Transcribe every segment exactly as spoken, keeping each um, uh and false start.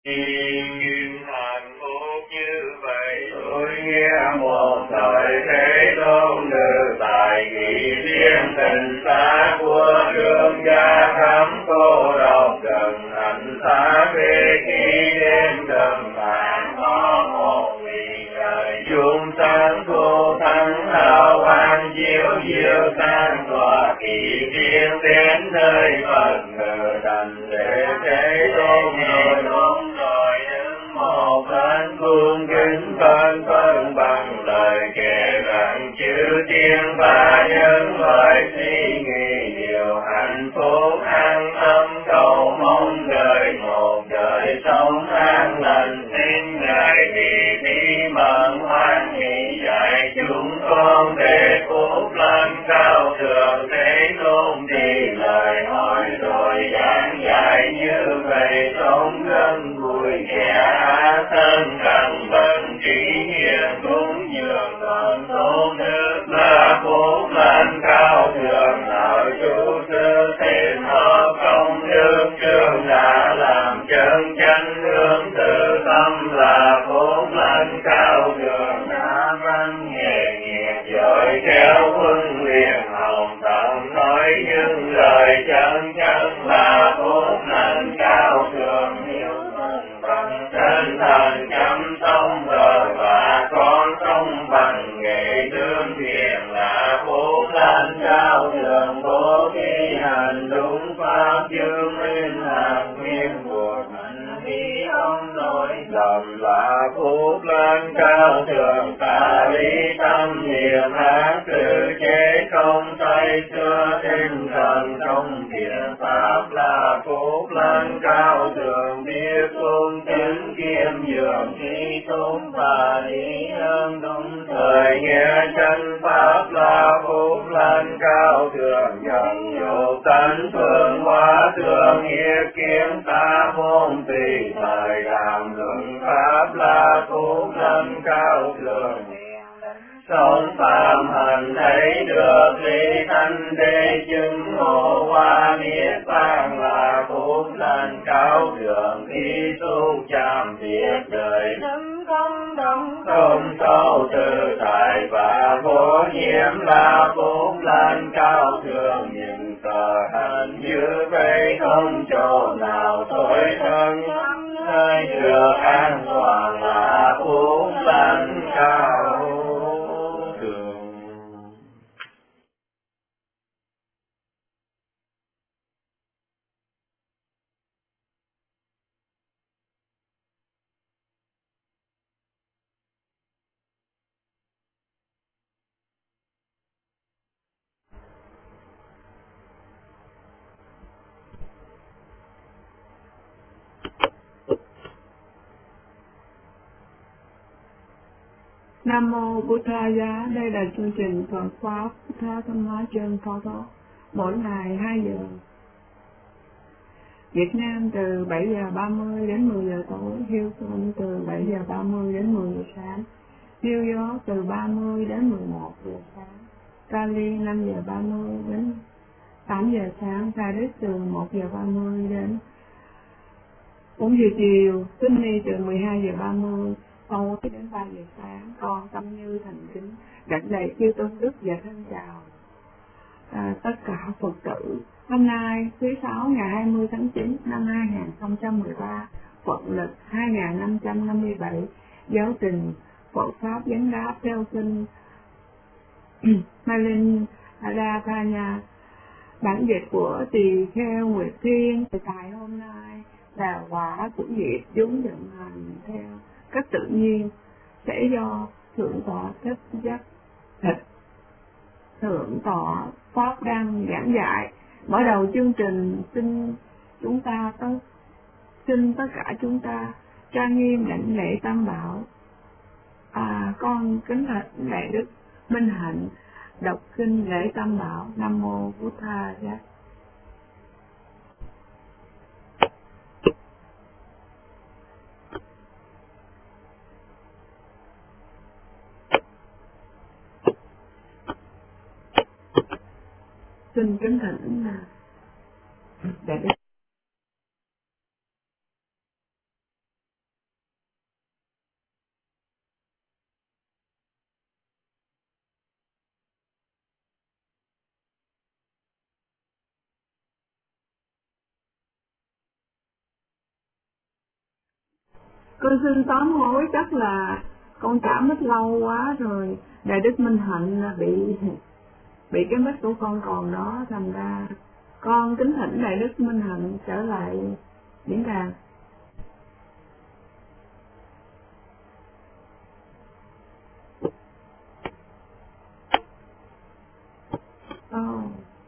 Kim hạnh phúc như vậy tôi nghe một thời thế tôn nữ tại kỳ riêng tình xa của đương gia thắm cô độc gần hạnh xa về khi đêm đầm vàng có một vị trời chúng sáng cô thắng hào quang chiếu chiếu sang tỏa kỳ riêng đến nơi Phật ngự đành để thế tôn rồi rồi đứng một bên cung kính phân phân bằng lời kể rằng chữ tiếng và những lời suy nghĩ điều hạnh phúc an tâm cầu mong đời một đời sống an lành nên ngài thì đi mừng hoan hỷ dạy chúng con để phúc lành cao thượng thế tôn đi lời hỏi rồi giảng dạy như vậy sống gần vui kẻ thân cần bằng trí hiền cúng dường toàn tôn nước là phúc lành cao thượng nào chủ sư thêm hợp công đức trường đã làm chân chánh hướng từ tâm là phúc lành cao thượng đã văn nghề nghiệp giỏi khéo huấn luyện hồng tận nói những lời chân chánh là phúc lành cao thượng hiếu thuận bằng chân thành chăm sông đời và con sông bằng nghệ tương thiện là phúc lành cao thượng bố thí hành đúng pháp dương linh hàng nguyên của mình khi ông lỗi lầm là phúc lành cao thượng ta lý tâm niệm ác tự chế không say xưa tinh thần trong thiện pháp là phúc lành cao thượng biết cung kính kiêm nhường khi tốn và lý ơn đúng thời nghe chân pháp là phúc lành cao thượng nhận nhục tánh phương hóa thường hiệp kiến ta môn tùy thời làm luận pháp là phúc lành cao thượng sống phạm hành thấy được lý thanh đế chứng ngộ hoa niết bàn là phúc lành cao thượng khi tu chạm việc đời nâng công đồng không sâu tự tại và vô nhiễm là phúc lành cao thượng nhưng sở hành như vậy không chỗ nào tối thân nơi được an toàn là phúc lành cao. Nam mô Buddhaya, đây là chương trình Phật pháp Tha Thanh Hóa trên Photo, mỗi ngày hai giờ. Việt Nam từ bảy giờ ba mươi đến mười giờ tối, Houston từ bảy giờ ba mươi đến mười giờ sáng, New York từ ba mươi đến mười một giờ sáng, Cali năm giờ ba mươi đến tám giờ sáng, Paris từ một giờ ba mươi đến bốn giờ chiều, Sydney từ mười hai giờ ba mươi tối đến ba giờ sáng. Con Tâm Như thành kính đảnh lễ chư tôn đức và thân chào à, tất cả Phật tử. Hôm nay thứ sáu ngày hai mươi tháng chín năm hai nghìn không trăm mười ba, Phật lịch hai nghìn năm trăm năm mươi bảy, giáo trình Phật pháp vấn đáp theo kinh Malin Adapanya, bản dịch của Tỳ Kheo Nguyệt Thiên. Tại hôm nay là quả của nghiệp chúng vận hành theo cách tự nhiên sẽ do thượng tọa Thích Giác Thịt thượng tọa pháp đăng giảng dạy. Mở đầu chương trình xin chúng ta tất xin tất cả chúng ta trang nghiêm đảnh lễ tam bảo. À, con kính thỉnh lễ Đức Minh Hạnh đọc kinh lễ tam bảo. Nam mô Buddhaya. Xin kính thỉnh đại đức Con xin sám hối, chắc là con cảm mất lâu quá rồi. Đại đức Minh Hạnh bị bị cái mất của con còn đó, thành ra con kính thỉnh Đại đức Minh Hạnh trở lại diễn đàn. Oh.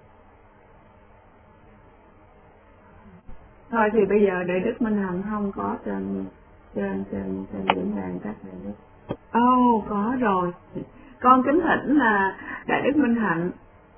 Thôi thì bây giờ Đại đức Minh Hạnh không có trên trên trên trên diễn đàn các đại đức. Oh, có rồi. Con kính thỉnh là Đại đức Minh Hạnh.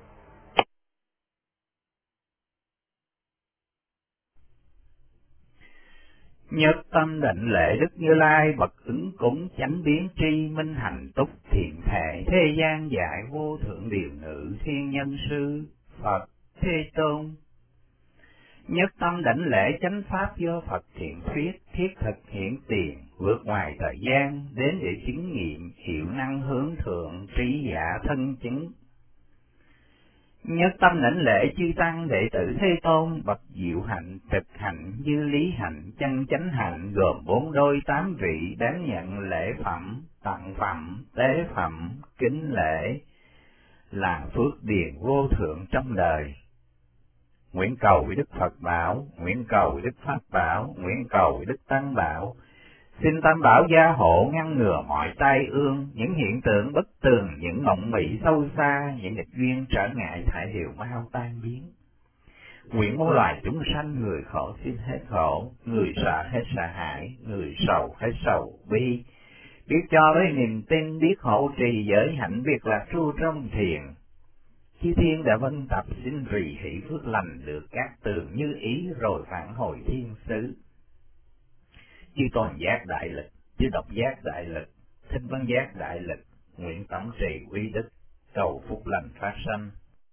Nhất tâm định lễ Đức Như Lai bậc ứng cúng chánh biến tri minh hạnh túc thiện thể thế gian dạy vô thượng điều ngự thiên nhân sư Phật Thế Tôn. Nhất tâm đảnh lễ chánh pháp do Phật thiện thuyết thiết thực hiện tiền vượt ngoài thời gian đến để chứng nghiệm hiệu năng hướng thượng trí giả thân chứng. Nhất tâm đảnh lễ chư tăng đệ tử Thế Tôn bậc diệu hạnh thực hạnh như lý hạnh chân chánh hạnh gồm bốn đôi tám vị đáng nhận lễ phẩm tặng phẩm tế phẩm kính lễ là phước điền vô thượng trong đời. Nguyện cầu với Đức Phật bảo, nguyện cầu với Đức Pháp bảo, nguyện cầu với Đức Tăng bảo, xin Tam bảo gia hộ ngăn ngừa mọi tai ương, những hiện tượng bất tường, những mộng mị sâu xa, những nghịch duyên trở ngại thải đều mau tan biến. Nguyện muôn loài chúng sanh người khổ xin hết khổ, người sợ hết sợ hãi, người sầu hết sầu bi, biết cho với niềm tin, biết hộ trì giới hạnh, biết lạc tru trong thiền. Chư thiên đã vân tập xin rì hỷ phước lành được các tường như ý rồi phản hồi thiên xứ. Chư toàn giác đại lực, chư độc giác đại lực, thích văn giác đại lực, nguyện tổng trì uy đức, cầu phúc lành phát sanh.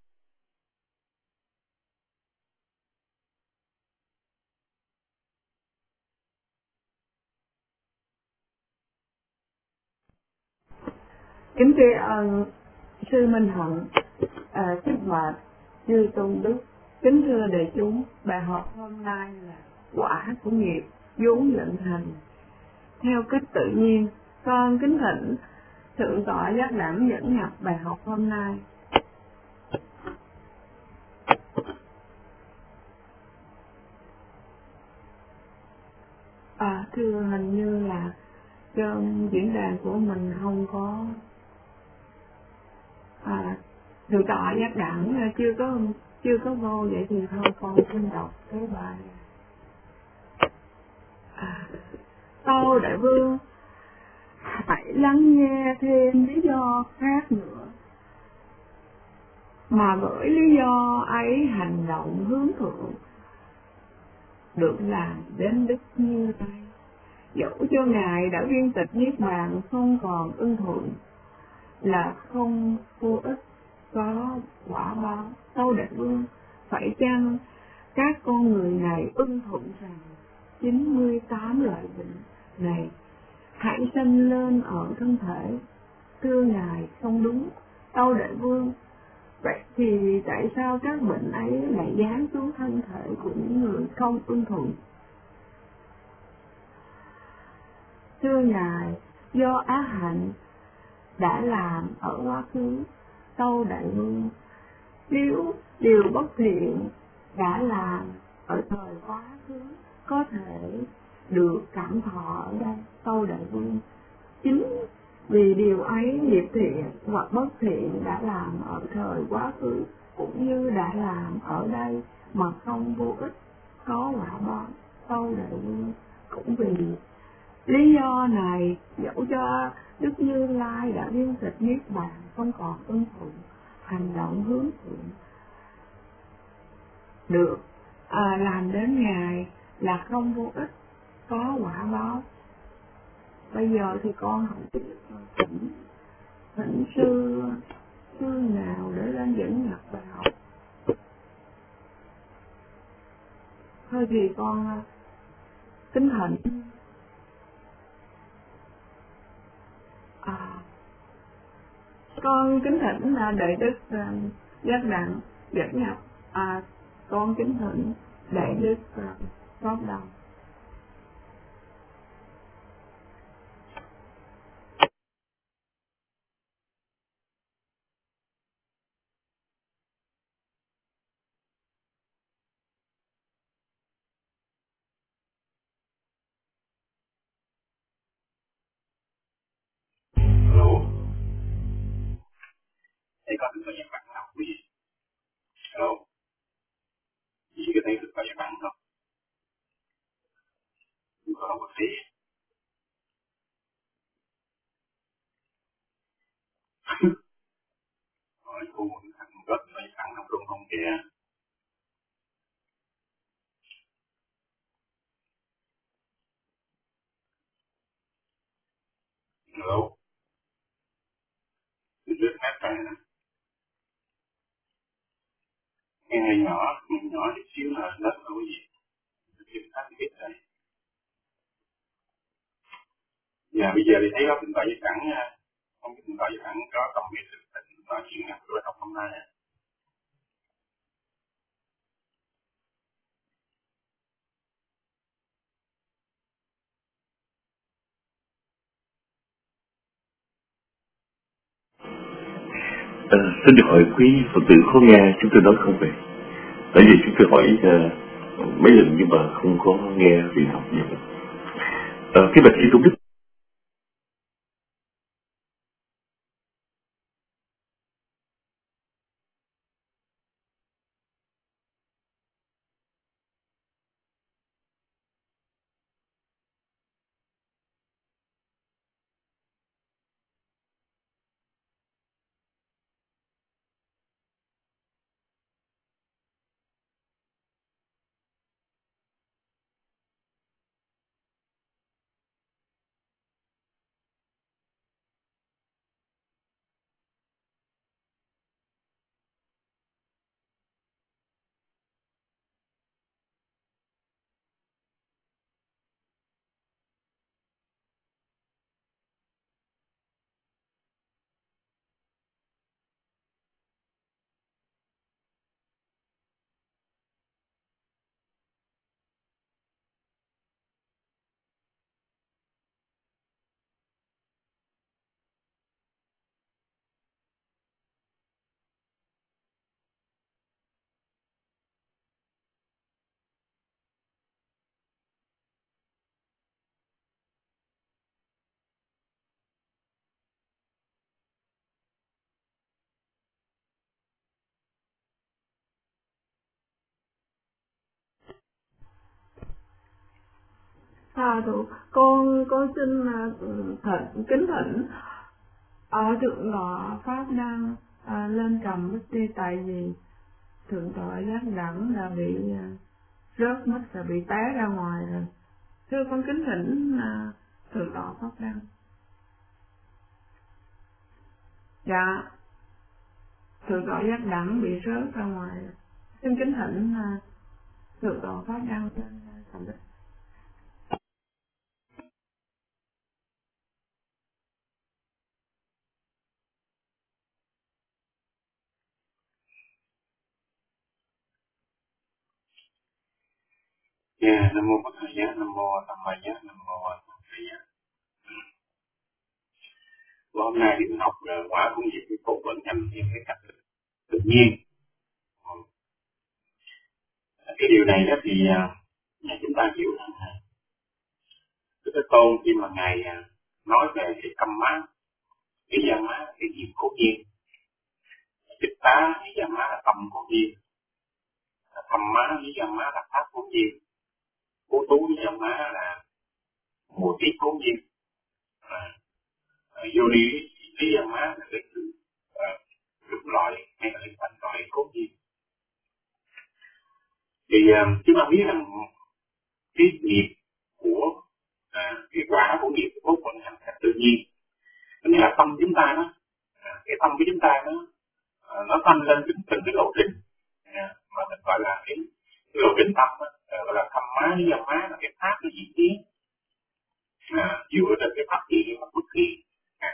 Kính tri ân sư Minh Hạnh, à, sức hoạt chư tôn đức. Kính thưa đại chúng, bài học hôm nay là quả của nghiệp vốn lệnh hành. Theo cách tự nhiên, con kính thỉnh thượng tọa Giác Đẳng dẫn nhập bài học hôm nay. À, thưa, hình như là trên diễn đàn của mình không có à, thượng tọa Giác Đẳng chưa có chưa có vô, vậy thì thôi con xin đọc cái bài. À, Tâu đại vương, hãy lắng nghe thêm lý do khác nữa, mà bởi lý do ấy hành động hướng thượng được làm đến đức như đây. Dẫu cho ngài đã viên tịch niết bàn không còn ưng thuận là không vô ích có quả báo. Tâu đại vương, phải chăng các con người này ưng thuận rằng chín mươi tám loại bệnh này hãy sanh lên ở thân thể? Thưa ngài, không đúng. Tâu đại vương, vậy thì tại sao các bệnh ấy lại giáng xuống thân thể của những người không ưng thuận? Thưa ngài, do ác hạnh đã làm ở quá khứ. Tâu đại vương, nếu điều bất thiện đã làm ở thời quá khứ có thể được cảm thọ ở đây. Tâu đại vương, chính vì điều ấy nghiệp thiện hoặc bất thiện đã làm ở thời quá khứ cũng như đã làm ở đây mà không vô ích có quả báo. Tâu đại vương, cũng vì lý do này, dẫu cho Đức Như Lai đã viên tịch niết bàn không còn ưng thuận hành động hướng thượng được à, làm đến ngài là không vô ích có quả báo. Bây giờ thì con không biết thỉnh thỉnh sư sư nào để lên dẫn nhập bài học. Thôi thì con kính thỉnh à, con kính thỉnh là đệ đức uh, Giác Đẳng dẫn nhập. À, con kính thỉnh đệ đức uh, Pháp Đồng. thấy hỏi cô thằng rất mấy thằng học trung không kìa. Hello. Tôi trước hát này nè. Nghe hơi nhỏ, nhỏ chút xíu là đất là cái gì? Chúng ta biết rồi. Dạ bây giờ thì thấy có tình tội với cẳng nha. Không biết tình tội với cẳng có tổng biệt sự tình tội chuyện ngặt của học hôm nay. À, xin được hỏi quý Phật tử có nghe chúng tôi nói không vậy? Tại vì chúng tôi hỏi uh, mấy lần nhưng mà không có nghe vị học gì hết. À, cái bạch Kitô Đức À, thủ con con xin là thỉnh kính thỉnh ở thượng tọa pháp năng à, lên cầm bút đi, tại vì thượng tọa giác đẳng là bị à, rớt mất rồi, bị té ra ngoài rồi. Thưa con kính thỉnh à, thượng tọa pháp năng. Dạ, thượng tọa giác đẳng bị rớt ra ngoài rồi. Xin kính thỉnh à, thượng tọa pháp năng lên cầm bút. Yeah, Nam mô Phật Thầy Giá, Nam mô Tam Mai Giá, Nam mô Thầy Giá. Và hôm nay thì mình học uh, quả cũng gì cái cột vận hành những cái cách tự nhiên. Cái điều này đó thì uh, chúng ta hiểu rằng Đức Thế Tôn khi mà ngài uh, nói về cái tâm má, cái gia má, cái nghiệp cố nhiên, chích tá, cái gia má là tâm cố nhiên, tâm má, cái gia má là pháp cố nhiên, cố tú, cái gia má là mùa tiết cố nhiên, à, vô lý, cái gia má là cái sự lục loại hay là thành loại cố nhiên. Thì uh, chúng ta biết rằng cái nghiệp của à, cái quả của nghiệp của vận hành cách tự nhiên, nghĩa là tâm chúng ta đó, à, cái tâm của chúng ta nó à, nó tăng lên từng từng cái lộ trình à, mà mình gọi là cái, cái lộ trình tâm đó, à, gọi là thâm má lý dâm má, là cái pháp cái diễn tiến à, dựa trên cái pháp gì mà bất kỳ à,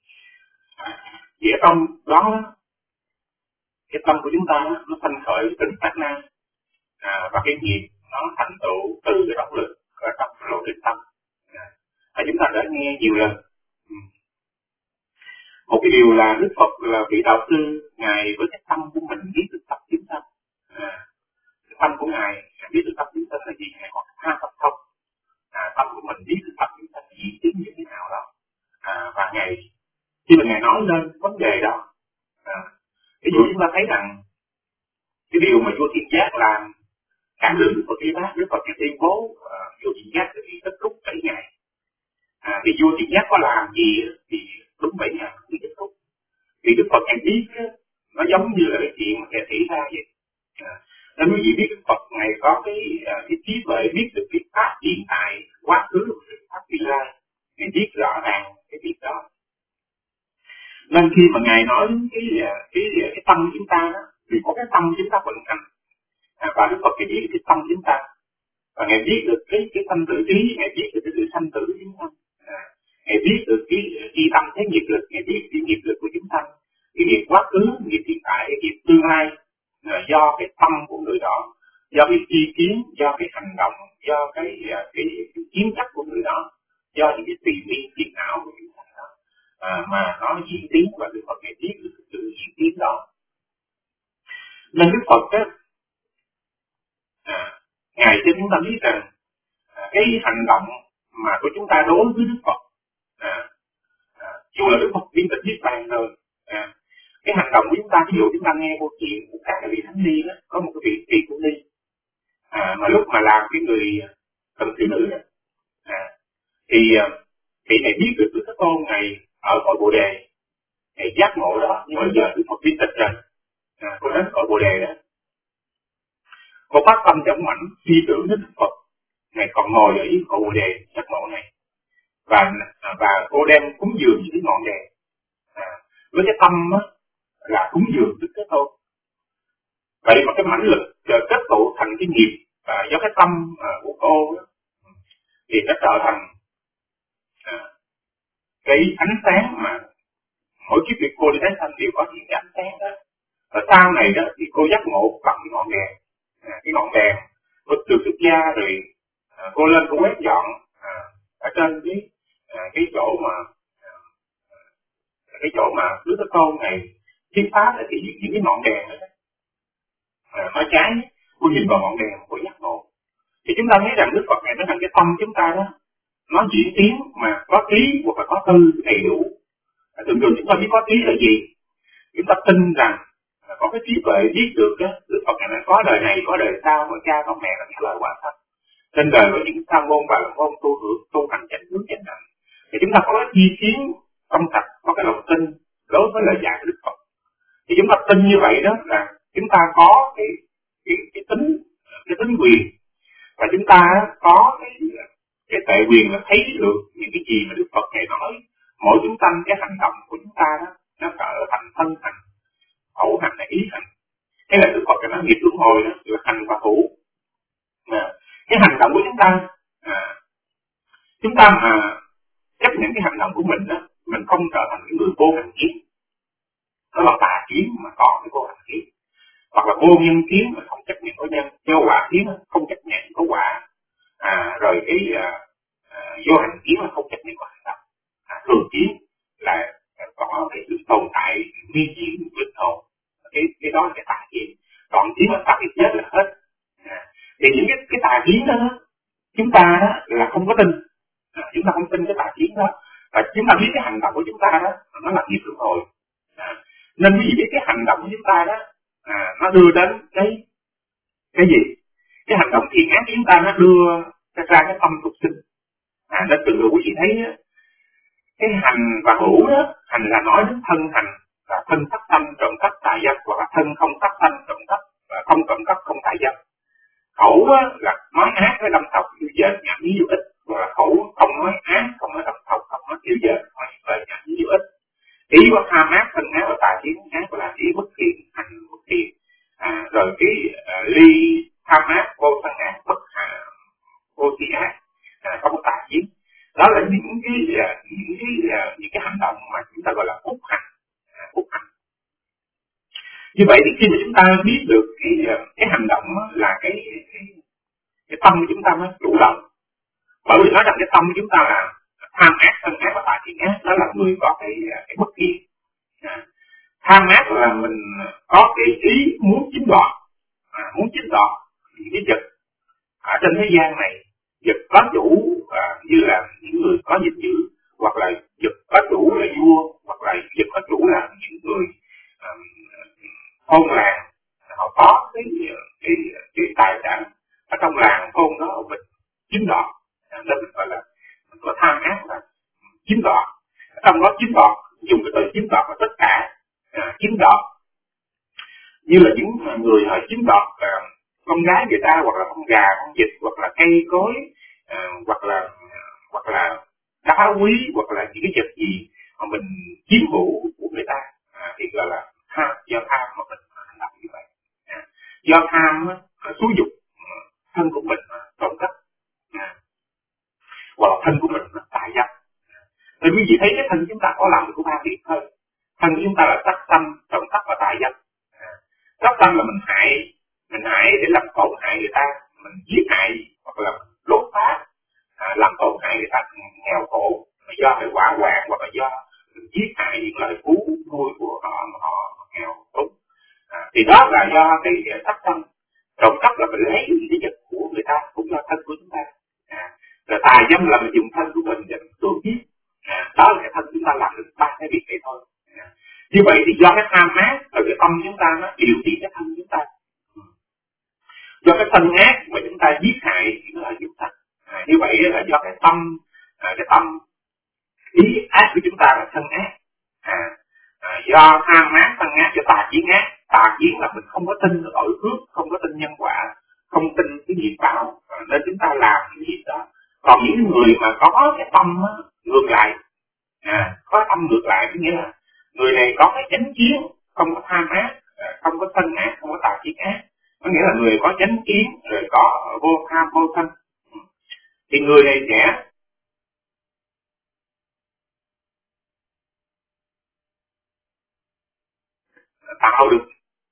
nghĩa trong đó, đó cái tâm của chúng ta đó, nó sanh khởi từng sát na à, và cái nghiệp nó thành tựu từ cái động lực ở trong lộ trình tâm. À, chúng ta đã nghe nhiều lần. Ừ. Một cái điều là Đức Phật là vị đạo sư, ngài với cái tâm của mình biết được tập chính tâm. À, cái tâm của ngài biết được tập chính tâm là gì? Ngài có hai tập thông. À, tâm của mình biết được tập chính tâm diễn tiến như thế nào đó. À, và ngài khi mà ngài nói lên vấn đề đó, à, ví dụ chúng ta thấy rằng cái điều mà vua Thiên Giác làm Cản đường Đức Phật đi bác, Đức Phật đã tuyên bố vua Thiện Giác thì kết thúc bảy ngày. À, thì vua Thiện Giác có làm gì thì đúng bảy ngày mới kết thúc. Thì Đức Phật ngài biết nó giống như là cái chuyện mà kẻ xảy ra vậy. À, nên quý vị biết Đức Phật ngài có cái cái trí tuệ biết được cái pháp hiện tại, quá khứ và cái pháp tương lai, ngài biết rõ ràng cái việc đó. Nên khi mà ngài nói cái cái cái, cái tâm chúng ta đó, thì có cái tâm chúng ta vận hành, à, và Đức Phật ngài biết cái tâm chúng ta, và ngài biết được cái cái tâm tự trí, ngài biết được cái sự sanh tử của chúng ta, à, ngài biết được cái chi tâm thế nghiệp lực, ngài biết cái nghiệp lực của chúng ta, cái nghiệp quá khứ, nghiệp hiện tại, cái nghiệp tương lai, là do cái tâm của người đó, do cái chi kiến, do cái hành động, do cái cái, cái, cái kiến chấp của người đó, do những cái tùy miên phiền não của chúng ta đó, à, mà nó diễn tiến, và Đức Phật ngài biết được sự diễn tiến đó. Nên Đức Phật á, à, ngài cho chúng ta biết rằng à, cái hành động mà của chúng ta đối với Đức Phật, à, à, dù là Đức Phật viên tịch niết bàn rồi, à, cái hành động của chúng ta, ví dụ chúng ta nghe câu chuyện của các vị thánh ni đó, có một cái vị tỳ khưu ni, à, mà lúc mà làm cái người thần thiếu nữ đó, à, thì vị này biết được Đức Thế Tôn ngày ở cội Bồ Đề, ngày giác ngộ đó, nhưng mà giờ Đức Phật viên tịch rồi, à, cô đến cội Bồ Đề đó, cô phát tâm chóng mảnh suy tưởng đến Đức Phật ngày còn ngồi ở dưới cội Bồ Đề giác ngộ này, và và cô đem cúng dường những cái ngọn đèn, à, với cái tâm á, là cúng dường Đức Thế Tôn. Vậy mà cái mãnh lực kết tụ thành cái nghiệp, à, do cái tâm à, của cô đó, thì nó trở thành à, cái ánh sáng mà mỗi kiếp việc cô đi tái sanh đều có những cái ánh sáng đó. Và sau này đó thì cô giác ngộ bằng cái ngọn đèn, à, cái ngọn đèn cô từ xuất gia rồi, à, cô lên cô quét dọn à, ở trên cái à, cái chỗ mà à, cái chỗ mà Đức Thế Tôn này thuyết pháp là thì những cái ngọn đèn đó, à, nói trái cô nhìn vào ngọn đèn của giác ngộ, thì chúng ta thấy rằng Đức Phật này nó thành cái tâm chúng ta đó, nó diễn tiến mà có trí hoặc là có tư đầy đủ. À, thường thường chúng ta biết có trí là gì, chúng ta tin rằng là có cái trí tuệ biết được đó, Đức Phật này có đời này có đời sau, mà cha có mẹ là cái lợi quả thật. Trên đời có những sa môn và là môn tu hưởng tu hành chánh hướng chánh hạnh, thì chúng ta có cái chi kiến trong sạch, có cái lòng tin đối với lời dạy của Đức Phật. Thì chúng ta tin như vậy đó là chúng ta có cái cái, cái tính cái tính quyền, và chúng ta có cái cái tệ quyền là thấy được những cái gì mà Đức Phật này nói. Mỗi chúng sanh cái hành động của chúng ta đó, nó trở thành thân hành, khẩu hành, là ý hành. Hay là Đức Phật nói nghiệp luân hồi đó là hành và thủ. À, cái hành động của chúng ta, à, chúng ta mà chấp nhận cái hành động của mình đó, mình không trở thành cái người vô hành kiến, đó là tà kiến mà có cái vô hành kiến, hoặc là vô nhân kiến mà không chấp nhận có nhân, vô quả kiến không chấp nhận có quả, à, rồi cái à, à, vô hành kiến là không chấp nhận có hành động, à, thường kiến là có cái sự tồn tại nguyên diễn linh hồn, cái cái đó là cái tà kiến. Còn kiến là tà chết là hết. À, thì những cái cái tà kiến đó chúng ta đó là không có tin, à, chúng ta không tin cái tà kiến đó, và chúng ta biết cái hành động của chúng ta đó nó là nghiệp luân hồi. À, nên quý vị biết cái hành động của chúng ta đó, à, nó đưa đến cái cái gì, cái hành động thiện ác của chúng ta nó đưa ra cái tâm tục sinh. À, nên từ quý vị thấy đó, cái hành và hữu đó, hành là nói đến thân hành, là thân sắc tâm trộm cắp tà dâm, hoặc là thân không sắc tâm trộm cắp, và không trộm cắp không tà dâm. Khẩu á, là nói ác với đâm thọc yêu dệt nhảm nhí vô ích, hoặc là khẩu không nói ác, không nói đâm thọc, không nói yêu dệt, nói lời nhảm nhí vô ích. Ý có tham ác, thân ác và tà kiến ác là ý bất thiện, hành bất thiện. À, rồi cái uh, ly tham ác, vô thân ác, bất hạ, vô thi ác, à, không có tà kiến. Đó là những cái uh, những cái uh, những cái hành động mà chúng ta gọi là phúc hành, à, phúc hành. Như vậy thì khi mà chúng ta biết được cái uh, cái hành động là cái cái, cái tâm của chúng ta mới chủ động. Bởi vì nói rằng cái tâm của chúng ta là tham ác, thân ác và tà kiến ác, đó là người có cái cái bất thiện. À, tham ác là mình có cái ý muốn chiếm đoạt, à, muốn chiếm đoạt những cái vật ở trên thế gian này, vật có chủ, à, như là những người có dinh dự, hoặc là vật có chủ là vua, hoặc là vật có chủ là những người um, thôn làng, họ có cái, cái, cái tài sản chiếm đoạt. Trong đó chiếm đoạt, dùng cái từ chiếm đoạt là tất cả, à, chiếm đoạt như là những người họ chiếm đoạt à, con gái người ta, hoặc là con gà, con vịt, hoặc là cây cối, à, hoặc là hoặc là đá quý, hoặc là những cái vật gì mà mình chiếm hữu của người ta, à, thì gọi là tham, do tham mà mình hành động như vậy. À, do tham á, xúi dục thân của mình trộm cắp, à, hoặc là thân của mình tại dâm. Nên quý vị thấy cái thân chúng ta có làm được có ba việc thôi. Thân của chúng ta là sát sanh, trộm cắp và tại dâm. À, sát sanh là mình hại, mình hại để làm tổn hại người ta, mình giết hại hoặc là đốt phá, à, làm tổn hại người ta nghèo khổ, do cái hỏa hoạn hoặc là do mình giết hại những lời cứu nuôi của họ mà họ nghèo khổ. À, thì đó là do cái sát sanh. Trộm cắp là mình lấy những cái vật của người ta, cũng là thân của chúng ta. À, rồi tài dâm là mình dùng thân của mình để mình cưỡng hiếp. À, đó là cái thân chúng ta làm được ba cái việc này thôi. À, như vậy thì do cái tham ác ở cái tâm chúng ta nó điều khiển cái thân chúng ta. Ừ. Do cái thân ác mà chúng ta giết hại những lời chúng ta. À, như vậy là do cái tâm, à, cái tâm ý ác của chúng ta là thân ác. À, à, do tham ác, thân ác, cho tà kiến ác. Tà kiến là mình không có tin tội phước, không có tin nhân quả, không tin cái nghiệp báo, à, nên chúng ta làm cái gì đó. Còn những người mà có cái tâm á, ngược lại, à, có tâm ngược lại, có nghĩa là người này có cái chánh kiến, không có tham ác, à, không có thân ác, không có tà kiến ác, có nghĩa là người có chánh kiến rồi có vô tham vô thân, thì người này sẽ tạo được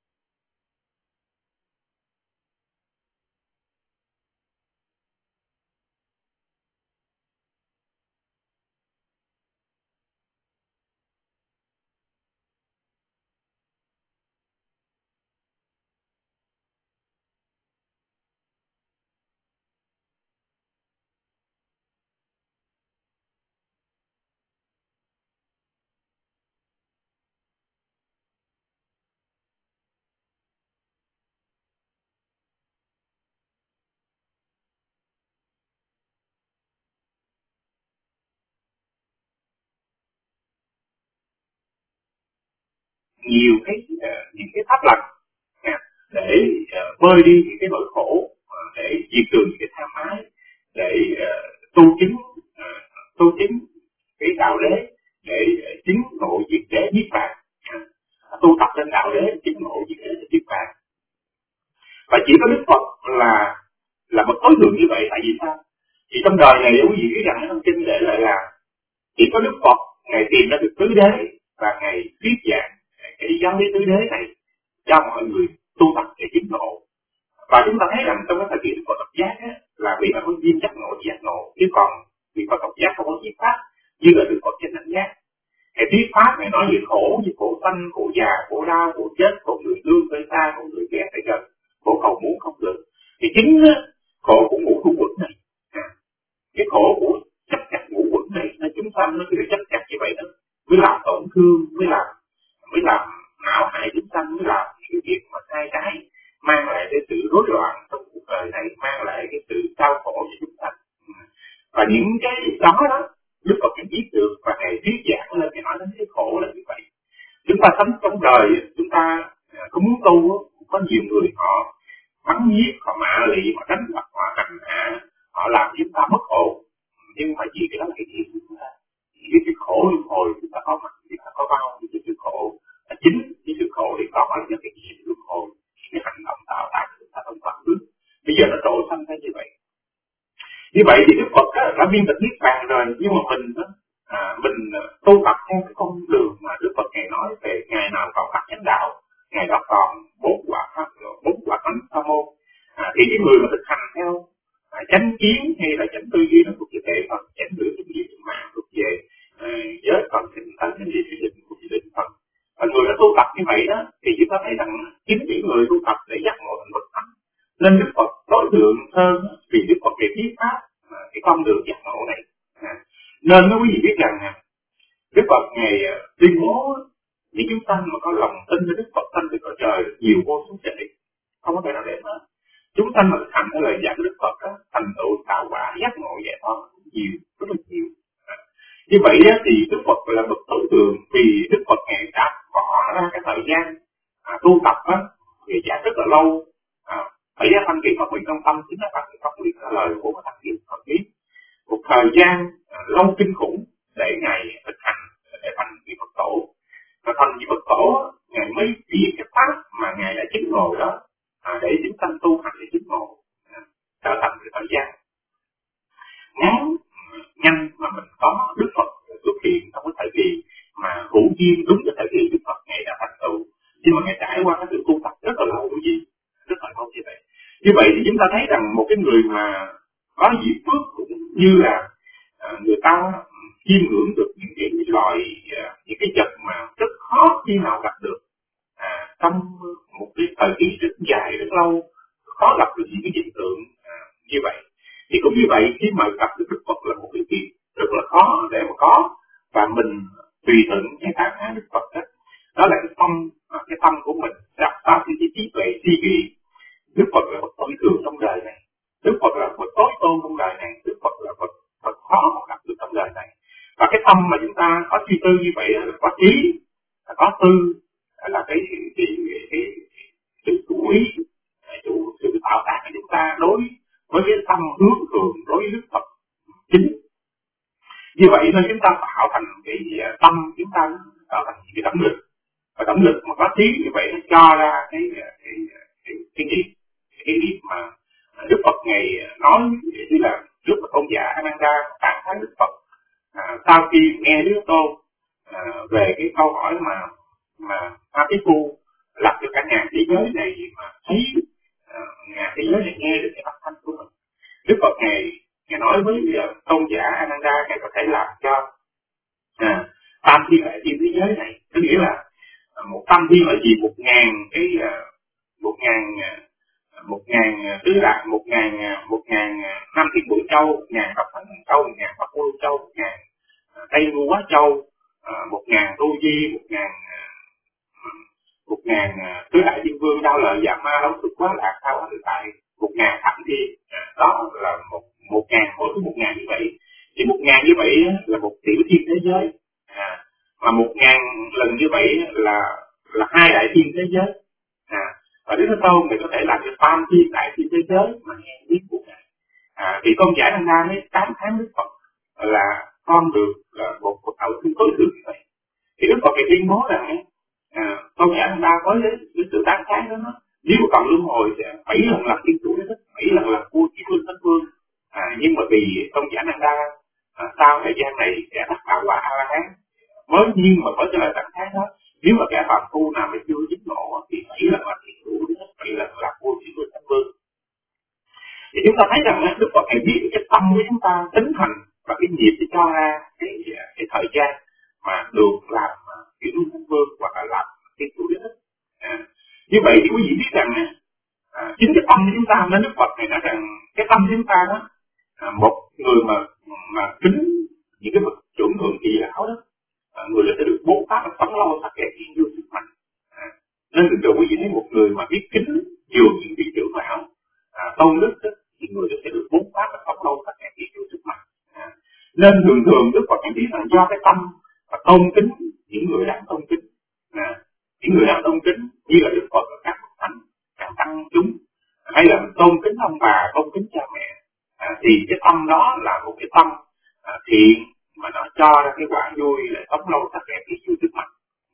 nhiều cái uh, những cái pháp lành, à, để uh, bơi đi những cái nỗi khổ, uh, để diệt trừ những cái tham ái, để uh, tu chứng uh, tu chứng cái đạo đế, để uh, chứng ngộ diệt đế niết bàn, uh, tu tập trên đạo đế chứng ngộ diệt đế niết bàn. Và chỉ có Đức Phật là là một đối tượng như vậy. Tại vì sao? Thì trong đời này quý vị biết rằng trong kinh để lại là chỉ có Đức Phật ngày tìm ra được tứ đế và ngày thuyết giảng cái giáo lý tứ đế này cho mọi người tu tập để chứng ngộ. Và chúng ta thấy rằng trong cái thời kỳ Đức Phật độc giác á, là vì là có duyên giác ngộ giác ngộ, chứ còn vì Phật độc giác không có thuyết pháp như là Đức Phật trên đẳng giác. Cái thuyết pháp này nói về khổ, như khổ sanh, khổ già, khổ đau, khổ chết, khổ người thương phải xa, khổ người ghét phải gần, khổ cầu muốn không được. Thì chính á, khổ của ngũ khu quẩn này, à, cái khổ của chấp chặt ngũ quẩn này, nó chúng sanh nó cứ chấp chặt như vậy đó, mới làm tổn thương, mới làm mới làm não hại chúng sanh, mới làm những việc mà sai trái, mang lại cái sự rối loạn trong cuộc đời này, mang lại cái sự đau khổ cho chúng sanh. Và những cái đó đó Đức Phật can biết được, và Ngài thuyết giảng lên Ngài nói đến cái khổ là như vậy. Chúng ta sống trong đời, chúng ta có muốn tu, có nhiều người họ bắn giết, họ mạ lị, họ đánh đập, họ hành hạ, họ làm chúng ta bất ổn. Nhưng mà vì cái đó là cái chuyện của chúng ta, vì cái khổ luân hồi chúng ta có mặt, chúng ta có bao nhiêu cái sự khổ, là chính cái sự khổ thì có là do cái chuyện luân hồi, cái hành động tạo tác chúng ta không quản được. Bây giờ nó đổ xanh ra như vậy. Như vậy thì Đức Phật á, đã viên tịch niết bàn rồi, nhưng mà mình á, à, mình tu tập theo cái con đường mà Đức Phật Ngài nói về ngày nào còn phát chánh đạo, ngày đó còn bốn quả pháp, bốn quả thánh sa môn. À, thì cái người mà thực hành theo à, chánh kiến hay là chánh tư duy nó thuộc về thể Phật, chánh ngữ chánh nghiệp chánh mạng thuộc về à, giới phần chánh tánh chánh niệm chánh định thuộc về định Phật. Và người đã tu tập như vậy đó thì chúng ta thấy rằng chính những người tu tập để giác ngộ thành Phật thánh. Nên Đức Phật đối tượng hơn vì Đức Phật về thuyết pháp à, cái con đường giác ngộ này. À, nên nếu quý vị biết rằng à, Đức Phật Ngài à, tuyên bố những chúng sanh mà có lòng tin với Đức Phật sanh từ cõi trời nhiều vô số kể, không có thể nào để hết. Chúng sanh mà thực hành cái lời dạy của Đức Phật á, thành tựu tạo quả giác ngộ giải thoát nhiều, rất là nhiều. À, như Như vậy á, thì Đức Phật là bậc tối thượng, vì Đức Phật Ngài đã bỏ ra cái thời gian à, tu tập á, thời gian rất là lâu. À, bảy thanh kỳ Phật nguyện trong tâm, chính là thanh kỳ Phật nguyện là lời của thanh kỳ Phật biết. Một thời gian à, lâu kinh khủng để Ngài thực hành, để thành vị Phật tổ. Và thành vị Phật tổ, Ngài mới viết cái pháp mà Ngài đã chứng ngộ đó, à, để chúng sanh tu hành để chứng ngộ, à, trở thành cái thời gian ngắn nhanh mà mình có Đức Phật xuất hiện trong cái thời kỳ mà hữu duyên đúng cái thời kỳ Đức Phật Ngài đã thành tựu, nhưng mà Ngài trải qua cái sự tu tập rất là lâu như gì, rất là lâu như vậy. Như vậy thì chúng ta thấy rằng một cái người mà có duyên phước cũng như là à, người ta chiêm ngưỡng được những cái loại à, những cái vật mà rất khó khi nào gặp được à, trong một cái thời kỳ rất dài rất lâu, khó gặp được những cái hiện tượng à, như vậy. Thì cũng như vậy, khi mà gặp được Đức Phật là một cái chuyện rất là khó để mà có, và mình tùy thuận cái khả kháng Đức Phật đó, đó là cái tâm cái tâm của mình đặt vào cái trí tuệ suy nghĩ. Đức Phật là Phật tối thượng trong đời này, Đức Phật là Phật tối tôn trong đời này, Đức Phật là Phật Phật khó mà gặp được trong đời này. Và cái tâm mà chúng ta có suy tư như vậy là có trí, là có tư, là cái cái cái, cái, cái sự chú ý, chủ sự tạo tác của chúng ta đối với cái tâm hướng thượng đối với Đức Phật chính. Như vậy nên chúng ta tạo thành cái tâm, chúng ta tạo thành cái động lực, và động lực mà có trí như vậy nó cho ra cái cái cái cái nghiệp, cái nghiệp mà Đức Phật Ngài nói, như là lúc mà tôn giả Ananda tán thán Đức Phật à, sau khi nghe Đức Tôn à, về cái câu hỏi mà mà A Tỳ Phu lập cho cả ngàn thế giới này mà thấy à, ngàn thế giới này nghe được cái âm thanh của mình. Đức Phật Ngài Ngài nói với uh, tôn giả Ananda, Ngài có thể làm cho à, tam thiên lại thiên thế giới này, tức nghĩa là uh, một tam thiên là gì, một ngàn cái uh, một ngàn uh, một ngàn tứ đại, một ngàn uh, một ngàn uh, năm thiên bụi châu, một ngàn bắc thánh châu, một ngàn bắc vô châu, một ngàn uh, tây ngu quá châu, uh, một ngàn tu di, một ngàn uh, một ngàn uh, tứ đại thiên vương đau lợi giảm ma đấu sức quá lạc thao hóa tự tại, một ngàn thẳng thiên, uh, đó là một một ngàn, mỗi thứ một ngàn như vậy. Thì một ngàn như vậy là một tiểu thiên thế giới, à, mà một ngàn lần như vậy là là hai đại thiên thế giới, à, và Đức Thế Tôn người có thể làm cho tam thiên đại thiên thế giới mà nghe biết của ngài. À, thì con giải Đăng Đa mới tán thán Đức Phật là con được là một Phật hậu thứ tối thượng như vậy. Thì Đức Phật phải tuyên bố rằng à, con giải Đăng Đa với cái sự tán thán đó, nếu còn luân hồi sẽ bảy lần làm thiên chủ đó, bảy lần làm vua chí vương thánh vương. À, nhưng mà vì tôn giả Nanda à, sau thời gian này sẽ đắc đạo quả A La Hán, mới nhưng mà với cái lời tán thán đó, nếu mà kẻ phạm phu nào mà chưa chứng ngộ thì bảy lần là thiên chủ, bảy lần là vua chí vương thánh vương. Thì chúng ta thấy rằng Đức Phật Ngài biết cái tâm của chúng ta tính thành và cái nghiệp để cho ra cái cái thời gian mà được làm kiểu thánh vương hoặc là làm thiên chủ đế thích. À, như vậy thì quý vị biết rằng à, chính cái tâm của chúng ta, nên Đức Phật này nói rằng cái tâm chúng ta đó, à, một người mà mà kính những cái bậc chuẩn thượng kỳ lão đó, à, người đó sẽ được bố pháp sống lâu sắc kẻ thiên dương sức mạnh. À, nên từ từ quý vị thấy một người mà biết kính dường những vị trưởng lão à, tôn đức đó, thì người đó sẽ được bố pháp sống lâu sắc kẻ thiên dương sức mạnh. À, nên thường thường Đức Phật biết rằng do cái tâm và tôn kính những người đáng tôn kính, à, những người đáng tôn kính như là Đức Phật và các bậc thánh, các tăng chúng, hay là tôn kính ông bà, tôn kính cha mẹ, à, thì cái tâm đó là một cái tâm à, thiện mà nó cho ra cái quả vui là sống lâu sắc đẹp cái vui trước mặt.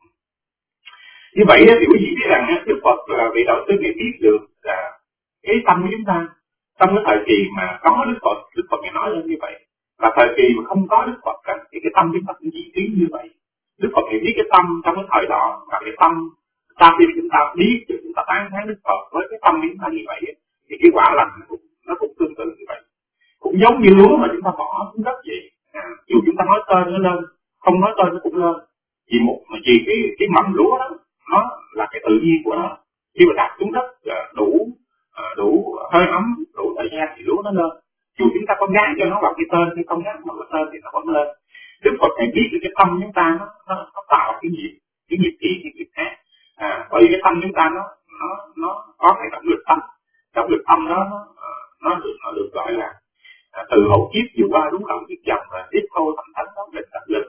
Như vậy thì quý vị biết rằng Đức Phật là vị đạo sư Ngài biết được là cái tâm của chúng ta trong cái thời kỳ mà có Đức Phật, Đức Phật Ngài nói lên như vậy, và thời kỳ mà không có Đức Phật thì cái tâm chúng ta cũng diễn tiến như vậy. Đức Phật Ngài biết cái tâm trong cái thời đó, và cái tâm sau khi chúng ta biết được, chúng ta tán thán Đức Phật với cái tâm chúng ta như vậy thì cái quả lành nó cũng, nó cũng tương tự như vậy. Cũng giống như lúa mà chúng ta bỏ xuống đất vậy, à, dù chúng ta nói tên nó lên, không nói tên nó cũng lên, vì một vì cái cái mầm lúa đó nó là cái tự nhiên của nó, khi mà đặt xuống đất đủ đủ hơi ấm, đủ thời gian thì lúa nó lên, dù chúng ta có gán cho nó vào cái tên hay không gán vào cái tên thì nó vẫn lên. Đức Phật Ngài biết được cái tâm chúng ta nó nó, nó tạo cái nghiệp, cái nghiệp ý, cái nghiệp ác, à, bởi vì cái tâm chúng ta nó nó nó có cái động lực tâm, động lực tâm đó nó nó được nó được gọi là à, từ hậu kiếp vừa qua đúng lòng kiếp chồng là tiếp thôi thành thánh đó, định tập lực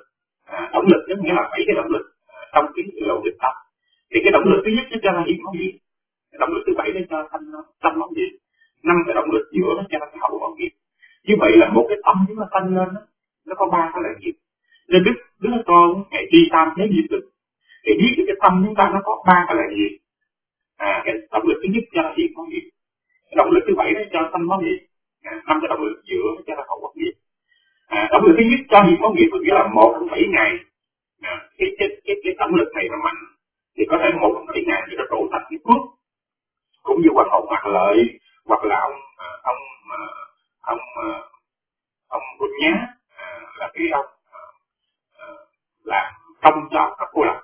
động lực đó nghĩa là bảy cái động lực trong cái lộ trình tâm. Thì cái động lực thứ nhất nó cho là hiến máu nghiệp, động lực thứ bảy nó cho thanh tâm máu nghiệp, năm cái động lực giữa nó cho cái hậu máu nghiệp. Như vậy là một cái tâm chúng ta thanh lên đó, nó có ba cái loại nghiệp. Nên Đức Đức Con ngày đi tam thế nghiệp lực để biết được cái tâm chúng ta nó có ba cái loại nghiệp. À, cái động lực thứ nhất cho là hiến máu nghiệp, động lực thứ bảy nó cho thanh máu nghiệp, à, năm cái động lực giữa nó cho là hậu máu nghiệp. À, động lực thứ nhất cho hiến máu nghiệp có nghĩa là một trong bảy ngày. À, cái cái cái cái động lực này mà mạnh thì có thể một trong bảy ngày thì nó đổ thành cái phước, cũng như hoàng hậu Mạc Lợi hoặc là ông ông ông ông, ông Quỳnh Nhá, à, là cái ông à, làm công cho các cô lập,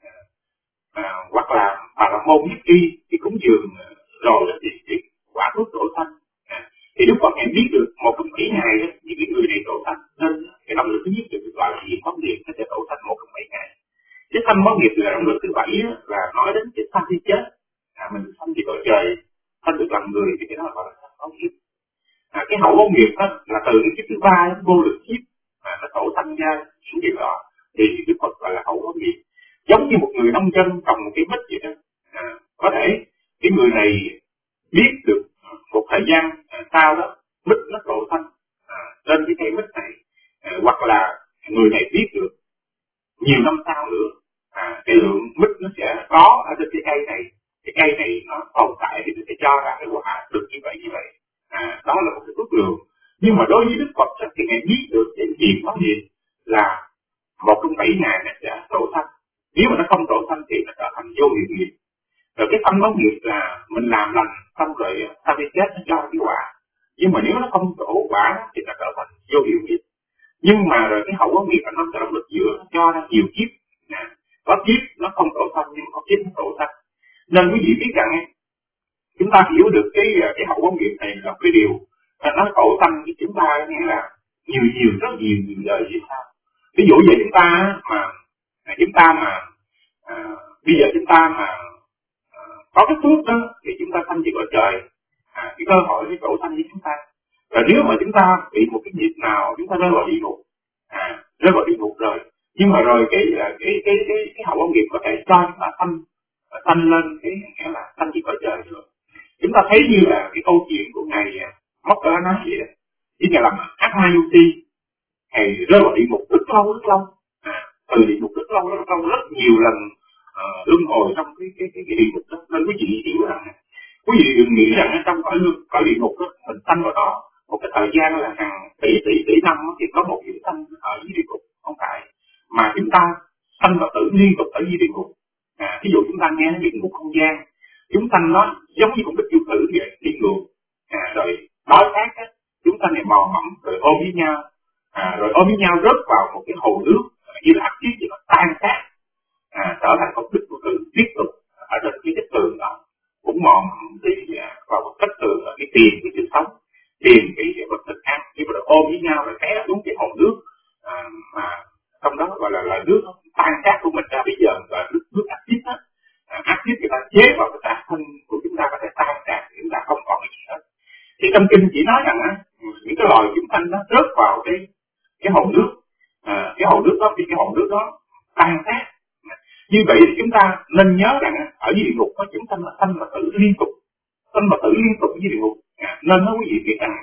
à, hoặc là bà la môn nhất y thì cúng dường rồi thì, thì quả phước đổ thanh. À, thì Đức Phật ngài biết được một trong bảy ngày đó, những cái người này đổ thanh, nên cái động lực thứ nhất được gọi là hiến máu nghiệp nó sẽ đổ thanh một trong bảy ngày. Cái thanh máu nghiệp là động lực thứ bảy là nói đến cái sanh khi chết, à, mình sanh thì cõi trời, sanh được làm người thì cái đó gọi là thanh máu nghiệp. À, cái hậu máu nghiệp đó là từ cái kiếp thứ ba vô lượng kiếp, à, nó đổ thanh ra những điều đó thì Đức Phật gọi là hậu máu nghiệp. Giống như một người nông dân trồng một cái mít vậy đó, à, có thể cái người này biết được một thời gian à, sau đó mít nó đổ thanh à, trên cái cây mít này, à, hoặc là người này biết được nhiều năm sau nữa à, cái lượng mít nó sẽ có ở trên cái cây này, cái cây này nó tồn tại thì nó sẽ cho ra cái quả được như vậy như vậy. À, đó là một cái ước lượng. Nhưng mà đối với Đức Phật thì ngài biết được cái việc nó gì là một trong bảy ngày nó sẽ đổ thanh. Nếu mà nó không đổ thanh thì nó trở thành vô hiệu nghiệp. Rồi cái thanh máu nghiệp là mình làm lành xong rồi sau khi chết nó cho cái quả. Nhưng mà nếu nó không đổ quả thì nó trở thành vô hiệu nghiệp. Nhưng mà rồi cái hậu máu nghiệp là nó sẽ động lực giữa nó cho ra nhiều kiếp. À, có kiếp nó không đổ thanh nhưng có kiếp nó đổ thanh. Nên quý vị biết rằng chúng ta hiểu được cái cái hậu máu nghiệp này là cái điều nó đổ thanh với chúng ta nghĩa là nhiều nhiều rất nhiều nhiều đời vì sao? Ví dụ như chúng ta mà chúng ta mà à, bây giờ chúng ta mà à, có cái phước đó thì chúng ta sanh về cõi trời, à, cái cơ hội cái đổ thanh với chúng ta. Và nếu mà chúng ta bị một cái nghiệp nào chúng ta rơi vào địa ngục, à, rơi vào địa ngục rồi, nhưng mà rồi cái cái cái cái cái, cái hậu máu nghiệp có thể cho chúng ta sanh sanh lên cái nghĩa là sanh về cõi trời rồi. Chúng ta thấy như là cái câu chuyện của ngài Móc Đa nói vậy đó, chỉ là làm ác ma du ti, ngài rơi vào địa ngục rất lâu rất lâu, à, từ địa ngục rất lâu rất lâu rất nhiều lần uh, luân hồi trong cái cái cái, cái địa ngục đó. Nên quý vị hiểu rằng quý vị đừng nghĩ rằng trong cõi cõi địa ngục đó mình sanh vào đó một cái thời gian là hàng tỷ tỷ tỷ năm thì có một chúng sanh ở dưới địa ngục, không phải, mà chúng ta sanh và tử liên tục ở dưới địa ngục. À, ví dụ chúng ta nghe địa ngục không gian, chúng sanh nó giống như một cái chữ tử vậy, đi ngược, à, rồi đói khát á, chúng sanh này mò mẫm rồi ôm với nhau, à, rồi ôm với nhau rớt vào một cái hồ nước như là ác thiết thì nó tan xác, à, trở thành một đức của tử tiếp tục ở trên cái chất tường đó cũng mò mẫm đi vào một chất tường là cái tiền cái sự sống, tiền cái vật thực ăn, nhưng mà rồi ôm với nhau rồi té xuống cái hồ nước, à, mà trong đó gọi là là nước tan xác của mình ra bây giờ là nước nước ác thiết á. Ác thiết người ta chế vào cái tạng thân của chúng ta có thể tan rã, chúng ta không còn cái gì hết. Thì trong kinh chỉ nói rằng á, những cái loài chúng sanh nó rớt vào cái cái hồ nước, à, cái hồ nước đó thì cái hồ nước đó tan rã. Như vậy thì chúng ta nên nhớ rằng ở dưới địa ngục có chúng sanh là sanh và tử liên tục, sanh và tử liên tục dưới địa ngục. À, nên nói quý vị biết rằng,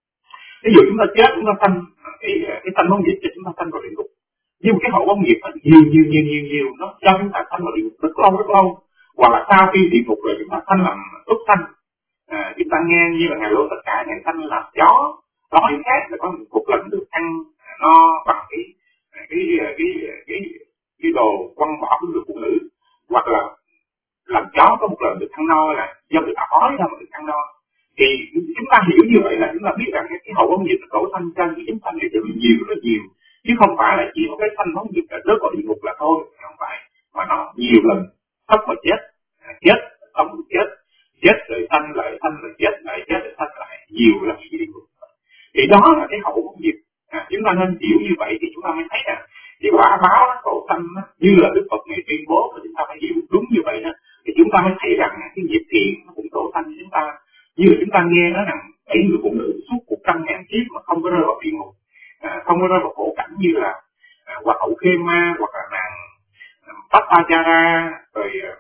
ví dụ chúng ta chết chúng ta sanh cái cái sanh máu nghiệp thì chúng ta sanh vào địa ngục. Nhưng mà cái hậu máu nghiệp nó nhiều nhiều nhiều nhiều nhiều nó cho chúng ta sanh vào địa ngục rất lâu rất lâu, hoặc là sau khi địa ngục rồi chúng ta sanh làm ức sanh. À, chúng ta nghe như là ngày lô tất cả ngày sanh làm chó, đói khát là có một lần được ăn no bằng cái cái cái cái cái, cái đồ quăng bỏ của người phụ nữ, hoặc là làm chó có một lần được ăn no là do người ta ói ra mà được ăn no. Thì chúng ta hiểu như vậy là chúng ta biết rằng cái hậu máu nghiệp nó đổ thanh trên cái chúng sanh này rất nhiều rất nhiều, chứ không phải là chỉ một cái sanh máu nghiệp là rớt vào địa ngục là thôi, không phải, mà nó nhiều lần sắp mà chết, chết sống chết, chết rồi sanh lại sanh rồi chết lại chết rồi sanh lại nhiều lần như địa ngục. Thì đó là cái hậu máu nghiệp. À, chúng ta nên hiểu như vậy thì chúng ta mới thấy rằng cái quả báo nó đổ thanh như là Đức Phật ngày tuyên bố, và chúng ta phải hiểu đúng như vậy đó, thì chúng ta mới thấy rằng cái nghiệp thiện nó cũng đổ thanh chúng ta. Như là chúng ta nghe nói rằng bảy người phụ nữ suốt một trăm ngàn kiếp mà không có rơi vào địa ngục, à, không có rơi vào khổ cảnh như là à, Hoa hậu Khê Ma, hoặc là nàng Papachara, rồi à,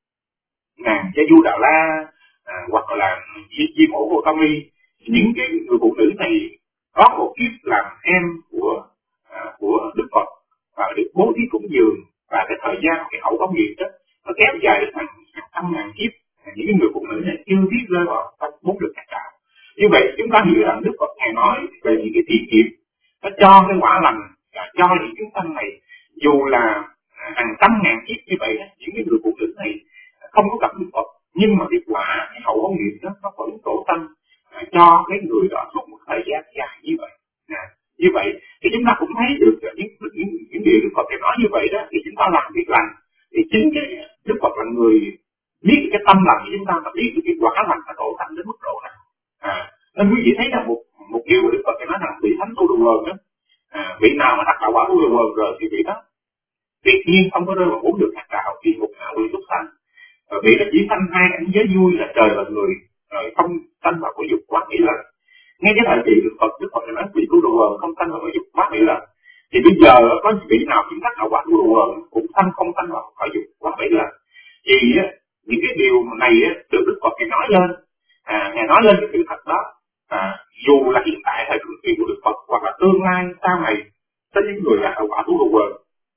nàng Gia Du Đà La, à, hoặc là Di Di Mẫu Cô Tâm Y. Những cái người phụ nữ này có một kiếp làm em của à, của Đức Phật và được bố thí cúng dường, và cái thời gian cái hậu công nghiệp đó nó kéo dài đến hàng trăm ngàn kiếp. Những cái người phụ nữ này chưa biết rơi vào trong bốn đường cát đạo. Như vậy chúng ta hiểu rằng Đức Phật ngài nói về những cái thị nghiệp nó cho cái quả lành, cho những chúng sanh này dù là hàng trăm ngàn kiếp như vậy, những cái người phụ nữ này không có gặp Đức Phật, nhưng mà cái quả cái hậu công nghiệp đó nó vẫn tổ sanh à, cho cái người đó suốt một thời gian dài như vậy. À, như vậy thì chúng ta cũng thấy được những những, những điều Đức Phật nói như vậy đó, thì chúng ta làm việc lành thì chính cái Đức Phật là người biết cái tâm lành của chúng ta, và biết được cái quả lành nó tổ sanh đến mức độ nào. À, nên quý vị thấy là một một điều Đức Phật nói rằng vị thánh tu đồ vờn đó, à, vị nào mà đắc đạo quả tu đồ vờn rồi thì vị đó tuyệt nhiên không có rơi vào bốn đường ác đạo, địa ngục, ngạ quỷ, súc sanh. Vị đó chỉ sanh hai cảnh giới vui là trời và người, rồi không sanh vào cõi dục quá mỹ lần. Ngay cái thời kỳ Đức Phật, Đức Phật nói vị tu đồ vờn không sanh vào cõi dục quá mỹ lần. Thì bây giờ có vị nào chứng đắc đạo quả tu đồ vờn cũng sanh không sanh vào cõi dục quá mỹ lần. Vì những cái điều này được Đức Phật ngài nói lên, à, ngài nói lên cái sự thật đó. À, dù là hiện tại thời kỳ của Đức Phật, hoặc là tương lai sau này tới những người đắc đạo quả tu đồ vờn,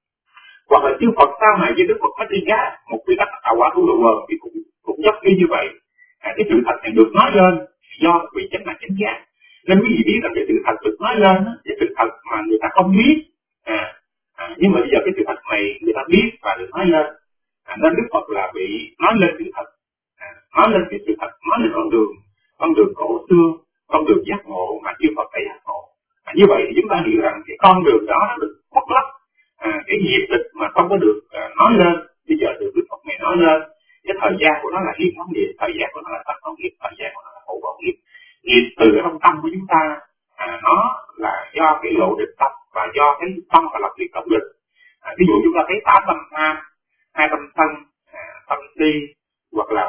hoặc là chư Phật sau này với Đức Phật Thích Ca Giá, một vị đắc đạo quả tu đồ vờn thì cũng cũng giống như như vậy. À, cái sự thật này được nói lên do vị chánh đẳng chánh giác. Nên quý vị biết rằng cái sự thật được nói lên, cái sự thật mà người ta không biết, à, à, nhưng mà bây giờ cái sự thật này người ta biết và được nói lên. À, nên Đức Phật là vị nói lên sự thật, à, nói lên cái sự thật, nói lên con đường, con đường cổ xưa, con đường giác ngộ mà chư Phật đã giác ngộ. À, như vậy thì chúng ta hiểu rằng cái con đường đó nó được khuất lấp. À, cái nghiệp lực mà không có được à, nói lên, bây giờ được Đức Phật này nói lên. Cái thời gian của nó là hiện hóa nghiệp, thời gian của nó là tắc hóa nghiệp, thời gian của nó là hậu quả nghiệp. Nghiệp từ trong tâm của chúng ta, à, nó là do cái lộ định tâm và do cái tâm và lập việc động lực. À, ví dụ chúng ta thấy tám tâm tham, hai tâm sân, à, tâm si, hoặc là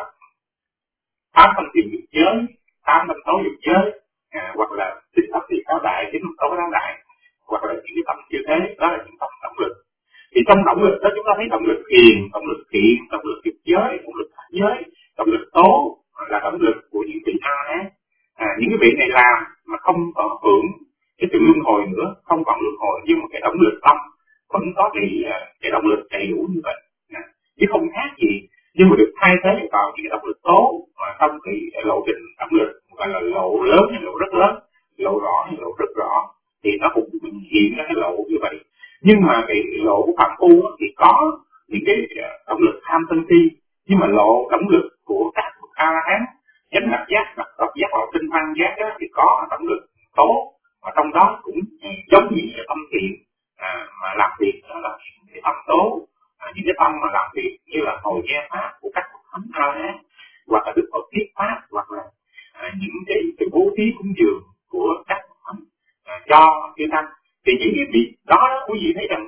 tám tâm tiền dục giới, tám tâm tố dục giới, à, hoặc là tính tâm tiền cáo đại, tính tâm tố cáo đại, hoặc là những cái tâm như thế, đó là những tâm động lực. Thì trong động lực đó chúng ta thấy động lực thiền, động lực thiện, động lực dục giới, động lực pháp giới, động lực tố là động lực của những vị A Hán. À, những cái vị này làm mà không có hưởng cái sự luân hồi nữa, không còn luân hồi, nhưng mà cái động lực tâm vẫn có cái cái động lực đầy đủ như vậy, à, chứ không khác gì. Nhưng mà được thay thế vào những cái động lực tố mà trong cái lộ trình động lực, gọi là lộ lớn hay lộ rất lớn, lộ rõ hay lộ rất rõ, thì nó cũng hiện ra cái lộ như vậy. Nhưng mà cái lộ của phạm phu thì có những cái động lực tham sân si, nhưng mà lộ động lực của các A La Hán, chánh đẳng giác, đắc độc giác hoặc tinh văn giác đó, thì có động lực tố, và trong đó cũng giống như cái tâm thiện à, mà làm việc đó là cái tâm tố, à, những cái tâm mà làm việc như là hồi nghe pháp của các thánh A La Hán, hoặc là Đức Phật thuyết pháp, hoặc là à, những cái cái bố thí cúng dường của các thánh à, cho chư tăng. Thì những cái việc đó, đó quý vị thấy rằng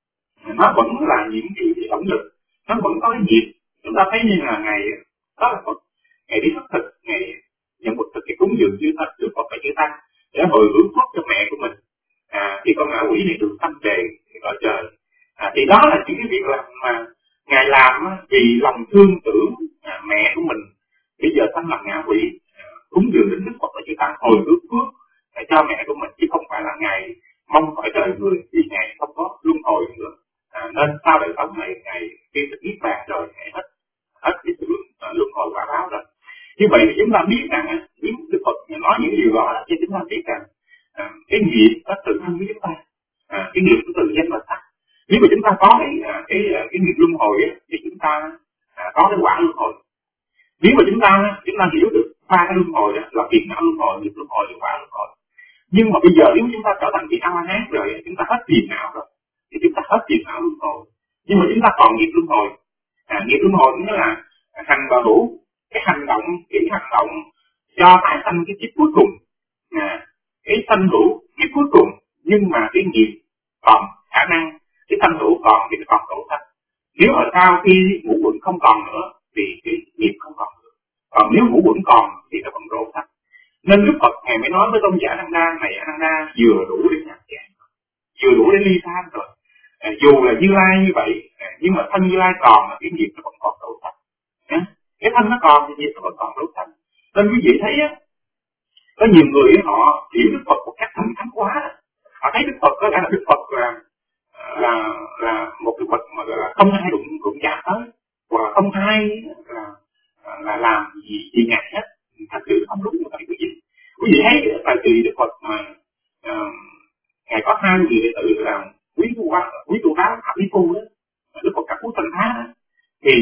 nó vẫn là những cái, cái động lực, nó vẫn có cái nghiệp. Chúng ta thấy như là ngày đó là Phật, ngày đi khất thực, ngày nhận một thực cái cúng dường chư tăng, Đức Phật và chư tăng để hồi hướng phước cho mẹ của mình. À, thì con ngạ quỷ này được sanh về cõi trời. À, thì đó là những cái việc làm mà ngài làm vì lòng thương tưởng à, mẹ của mình, bây giờ sanh làm ngạ quỷ, à, cúng dường đến Đức Phật và chư tăng hồi hướng phước để cho mẹ của mình, chứ không phải là ngài mong cõi trời người, vì ngài không có luân hồi nữa. À, nên sau đời sống này ngài khi được niết bàn rồi ngài hết hết cái sự uh, luân hồi quả báo rồi. Như vậy thì chúng ta biết rằng nếu Đức Phật nói những điều đó cho chúng ta biết rằng à, cái nghiệp nó tự thân với chúng ta, à, cái nghiệp nó tự danh và sắc. Nếu mà chúng ta có cái cái cái nghiệp luân hồi ấy, thì chúng ta à, có cái quả luân hồi. Nếu mà chúng ta chúng ta hiểu được ba cái luân hồi đó là phiền não luân hồi, nghiệp luân hồi và quả luân hồi. Nhưng mà bây giờ nếu chúng ta trở thành vị A La Hán rồi, chúng ta hết phiền não rồi, thì chúng ta hết phiền não luân hồi. Nhưng mà chúng ta còn nghiệp luân hồi. À, nghiệp luân hồi nghĩa là hành và đủ cái hành động, cái hành động cho tái sanh cái kiếp cuối cùng, à, cái sanh hữu kiếp cuối cùng, nhưng mà cái nghiệp còn khả năng cái sanh hữu còn thì nó còn độ sanh. Nếu mà sau khi ngũ uẩn không còn nữa thì cái nghiệp không còn nữa, còn nếu ngũ uẩn còn thì nó còn độ sanh. Nên Đức Phật ngài mới nói với tôn giả Ananda này, Ananda vừa đủ để nhạc nhạc, vừa đủ để ly tham rồi, À, dù là Như Lai như vậy, à, nhưng mà thân Như Lai còn mà cái nghiệp nó vẫn còn đổ sạch. À, cái thân nó còn thì nghiệp nó vẫn còn đổ sạch. Nên quý vị thấy á, có nhiều người họ hiểu Đức Phật một cách thâm thắm quá, họ thấy Đức Phật có lẽ là Đức Phật là là là một cái vật mà là không ai đụng đụng chạm tới, hoặc là không ai là là làm gì gì ngạc hết. Thật sự không đúng như vậy quý vị. Quý vị thấy thời kỳ Đức Phật mà uh, ngài có hai vị đệ tử là quý tu quá quý tu đá Thập Lý Phu đó, Đức Phật Cả Phú Thanh Thá, thì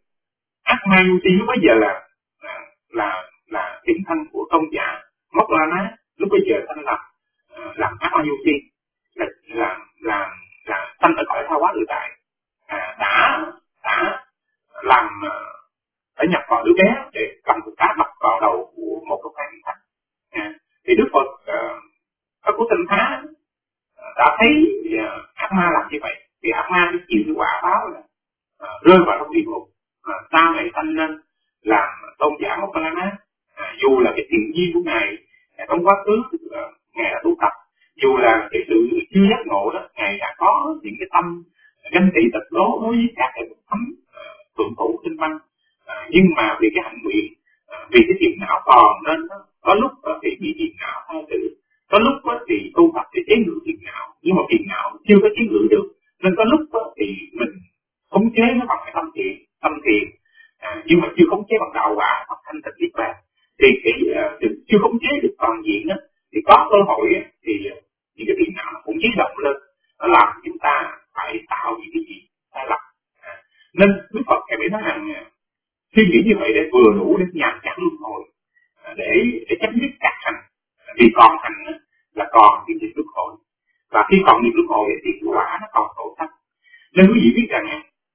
Atma-yu-ti lúc bấy giờ là là là, là tiền thân của tôn giả Mokka-la-ná, lúc bấy giờ thanh lập uh, làm Atma-yu-ti là là là là sanh ở cõi tha hóa tự tại, à, đã đã làm uh, phải nhập vào đứa bé để cầm cục đá đập vào đầu của một cái thằng thánh. À, thì Đức Phật uh, các của Tinh Thá uh, đã thấy uh, ác ma làm như vậy, thì ác ma sẽ chịu cái quả báo là uh, rơi vào trong địa ngục, uh, sau này sanh lên làm tôn giả Mokka-la-ná. Uh, dù là cái thiện duyên của ngài uh, trong quá khứ uh, ngài đã tu tập, dù là cái sự chưa giác ngộ đó ngài đã có những cái tâm ganh tị tật đố đối với các cái thấm uh, thượng thủ kinh văn. À, nhưng mà vì cái hạnh nguyện, à, vì cái phiền não còn nên có lúc thì bị phiền não thay tử, có lúc thì tu tập để chế ngự phiền não, nhưng mà phiền não chưa có chế ngự được, nên có lúc thì mình khống chế nó bằng cái tâm thiện, tâm thiện, à, nhưng mà chưa khống chế bằng đạo quả hoặc thanh tịnh niết bàn. Thì cái uh, chưa khống chế được toàn diện đó, thì có cơ hội thì uh, những cái phiền não cũng dấy động lên, nó làm chúng ta phải tạo những cái gì sai lầm. À, nên Đức Phật thầy mới nói rằng suy nghĩ như vậy để vừa đủ để nhằm chặn luân hồi, để để chấm dứt các hành, vì còn hành là còn cái nghiệp luân hồi, và khi còn nghiệp luân hồi thì quả nó còn tổ tắc. Nên quý vị biết rằng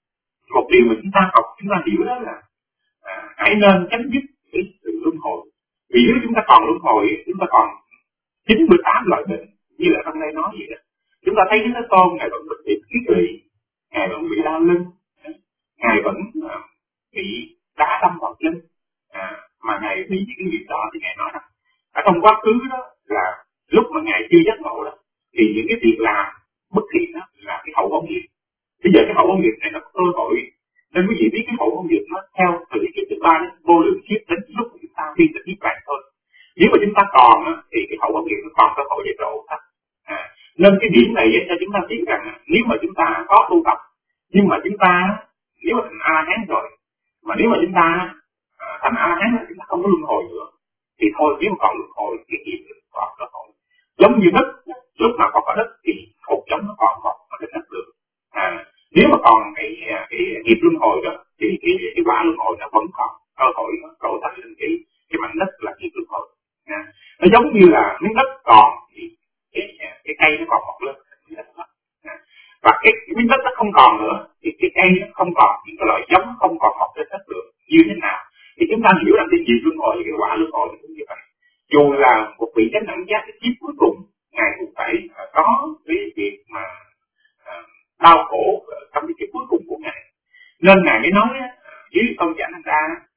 một điều mà chúng ta học chúng ta hiểu đó là à, hãy nên chấm dứt cái sự luân hồi, vì nếu chúng ta còn luân hồi chúng ta còn chín mươi tám loại bệnh như là trong đây nói vậy đó. Chúng ta thấy cái Thế Tôn ngài vẫn bị kiết lỵ, ngài vẫn bị đau lưng, ngài vẫn uh, bị đá đâm vào chân, à, mà ngài bị những cái việc đó thì ngài nói rằng ở trong quá khứ đó là lúc mà ngài chưa giác ngộ đó thì những cái việc làm bất thiện đó là cái hậu bổn nghiệp. Bây giờ cái hậu bổn nghiệp này là cơ hội, nên quý vị biết cái hậu bổn nghiệp nó theo từ kiếp thứ ba đến vô lượng kiếp đến lúc mà chúng ta phi tịch niết bàn thôi. Nếu mà chúng ta còn thì cái hậu bổn nghiệp nó còn cơ hội để độ thấp. À, nên cái điểm này cho chúng ta biết rằng nếu mà chúng ta có tu tập, nhưng mà chúng ta nếu mà thành A Hán rồi, mà nếu mà chúng ta à, thành A Hán là chúng ta không có luân hồi nữa, thì thôi nếu mà còn luân hồi thì nghiệp còn cơ hội. Giống như đất, lúc nào còn có đất thì hột giống nó còn còn ở trên đất được. À, nếu mà còn cái cái nghiệp luân hồi đó thì cái cái quả luân hồi nó vẫn còn cơ hội đổ thành lên cái cái mảnh đất là nghiệp luân hồi. À, nó giống như là miếng đất còn thì cái cái cây nó còn mọc lên. À, và cái, cái miếng đất nó không còn nữa thì cái cây nó không còn, những cái loại giống không còn mọc trên đất được. Như thế nào thì chúng ta hiểu rằng cái nghiệp luân hồi, cái quả luân hồi cũng như vậy. Dù là một vị chánh đẳng giác cái kiếp cuối cùng ngài cũng phải có cái việc mà uh, đau khổ trong cái kiếp cuối cùng của ngài. Nên ngài mới nói uh, với tôn giả Nanda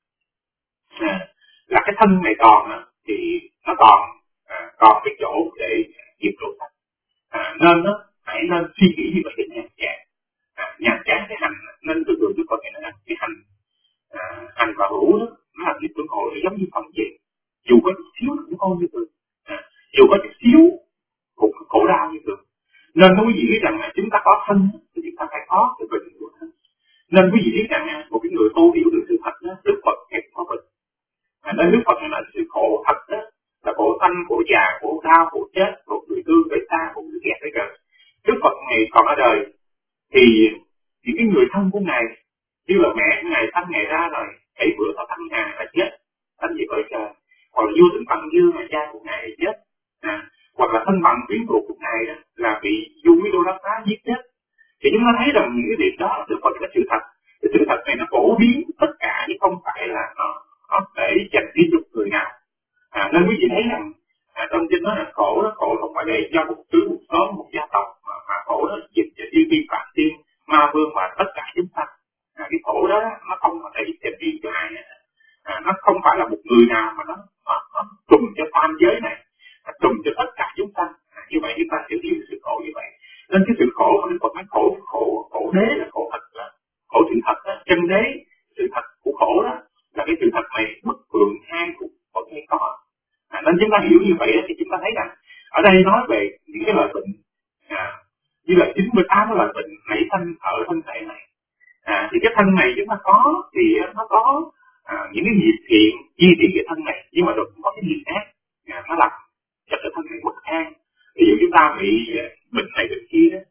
uh, là cái thân này còn uh, thì nó còn uh, còn cái chỗ để nghiệp độ sanh. À, nên nó hãy nên suy nghĩ như vậy để nhàn chán. À, nhàn chán cái hành nên từ từ Đức Phật nói là cái hành à, hành và hữu đó nó là nghiệp luân hồi giống như phần gì, dù có chút xíu cũng không như thường, à, dù có chút xíu cũng khổ đau như thường. Nên quý vị biết rằng là chúng ta có thân thì chúng ta phải có cái bệnh của thân. Nên quý vị biết rằng một cái người tu hiểu được sự thật đó, Đức Phật kẹp có bệnh. À, nên Đức Phật là sự khổ thật đó, là khổ sanh, khổ già, khổ đau, khổ chết, khổ người thương với ta, khổ người ghét với trời. Đức Phật ngày còn ở đời thì những cái người thân của ngài như là mẹ của ngài sanh ngài ra rồi, bảy bữa sau sanh ngài là chết, sanh về cõi trời. Hoặc là vua Tịnh Phạn Dương là cha của ngài chết, à, hoặc là thân bằng quyến thuộc của ngài đó là bị vua Quý Đô Đắc Xá giết chết. Thì chúng ta thấy rằng những cái việc đó Đức Phật là sự thật. Cái sự thật này nó phổ biến tất cả chứ không phải là nó, nó để dành riêng cho người nào. À, nên quý vị thấy rằng à, trong kinh nó là khổ đó, khổ không phải để cho một thứ một xóm một gia tộc mà, mà khổ đó dịch cho chư vi phạm tiên ma vương và tất cả chúng ta. À, cái khổ đó nó không phải để dành riêng cho ai, à, nó không phải là một người nào mà nó, nó, nó trùm cho tam giới này, nó trùm cho tất cả chúng ta. À, như vậy chúng ta sẽ hiểu sự khổ như vậy. Nên cái sự khổ Đức Phật nói khổ khổ khổ đế là khổ thật, là khổ sự thật đó, chân đế sự thật của khổ đó là cái sự thật này bất thường hai phục có thể có. À, nên chúng ta hiểu như vậy thì chúng ta thấy rằng ở đây nói về những cái loại bệnh à, như là chín mươi tám cái loại bệnh nảy sinh ở thân thể này. À, thì cái thân này chúng ta có thì nó có à, những cái nghiệp thiện chi trị cái thân này, nhưng mà rồi cũng có cái nghiệp ác à, nó làm cho cái thân này bất an. Ví dụ chúng ta bị bệnh này bệnh kia đó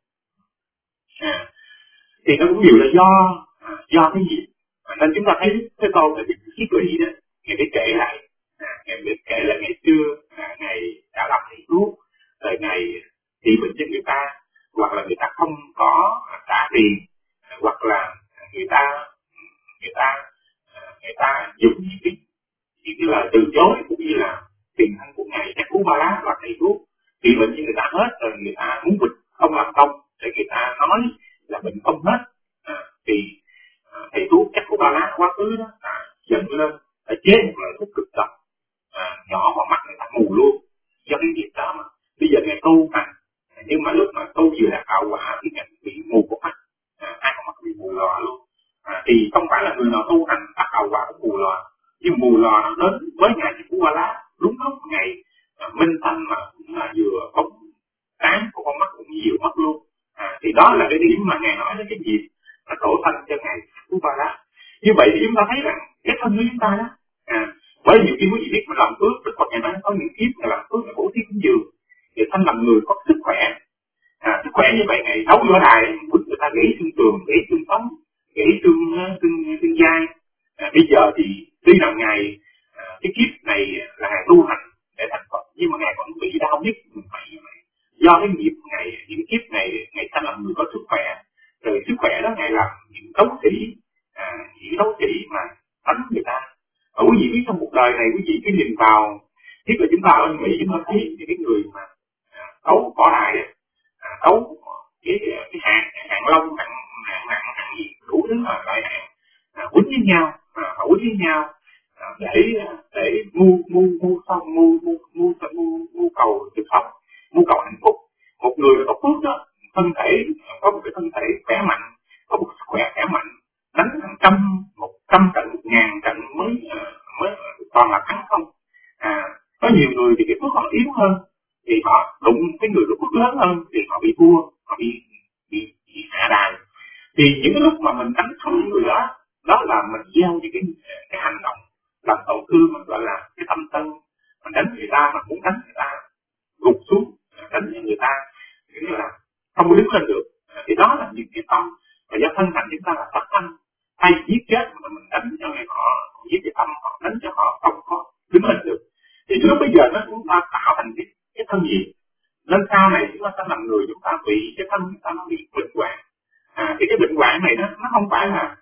à, thì nó cũng nhiều là do à, do cái nghiệp. À, nên chúng ta thấy cái câu là Kiết Lỵ đó, ngày để kể lại à, ngày để kể lại ngày xưa à, ngày đã làm thầy thuốc, rồi ngày trị bệnh cho người ta, hoặc là người ta không có trả tiền, hoặc là người ta người ta người ta dùng những cái những cái lời từ chối cũng như là tiền thân của ngài Chắc Cú Ba Lá là thầy thuốc trị bệnh cho người ta hết, rồi người ta muốn bệnh không làm công để người ta nói là bệnh không hết à, thì à, thầy thuốc Chắc Cú Ba Lá quá khứ đó à, giận lên đã chế một loại thuốc cực độc à, nhỏ vào mắt người ta mù luôn do cái việc đó. Mà bây giờ ngài tu hành, nhưng mà lúc mà tu vừa đạt đạo quả thì ngài bị mù của mắt, à, hai con mắt bị mù lòa luôn. À, thì không phải là người nào tu hành đạt đạo quả cũng mù lòa, nhưng mù lòa nó đến với ngài Chắc Cú Ba Lá đúng lúc ngày à, minh thanh mà cũng là vừa bóng sáng của con mắt cũng nhiều mắt luôn. À, thì đó là cái điểm mà ngài nói đến cái gì là tổ thành cho ngài Chắc Cú Ba Lá. Như vậy thì chúng ta thấy rằng cái thân của chúng ta đó à, bởi nhiều khi quý vị biết mà làm phước, Đức Phật ngài nói có những kiếp là làm phước là bố thí cúng dường thì thân làm người có sức khỏe. À, sức khỏe như vậy ngày đấu võ đài quýnh người ta gãy xương tường, gãy xương sống, gãy xương xương xương vai. À, bây giờ thì tuy rằng ngài à, cái kiếp này là ngài tu hành để thành Phật, nhưng mà ngài vẫn bị đau nhức như vậy. Do cái nghiệp ngày những kiếp này ngày ta làm người có sức khỏe, rồi sức khỏe đó ngài làm những đấu sĩ à, những đấu sĩ mà đánh người ta. Ở quý vị biết trong cuộc đời này quý vị cứ nhìn vào, thiết là chúng ta ở Mỹ chúng ta thấy những cái người mà à, đấu võ đài à, đấu cái cái hạng hạng long hạng hạng hạng hạng gì đủ thứ là loại hạng à, quýnh với nhau à, họ quýnh với nhau à, để để mua mua mua xong mua mua mua mua mua cầu sự sống, mua cầu hạnh phúc. Một người có phước đó, thân thể có một cái thân thể khỏe mạnh, có một sức khỏe khỏe mạnh, đánh hàng trăm một trăm trận một ngàn trận mới mới toàn là thắng không. À, có nhiều người thì cái phước họ yếu hơn thì họ đụng cái người có phước lớn hơn thì họ bị thua, họ bị bị, bị hạ đài. Thì những cái lúc mà mình đánh thắng những người đó, đó là mình gieo những cái cái hành động làm tổn thương, mình gọi là cái tâm sân. Mình đánh người ta, mình muốn đánh người ta gục xuống, đánh người ta nghĩa là không có đứng lên được. Thì đó là những cái tâm và do thân hành chúng ta là sát tâm, hay giết chết mà mình đánh cho người họ giết cái tâm họ, đánh cho họ không có đứng lên được. Thì lúc bây giờ nó chúng ta tạo thành cái cái thân gì, nên sau này chúng ta sẽ làm người chúng ta bị cái thân chúng ta nó bị bệnh hoạn. À, thì cái bệnh hoạn này nó nó không phải là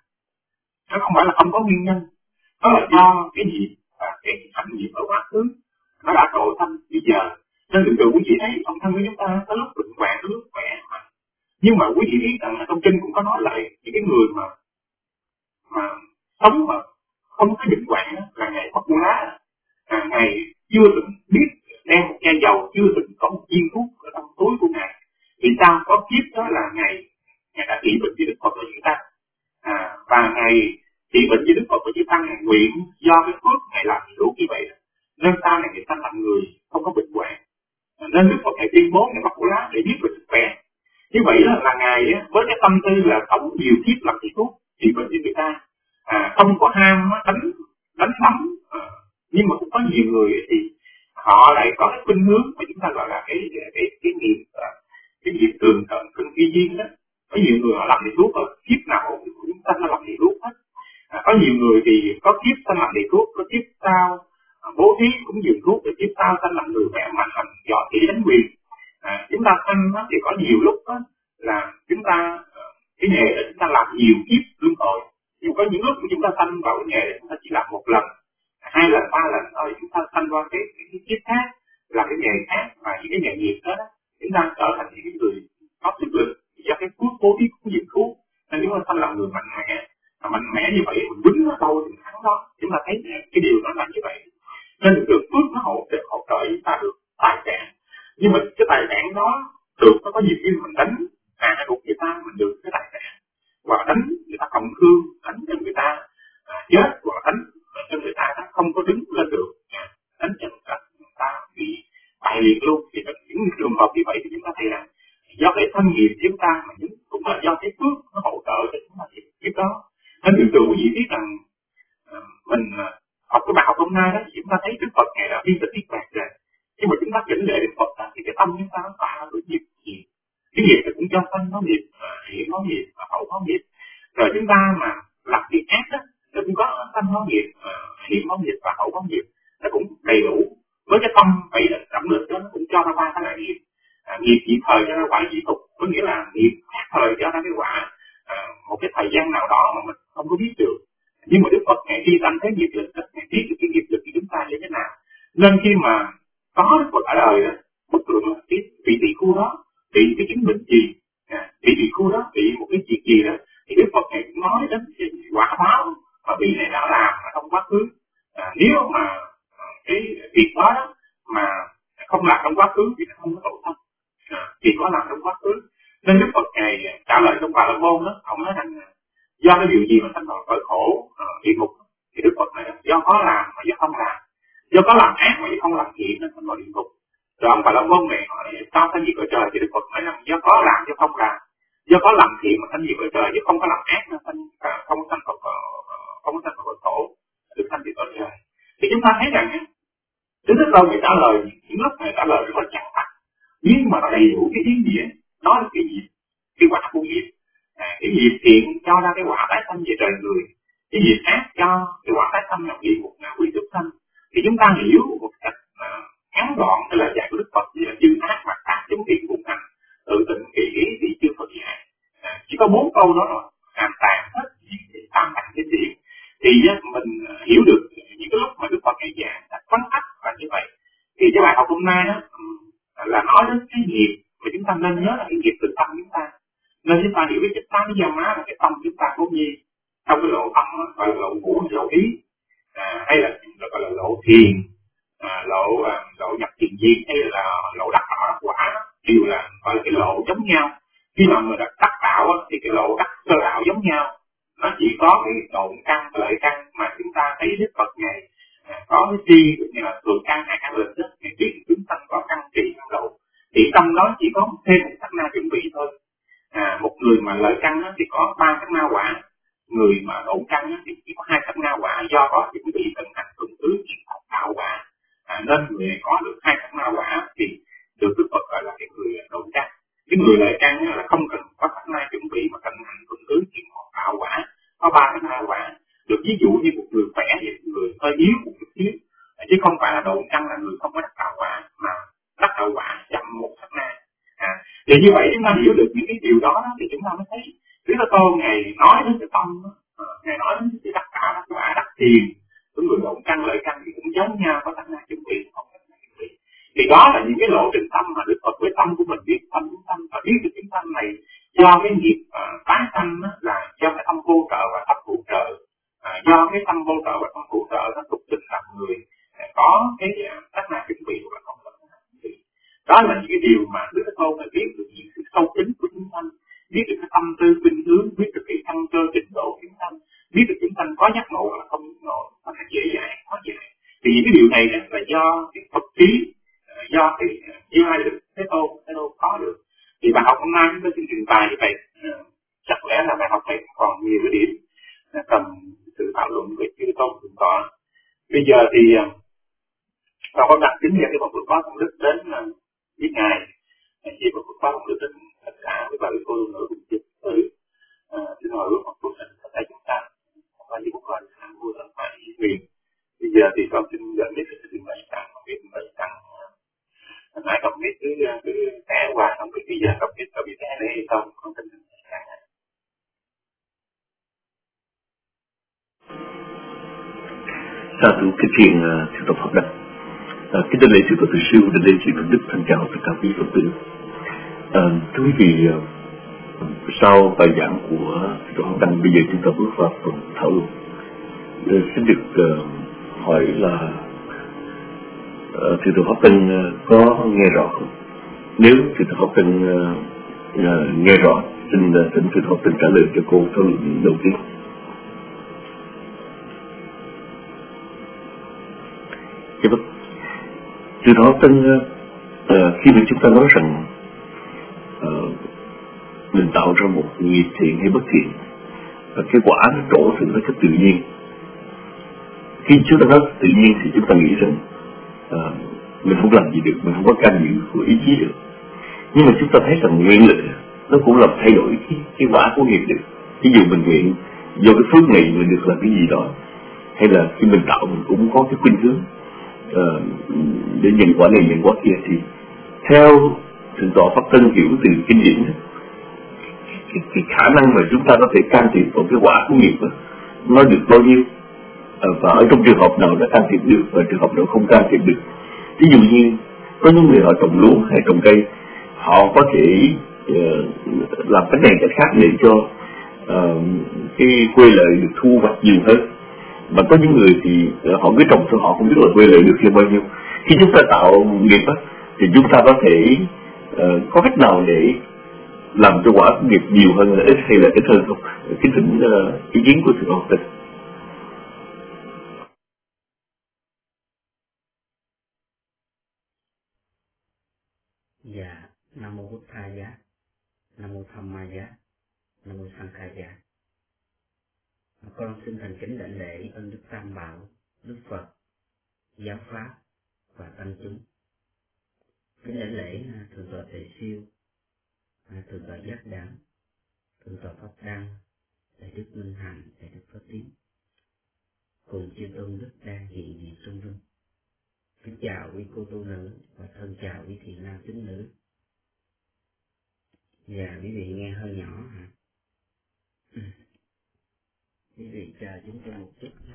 nó không phải là không có nguyên nhân, nó là do cái gì và cái hành nghiệp ở quá khứ nó đã tội thân bây giờ. Nên từ từ quý vị thấy trong thân của chúng ta có lúc bệnh hoạn, có lúc khỏe mà. Nhưng mà quý vị biết rằng là trong kinh cũng có nói lại những cái người mà mà sống mà không có bệnh hoạn là ngày Phật Bồ Lá, à, ngày chưa từng biết đem một chai dầu, chưa từng có một viên thuốc ở trong túi của ngài. Vì sao? Có kiếp đó là ngày ngài đã trị bệnh với Đức Phật của chúng ta, à, và ngày trị bệnh với Đức Phật của chúng ta ngài nguyện do cái phước ngài làm đủ như vậy, nên sau này người ta làm người không có bệnh hoạn. À, nên Đức Phật ngài tuyên bố ngài Phật Bồ Lá để biết về sức khỏe. Như vậy đó là ngài với cái tâm tư là sống nhiều kiếp làm thầy thuốc trị bệnh cho người ta, à, không có ham đánh đánh đấm, à, nhưng mà cũng có nhiều người thì họ lại có cái khuynh hướng mà chúng ta gọi là cái cái cái nghiệp cái nghiệp tường tận cận phi duyên đó. Có nhiều người họ làm thầy thuốc ở kiếp nào chúng ta nó làm thầy thuốc hết. À, có nhiều người thì có kiếp sanh làm thầy thuốc, có kiếp sau à, bố thí cũng dùng thuốc, rồi kiếp sau sanh làm người khỏe mạnh, làm võ sĩ đánh quyền. À, chúng ta sanh thì có nhiều lúc đó là chúng ta cái nghề để chúng ta làm nhiều kiếp luân hồi, nhưng có những lúc mà chúng ta sanh vào cái nghề để chúng ta chỉ làm một lần, hai lần, ba lần thôi, chúng ta sanh qua cái, cái, cái kiếp khác, làm cái nghề khác, và những cái nghề nghiệp đó, đó chúng ta trở thành những người có sức lực do cái phước bố thí của diện thuốc, nên chúng ta sanh làm người mạnh mẽ. Mà mạnh mẽ như vậy mình quýnh nó đâu thì thắng đó, chúng ta thấy cái điều nó là như vậy. Nên được phước nó hỗ trợ hỗ trợ chúng ta được tài sản, nhưng mà cái tài sản đó được nó có nhiều khi mình đánh à gục người thân có nghiệp, hiện có nghiệp và hậu có nghiệp. Rồi chúng ta mà làm việc ác đó, nó cũng có thân có nghiệp, hiện có nghiệp và hậu có nghiệp, nó cũng đầy đủ. Với cái tâm vậy là động lực đó nó cũng cho ra ba cái loại nghiệp. À, nghiệp dị thời cho ra quả dị tục, có nghĩa là nghiệp khác thời cho ra cái quả à, một cái thời gian nào đó mà mình không có biết được. Nhưng mà Đức Phật ngày khi sanh thế nghiệp lực, ngày biết được cái nghiệp lực của chúng ta như thế nào. Nên khi mà có Đức Phật ở đời đó, bất luận là cái vị tỳ khu đó bị cái chứng bệnh gì, à, vị tỳ khu đó bị một cái chuyện gì đó, thì Đức Phật ngày cũng nói đến cái quả báo mà vị này đã làm mà trong quá khứ. À, nếu mà cái việc đó, đó mà không làm trong quá khứ thì nó không có tội thân, à, thì có làm trong quá khứ. Nên Đức Phật ngày trả lời trong Bà La Môn đó, ông nói rằng do cái điều gì mà sanh vào cõi khổ địa ngục, thì Đức Phật này do có làm mà do không làm, do có làm ác mà do không làm thiện nên sanh vào địa ngục. Rồi ông Bà La Môn này hỏi sao sanh diệt cõi trời, thì Đức Phật nói rằng do có làm do không làm, do có làm thiện mà sanh diệt cõi trời, chứ không có làm ác nên sanh không có sanh vào không có sanh vào cõi khổ, được sanh diệt cõi trời. Thì chúng ta thấy rằng Đức Thế Tôn này trả lời những lúc này trả lời rất là chân thật, nhưng mà nó đầy đủ cái ý nghĩa. Đó là cái nghiệp, cái quả của nghiệp. À, cái nghiệp thiện cho ra cái quả tái sanh về trời người, cái nghiệp ác cho cái quả tái sanh là địa ngục, là quy súc sanh. Thì chúng ta hiểu một cách à, ngắn gọn cái lời dạy của Đức Phật như là chư ác mặt ác chống thiện cùng hành, tự tình kỳ ý thì chưa Phật dạy. À, chỉ có bốn câu đó rồi làm tàn hết những tam tạng trên điện. Thì mình hiểu được những cái lúc mà Đức Phật ngày giảng đã phán thách và như vậy. Thì cái bài học hôm nay đó là nói đến cái nghiệp mà chúng ta nên nhớ là cái nghiệp từ tâm chúng ta. Nên chúng ta hiểu cái chất tám gia má là cái tâm chúng ta vốn nhi. Trong cái lộ tâm gọi là lộ ngũ, lộ ý, à, hay là gọi là lộ thiền, à, lộ à, lộ nhập thiền viên, hay là lộ đắc đạo đắc quả, đều là gọi là cái lộ giống nhau. Khi mà mình đắc đạo thì cái lộ đắc sơ đạo giống nhau. Nó chỉ có cái độn căn, lợi căn mà chúng ta thấy Đức Phật ngày à, có cái tri cũng như là thường căn hai căn lịch đó, ngày biết chúng sanh có căn trì căn độ. Thì tâm đó chỉ có thêm một sát na chuẩn bị thôi. À, một người mà lợi căn thì có ba sát na quả, người mà độn căn thì chỉ có hai sát na quả, do có chuẩn bị tận hành thuận tứ chuyển học tạo quả. À, nên người này có được hai sát na quả thì được Đức Phật gọi là cái người độn căn. Cái người lợi căn là không cần có sát na chuẩn bị mà tận hành thuận tứ chuyển học tạo quả, có ba sát na quả. Được ví dụ như một người khỏe và một người hơi yếu một chút xíu, chứ không phải là độn căn là người không có đắc đạo quả, mà đắc đạo quả chậm một sát na. À, thì như vậy chúng ta hiểu được những cái điều đó, đó thì chúng ta mới thấy Đức Thế Tôn ngày nói đến cái tâm, à, ngày nói đến cái đắc đạo đắc quả đắc thiền, cái người độn căn lợi căn thì cũng giống nhau, có sát na chuẩn bị không có sát na chuẩn bị. Thì đó là những cái lộ trình tâm mà Đức Phật với tâm của mình biết tâm chúng tâm và biết được cái tâm này do cái nghiệp à, tái sanh là do cái tâm vô trợ và tâm phụ trợ. À, do cái tâm vô trợ và tâm phụ trợ nó tục sinh làm người à, có cái sát na chuẩn bị và không có sát na chuẩn bị. Đó là những cái điều mà Đức Thế Tôn phải biết được những sự sâu tính của chúng sanh, biết được cái tâm tư khuynh hướng, biết được cái căn cơ trình độ của chúng sanh, biết được chúng sanh có giác ngộ là không giác ngộ, có thể dễ dãi, khó dạy. Thì những cái điều này là do cái Phật trí, do cái như ai được Thế Tôn, Thế Tôn có được. Thì bài học hôm nay chúng tôi xin trình bày như vậy, chắc lẽ là bài học này còn nhiều cái điểm cần sự thảo luận về chư Tôn Thượng Tọa. Bây giờ thì con có đặt kính nhận cái một Phật pháp công đức đến với ngài, chỉ một Phật pháp công đức đến tất cả với bà cô nữ cùng chịu tử. Xin hỏi một phút sinh tất cả chúng ta, không phải như một con hàng vua thần phải ý quyền. Bây giờ thì con xin dẫn đến sự trình bày tăng, không biết bày tăng. Hồi nãy không biết cứ cứ té qua, không biết bây giờ không biết có bị té đấy hay không, không tin được tất cả. Sa thú kính truyền Thượng tọa Pháp Đăng. À, kính thưa lễ Thượng tọa Từ Sư, đến đây xin Đức thân chào tất cả quý Phật tử. À, thưa quý vị, sau bài giảng của Thượng tọa Pháp Đăng, bây giờ chúng ta bước vào phần thảo luận. À, xin được uh, hỏi là uh, Thượng tọa Pháp Đăng uh, có nghe rõ không? Nếu Thượng tọa Pháp Đăng uh, uh, nghe rõ, xin uh, xin Thượng tọa Pháp Đăng trả lời cho cô thảo luận đầu tiên. Dạ vâng. Từ đó tân uh, khi mà chúng ta nói rằng uh, mình tạo ra một nghiệp thiện hay bất thiện, và cái quả nó trổ từ nó cách tự nhiên. Khi chúng ta nói tự nhiên thì chúng ta nghĩ rằng uh, mình không làm gì được, mình không có can dự của ý chí được. Nhưng mà chúng ta thấy rằng nguyện lực nó cũng làm thay đổi cái, cái quả của nghiệp được. Ví dụ mình nguyện do cái phước này mình được làm cái gì đó, hay là khi mình tạo mình cũng có cái khuynh hướng uh, để nhận quả này nhận quả kia, thì theo Thượng tọa Pháp Tân hiểu từ kinh điển đó, cái, cái khả năng mà chúng ta có thể can thiệp vào cái quả của nghiệp đó, nó được bao nhiêu, à, và ở trong trường hợp nào nó can thiệp được và trường hợp nào không can thiệp được. Ví dụ như có những người họ trồng lúa hay trồng cây, họ có thể uh, làm cái này cái khác để cho uh, cái quê lợi được thu hoạch nhiều hơn. Mà có những người thì uh, họ cứ trồng thôi, họ không biết là quê lợi được thêm bao nhiêu. Khi chúng ta tạo nghiệp đó, thì chúng ta có thể uh, có cách nào để làm cho quả nghiệp nhiều hơn là ít hay là ít hơn không? Kính thỉnh uh, ý kiến của Thượng tọa Tân. Dạ, Nam mô Bụt Thầy Giá, Nam mô Tham Ma Giá, Nam mô Sang Khai Giá. Con xin thành kính đảnh lễ ơn Đức Tam Bảo, Đức Phật, Giáo Pháp và Tăng chúng. Kính đảnh lễ Thượng tọa Tề Siêu, Thượng tọa Giác Đẳng, Thượng tọa Pháp Đăng, Đại Đức Minh Hạnh, Đại Đức Pháp Tiến, cùng chư tôn đức đang hiện diện trong rung. Kính chào quý cô tu nữ và thân chào quý thiện nam tín nữ. Dạ, quý vị nghe hơi nhỏ hả? Ừ. Quý vị chờ chúng tôi một chút nhé.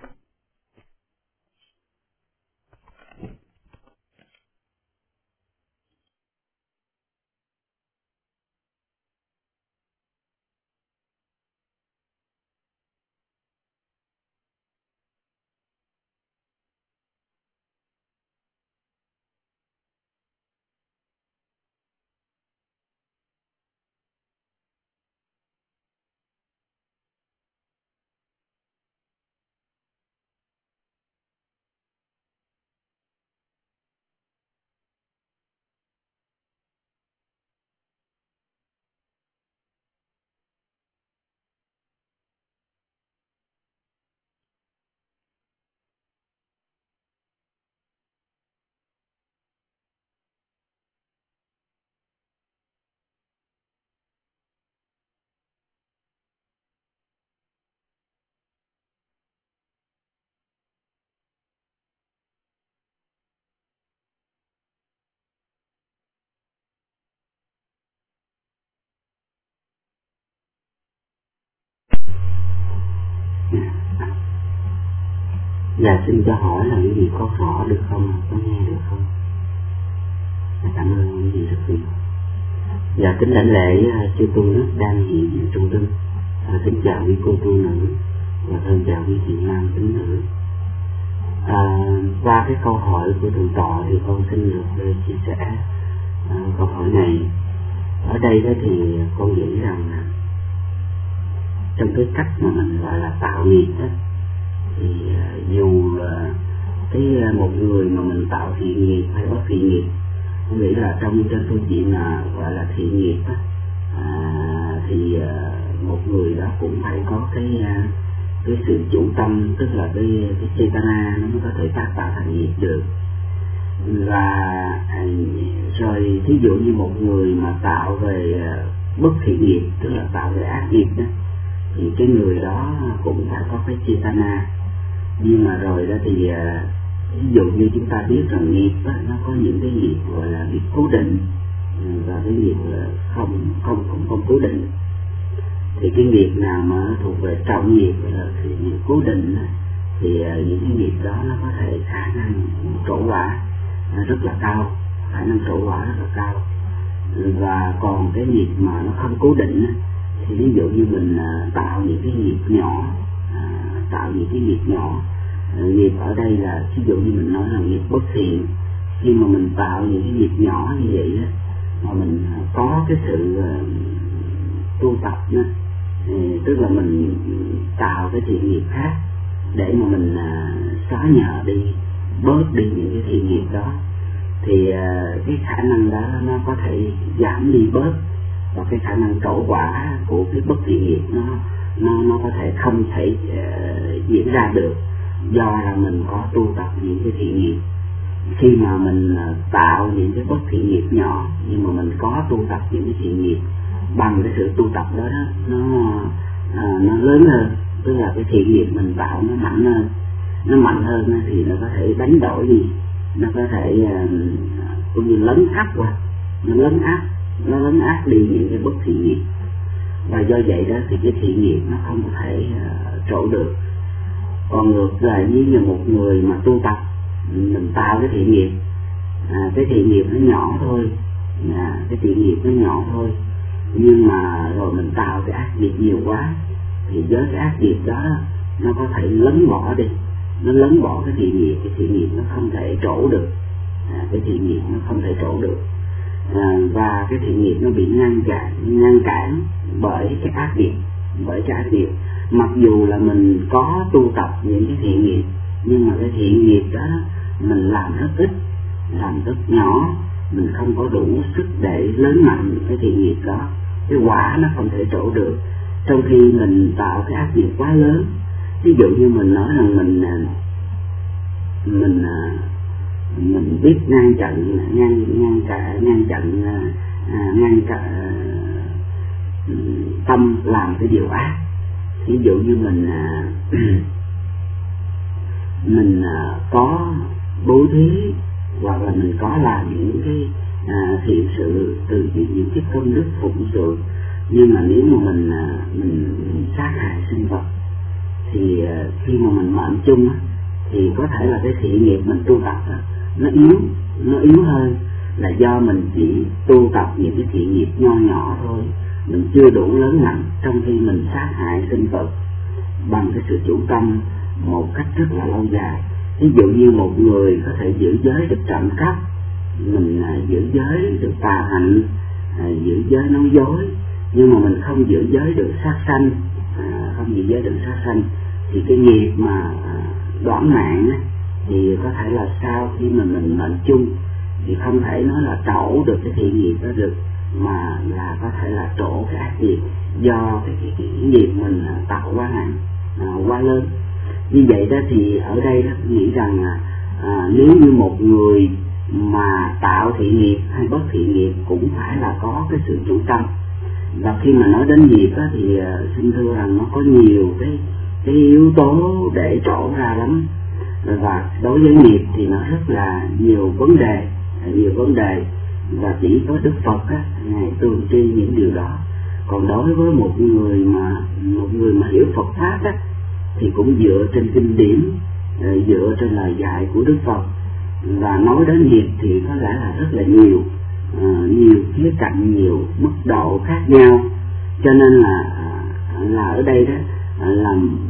Dạ, xin cho hỏi là quý vị có rõ được không, có nghe được không? Dạ, cảm ơn quý vị rất nhiều. Dạ, kính đảnh lễ chư tôn đức đang hiện diện trong rung. À, kính chào quý cô tu nữ và thân chào quý thiện nam tín nữ. À, qua cái câu hỏi của Thượng tọa thì con xin được chia sẻ à, câu hỏi này. Ở đây đó thì con nghĩ rằng là trong cái cách mà mình gọi là tạo nghiệp đó, thì uh, dù uh, cái uh, một người mà mình tạo thiện nghiệp hay bất thiện nghiệp, tôi nghĩ là trong trên phương diện là gọi là thiện nghiệp đó, uh, thì uh, một người đó cũng phải có cái uh, cái sự chủ tâm, tức là cái cái chetana nó mới có thể tác tạo thành nghiệp được. Và uh, rồi thí dụ như một người mà tạo về uh, bất thiện nghiệp, tức là tạo về ác nghiệp đó, thì cái người đó cũng phải có cái chetana. Nhưng mà rồi đó thì ví dụ như chúng ta biết rằng nghiệp đó, nó có những cái nghiệp gọi là nghiệp cố định và cái nghiệp không không không không cố định. Thì cái nghiệp nào mà thuộc về trọng nghiệp là thì nghiệp cố định thì những cái nghiệp đó nó có thể khả năng trổ quả rất là cao, khả năng trổ quả rất là cao. Và còn cái nghiệp mà nó không cố định thì ví dụ như mình tạo những cái nghiệp nhỏ, tạo những cái nghiệp nhỏ. Nghiệp ở đây là ví dụ như mình nói là nghiệp bất thiện. Khi mà mình tạo những cái nghiệp nhỏ như vậy đó, mà mình có cái sự uh, tu tập đó, thì tức là mình tạo cái thiện nghiệp khác để mà mình uh, xóa nhờ đi, bớt đi những cái thiện nghiệp đó, thì uh, cái khả năng đó nó có thể giảm đi bớt, và cái khả năng trổ quả của cái bất thiện nghiệp nó nó nó có thể không thể uh, diễn ra được, do là mình có tu tập những cái thiện nghiệp. Khi mà mình uh, tạo những cái bất thiện nghiệp nhỏ nhưng mà mình có tu tập những cái thiện nghiệp bằng cái sự tu tập đó, đó nó à, nó lớn hơn, tức là cái thiện nghiệp mình tạo nó mạnh hơn, nó mạnh hơn thì nó có thể đánh đổi gì, nó có thể cũng uh, như lấn áp qua, nó lấn áp, nó lấn áp đi những cái bất thiện nghiệp, và do vậy đó thì cái thiện nghiệp nó không có thể uh, trổ được. Còn ngược lại như một người mà tu tập, mình tạo cái thiện nghiệp, à, cái thiện nghiệp nó nhỏ thôi, à, cái thiện nghiệp nó nhỏ thôi, nhưng mà rồi mình tạo cái ác nghiệp nhiều quá, thì với cái ác nghiệp đó nó có thể lấn bỏ đi, nó lấn bỏ cái thiện nghiệp, cái thiện nghiệp nó không thể trổ được, à, cái thiện nghiệp nó không thể trổ được, à, và cái thiện nghiệp nó bị ngăn cản, ngăn cản bởi cái ác nghiệp, bởi cái ác nghiệp. Mặc dù là mình có tu tập những cái thiện nghiệp, nhưng mà cái thiện nghiệp đó mình làm rất ít, làm rất nhỏ, mình không có đủ sức để lớn mạnh cái thiện nghiệp đó, cái quả nó không thể trổ được. Trong khi mình tạo cái ác nghiệp quá lớn, ví dụ như mình nói rằng mình mình mình biết ngăn chặn ngăn ngăn cả ngăn chặn à, ngăn cả tâm làm cái điều ác. Ví dụ như mình à, mình à, có bố thí, hoặc là mình có làm những cái à, thiện sự từ những cái công đức phụng sự, nhưng mà nếu mà mình à, mình, mình sát hại sinh vật, thì à, khi mà mình mệnh chung thì có thể là cái thiện nghiệp mình tu tập đó, nó yếu, nó yếu hơn, là do mình chỉ tu tập những cái thiện nghiệp nho nhỏ thôi, mình chưa đủ lớn mạnh, trong khi mình sát hại sinh vật bằng cái sự chủ tâm một cách rất là lâu dài. Ví dụ như một người có thể giữ giới được trộm cắp, mình à, giữ giới được tà hạnh, à, giữ giới nói dối, nhưng mà mình không giữ giới được sát sanh, à, không giữ giới được sát sanh, thì cái nghiệp mà à, đoản mạng ấy, thì có thể là sau khi mà mình mệnh chung thì không thể nói là trổ được cái thiện nghiệp đó được, mà là có thể là trổ cái ác nghiệp, do cái, cái, cái, cái nghiệp mình tạo quá nặng, à, quá lớn. Như vậy đó thì ở đây đó nghĩ rằng là à, nếu như một người mà tạo thiện nghiệp hay bất thiện nghiệp cũng phải là có cái sự chủ tâm. Và khi mà nói đến nghiệp đó, thì uh, xin thưa rằng nó có nhiều cái cái yếu tố để trổ ra lắm, và đối với nghiệp thì nó rất là nhiều vấn đề, nhiều vấn đề và chỉ có Đức Phật á, ngài tường tri những điều đó. Còn đối với một người mà một người mà hiểu Phật pháp á, thì cũng dựa trên kinh điển, dựa trên lời dạy của Đức Phật, và nói đến nghiệp thì có lẽ là rất là nhiều, uh, nhiều khía cạnh, nhiều mức độ khác nhau. Cho nên là là ở đây đó là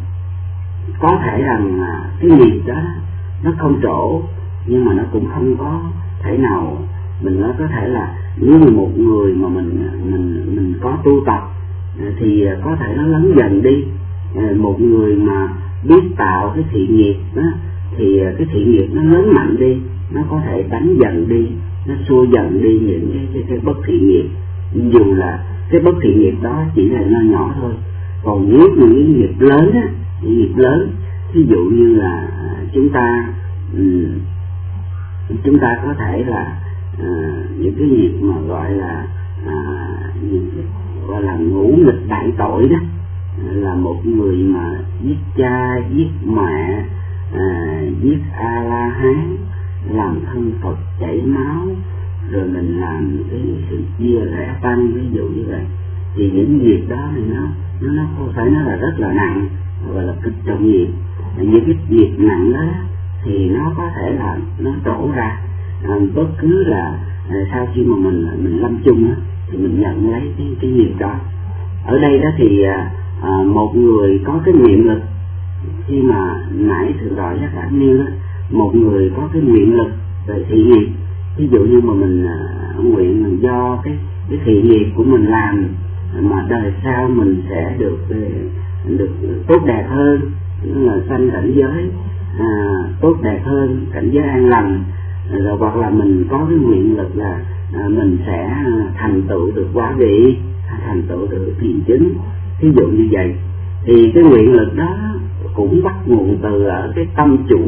có thể rằng cái nghiệp đó nó không trổ, nhưng mà nó cũng không có thể nào mình nói có thể là nếu như một người mà mình mình mình có tu tập thì có thể nó lớn dần đi. Một người mà biết tạo cái thiện nghiệp đó, thì cái thiện nghiệp nó lớn mạnh đi, nó có thể đánh dần đi, nó xua dần đi những cái, cái, cái bất thiện nghiệp, dù là cái bất thiện nghiệp đó chỉ là nho nhỏ thôi. Còn nếu những cái nghiệp lớn á, những nghiệp lớn, ví dụ như là chúng ta um, chúng ta có thể là uh, những cái nghiệp mà gọi là uh, những cái, gọi là ngũ nghịch đại tội đó, là một người mà giết cha, giết mẹ, à, giết A La Hán, làm thân Phật chảy máu, rồi mình làm cái sự chia rẽ tăng, ví dụ như vậy, thì những việc đó thì nó nó nó không phải nó là rất là nặng, gọi là kịch trọng nghiệp. Những cái việc nặng đó thì nó có thể là nó trổ ra à, bất cứ là à, sau khi mà mình mình lâm chung á, thì mình nhận lấy cái cái nghiệp đó. Ở đây đó thì à, À, một người có cái nguyện lực, khi mà nãy thượng tọa giác đã nêu đó, một người có cái nguyện lực về thiện nghiệp, ví dụ như mà mình à, nguyện mình do cái cái thiện nghiệp của mình làm mà đời sau mình sẽ được được tốt đẹp hơn, là sanh cảnh giới à, tốt đẹp hơn, cảnh giới an lành, rồi hoặc là mình có cái nguyện lực là à, mình sẽ thành tựu được quả vị, thành tựu được thiện chính. Ví dụ như vậy thì cái nguyện lực đó cũng bắt nguồn từ ở cái tâm chủ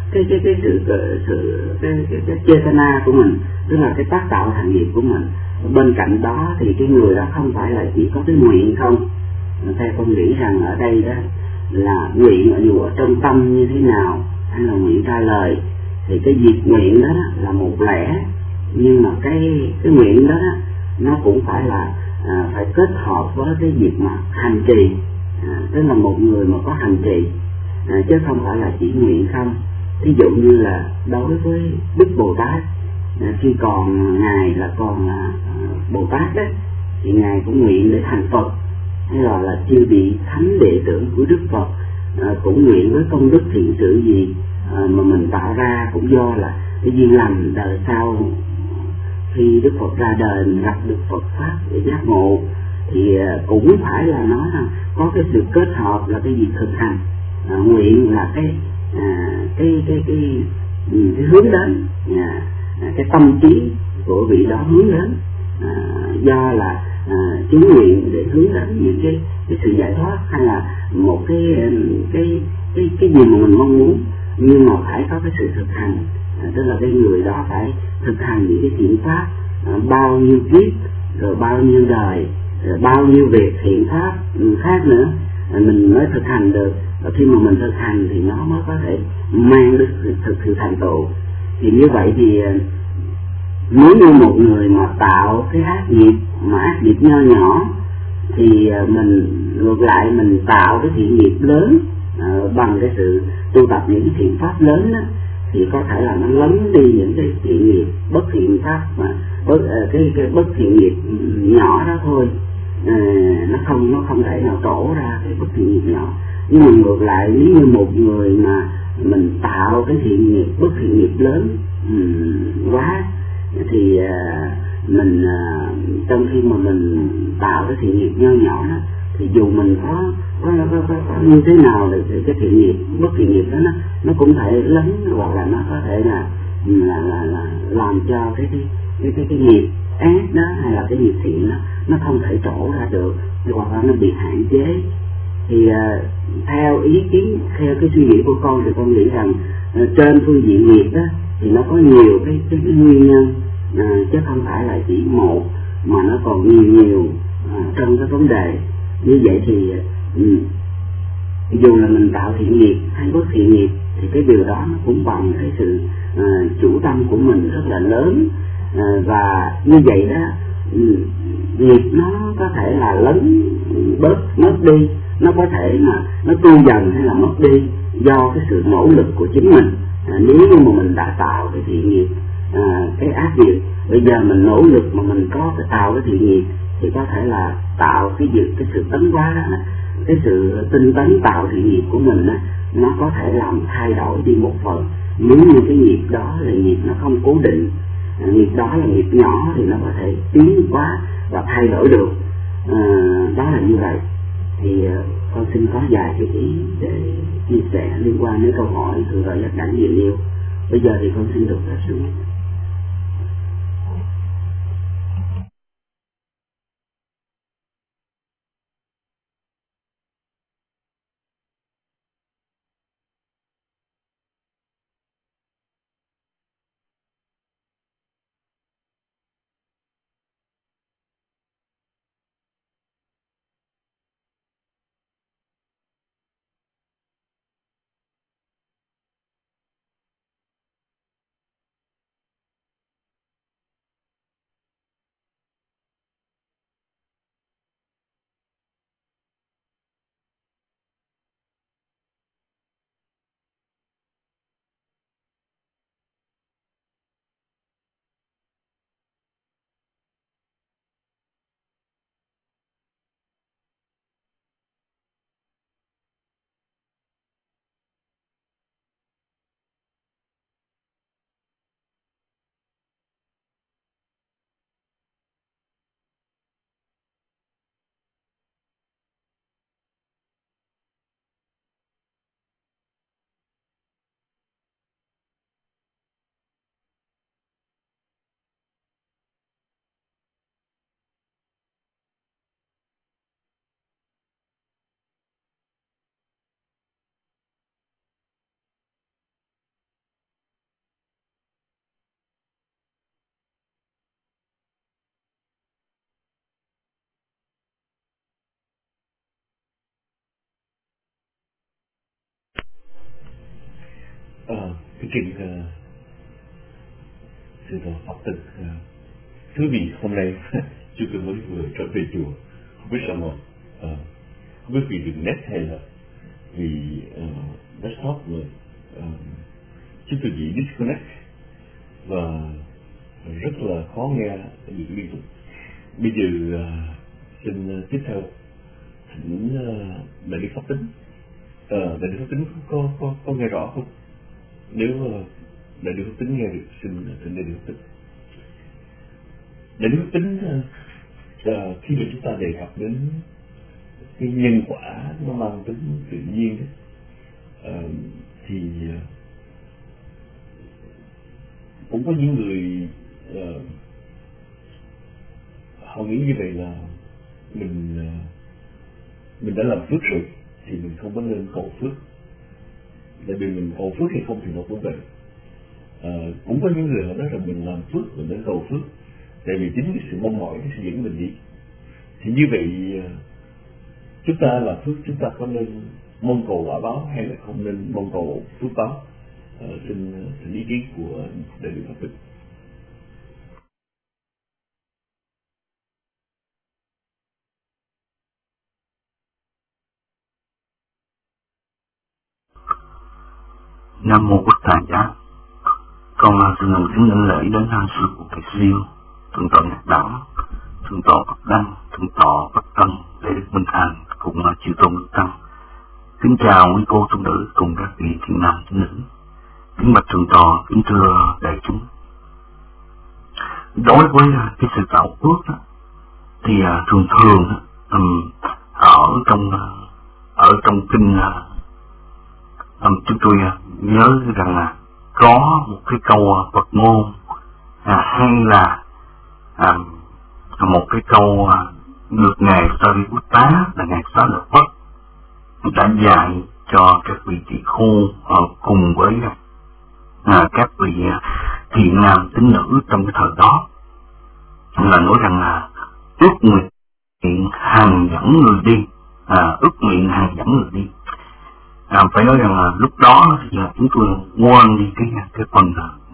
cái cái cái sự sự cái cái, cái chetana của mình, tức là cái tác tạo hành nghiệp của mình. Bên cạnh đó thì cái người đó không phải là chỉ có cái nguyện không. Theo con nghĩ rằng ở đây đó là nguyện ở dù ở trong tâm như thế nào hay là nguyện ra lời, thì cái việc nguyện đó, đó là một lẽ, nhưng mà cái cái nguyện đó, đó nó cũng phải là à, phải kết hợp với cái việc mà hành trì, à, tức là một người mà có hành trì, à, chứ không phải là chỉ nguyện không. Ví dụ như là đối với Đức Bồ Tát, à, khi còn ngài là còn à, Bồ Tát đấy, thì ngài cũng nguyện để thành Phật, hay là là chư vị thánh đệ tử của Đức Phật à, cũng nguyện với công đức thiện sự gì à, mà mình tạo ra, cũng do là cái duyên lành đời sau khi Đức Phật ra đời mình gặp được Phật pháp để giác ngộ, thì à, cũng phải là nói rằng có cái sự kết hợp là cái việc thực hành. À, nguyện là cái à, cái cái cái, cái, cái hướng đến, à, cái tâm trí của vị đó hướng đến, à, do là à, chứng nguyện để hướng đến những cái cái sự giải thoát, hay là một cái cái cái cái gì mà mình mong muốn, nhưng mà phải có cái sự thực hành, à, tức là cái người đó phải thực hành những cái thiện pháp, à, bao nhiêu kiếp, rồi bao nhiêu đời, rồi bao nhiêu việc thiện pháp khác nữa, à, mình mới thực hành được. Và khi mà mình thực hành thì nó mới có thể mang được thực sự thành tựu. Thì như vậy thì nếu như một người mà tạo cái ác nghiệp, mà ác nghiệp nho nhỏ, thì mình ngược lại mình tạo cái thiện nghiệp lớn uh, bằng cái sự tu tập những cái thiện pháp lớn đó, thì có thể là nó lấn đi những cái thiện nghiệp bất thiện pháp, mà bất, uh, cái, cái bất thiện nghiệp nhỏ đó thôi, uh, nó không nó không thể nào trổ ra cái bất thiện nghiệp nhỏ. Nhưng mà ngược lại, nếu như một người mà mình tạo cái thiện nghiệp bất thiện nghiệp lớn um, quá, thì uh, mình uh, trong khi mà mình tạo cái thiện nghiệp nho nhỏ đó, thì dù mình có có, có, có, có như thế nào thì cái thiện nghiệp bất thiện nghiệp đó nó nó cũng thể lấn, hoặc là nó có thể là là là, là làm cho cái cái cái cái, cái nghiệp ác đó hay là cái nghiệp thiện đó nó không thể trổ ra được, hoặc là nó bị hạn chế. Thì uh, theo ý kiến, theo cái suy nghĩ của con thì con nghĩ rằng uh, trên phương diện nghiệp đó thì nó có nhiều cái, cái, cái nguyên nhân, uh, chứ không phải là chỉ một, mà nó còn nhiều nhiều uh, trong cái vấn đề. Như vậy thì uh, dù là mình tạo thiện nghiệp hay bất thiện nghiệp thì cái điều đó nó cũng bằng cái sự uh, chủ tâm của mình rất là lớn, uh, và như vậy đó uh, nghiệp nó có thể là lớn bớt mất đi, nó có thể mà nó tu dần hay là mất đi do cái sự nỗ lực của chính mình. À, nếu như mà mình đã tạo cái thiện nghiệp, à, cái ác nghiệp, bây giờ mình nỗ lực mà mình có cái tạo cái thiện nghiệp thì có thể là tạo cái việc cái sự tấn hóa đó, cái sự tinh tấn tạo thiện nghiệp của mình đó, nó có thể làm thay đổi đi một phần. Nếu như cái nghiệp đó là nghiệp nó không cố định, à, nghiệp đó là nghiệp nhỏ thì nó có thể tiến hóa và thay đổi được. À, đó là như vậy. Thì uh, con xin có vài cái ý để chia sẻ liên quan đến câu hỏi từ lời giác đẳng diệu yêu. Bây giờ thì con xin được phép xuống. À, cái trình uh, sự Pháp Tịch uh, thưa vị, hôm nay chúng tôi mới vừa trở về chùa, không biết sao mà uh, không biết vì đường net hay là vì uh, desktop rồi uh, chúng tôi bị disconnect và rất là khó nghe được liên tục. Bây giờ uh, xin uh, tiếp theo thỉnh uh, đại đức Pháp Tính. Uh, đại đức Pháp Tính có có có nghe rõ không? Nếu uh, đại đức Pháp Tính nghe được, xin thỉnh đại đức Pháp Tính. Đại đức Pháp Tính uh, uh, khi mà chúng ta đề cập đến cái nhân quả nó mang tính tự nhiên đấy, uh, thì uh, cũng có những người uh, họ nghĩ như vậy là mình uh, mình đã làm phước rồi thì mình không có nên cầu phước, tại vì mình cầu phước hay không thì nó cũng vậy. Uh, cũng có những người họ nói rằng mình làm phước mình nên cầu phước, tại vì chính cái sự mong mỏi nó sẽ dẫn mình đi. Thì như vậy uh, chúng ta làm phước, chúng ta có nên mong cầu quả báo hay là không nên mong cầu phước báo? Uh, xin, xin ý kiến của đại đức Pháp Tính. Nam mô Bụt Tát Giá. Con xin lần kính đảnh lễ đến hai sư của thầy siêu, thượng tọa Nhật Đẳng, thượng tọa Bậc Đăng, thượng tọa Bậc Tân, đại đức Minh Thành cùng chư tôn đức tăng. Kính chào quý cô tu nữ cùng các vị thiện nam tín nữ. Kính bạch thượng tọa, kính thưa đại chúng. Đối với cái sự tạo phước đó, thì thường thường um, ở trong ở trong kinh um, chúng tôi nhớ rằng là có một cái câu Phật ngôn à, hay là à, một cái câu à, được ngài Sariputta là ngài Xá Lợi Phất đã dạy cho các vị tỳ khưu à, cùng với à, các vị à, thiện nam tín nữ trong cái thời đó, là nói rằng là ước nguyện hàng dẫn người đi, à, ước nguyện hàng dẫn người đi. À, phải nói rằng là lúc đó thì chúng tôi quên đi cái cái phần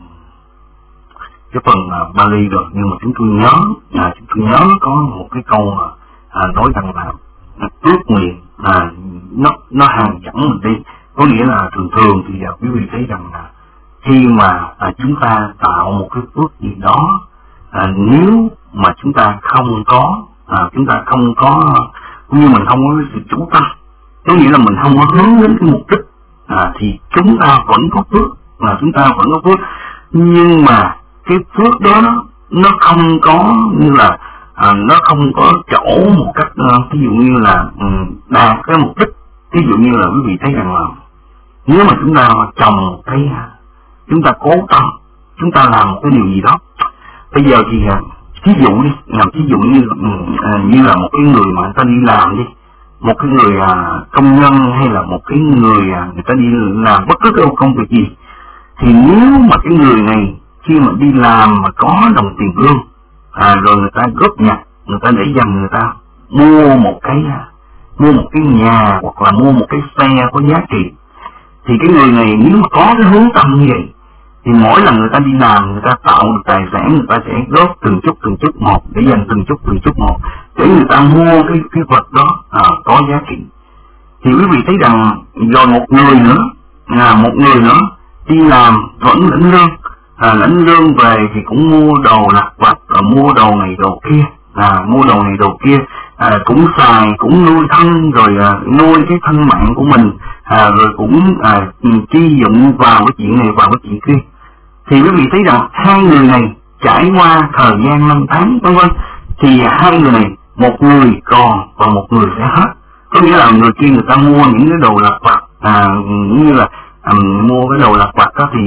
cái phần uh, Bali rồi, nhưng mà chúng tôi nhớ à, chúng tôi nhớ có một cái câu mà à, nói rằng là ước nguyện à, nó nó hàng dẫn mình đi, có nghĩa là thường thường thì uh, quý vị thấy rằng là khi mà à, chúng ta tạo một cái phước gì đó, à, nếu mà chúng ta không có à, chúng ta không có cũng như mình không có sự chú tâm, có nghĩa là mình không có hướng đến cái mục đích, à, thì chúng ta vẫn có phước, là chúng ta vẫn có phước, nhưng mà cái phước đó nó, nó không có như là à, nó không có chỗ một cách uh, ví dụ như là um, đạt cái mục đích. Ví dụ như là quý vị thấy rằng là nếu mà chúng ta trồng một cái, chúng ta cố tâm, chúng ta làm một cái điều gì đó, bây giờ thì ví dụ đi, ví dụ như uh, như là một cái người mà người ta đi làm đi, một cái người à, công nhân hay là một cái người à, người ta đi làm bất cứ công việc gì, thì nếu mà cái người này khi mà đi làm mà có đồng tiền lương, à, rồi người ta góp nhặt, người ta để dành, người ta mua một cái à, mua một cái nhà hoặc là mua một cái xe có giá trị, thì cái người này nếu mà có cái hướng tâm như vậy, thì mỗi lần người ta đi làm, người ta tạo được tài sản, người ta sẽ góp từng chút từng chút một để dành từng chút từng chút một để người ta mua cái cái vật đó à, có giá trị. Thì quý vị thấy rằng rồi một người nữa, à, một người nữa đi làm vẫn lãnh lương, à, lãnh lương về thì cũng mua đồ lặt vặt, à, mua đồ này đồ kia, à, mua đồ này đồ kia, à, cũng xài, cũng nuôi thân, rồi à, nuôi cái thân mạng của mình, à, rồi cũng à, chi dụng vào cái chuyện này vào cái chuyện kia. Thì quý vị thấy rằng hai người này trải qua thời gian năm tháng vân vân, thì hai người này, một người còn và một người sẽ hết. Có nghĩa là người kia người ta mua những cái đồ lặt vặt, à, như là à, mua cái đồ lặt vặt đó thì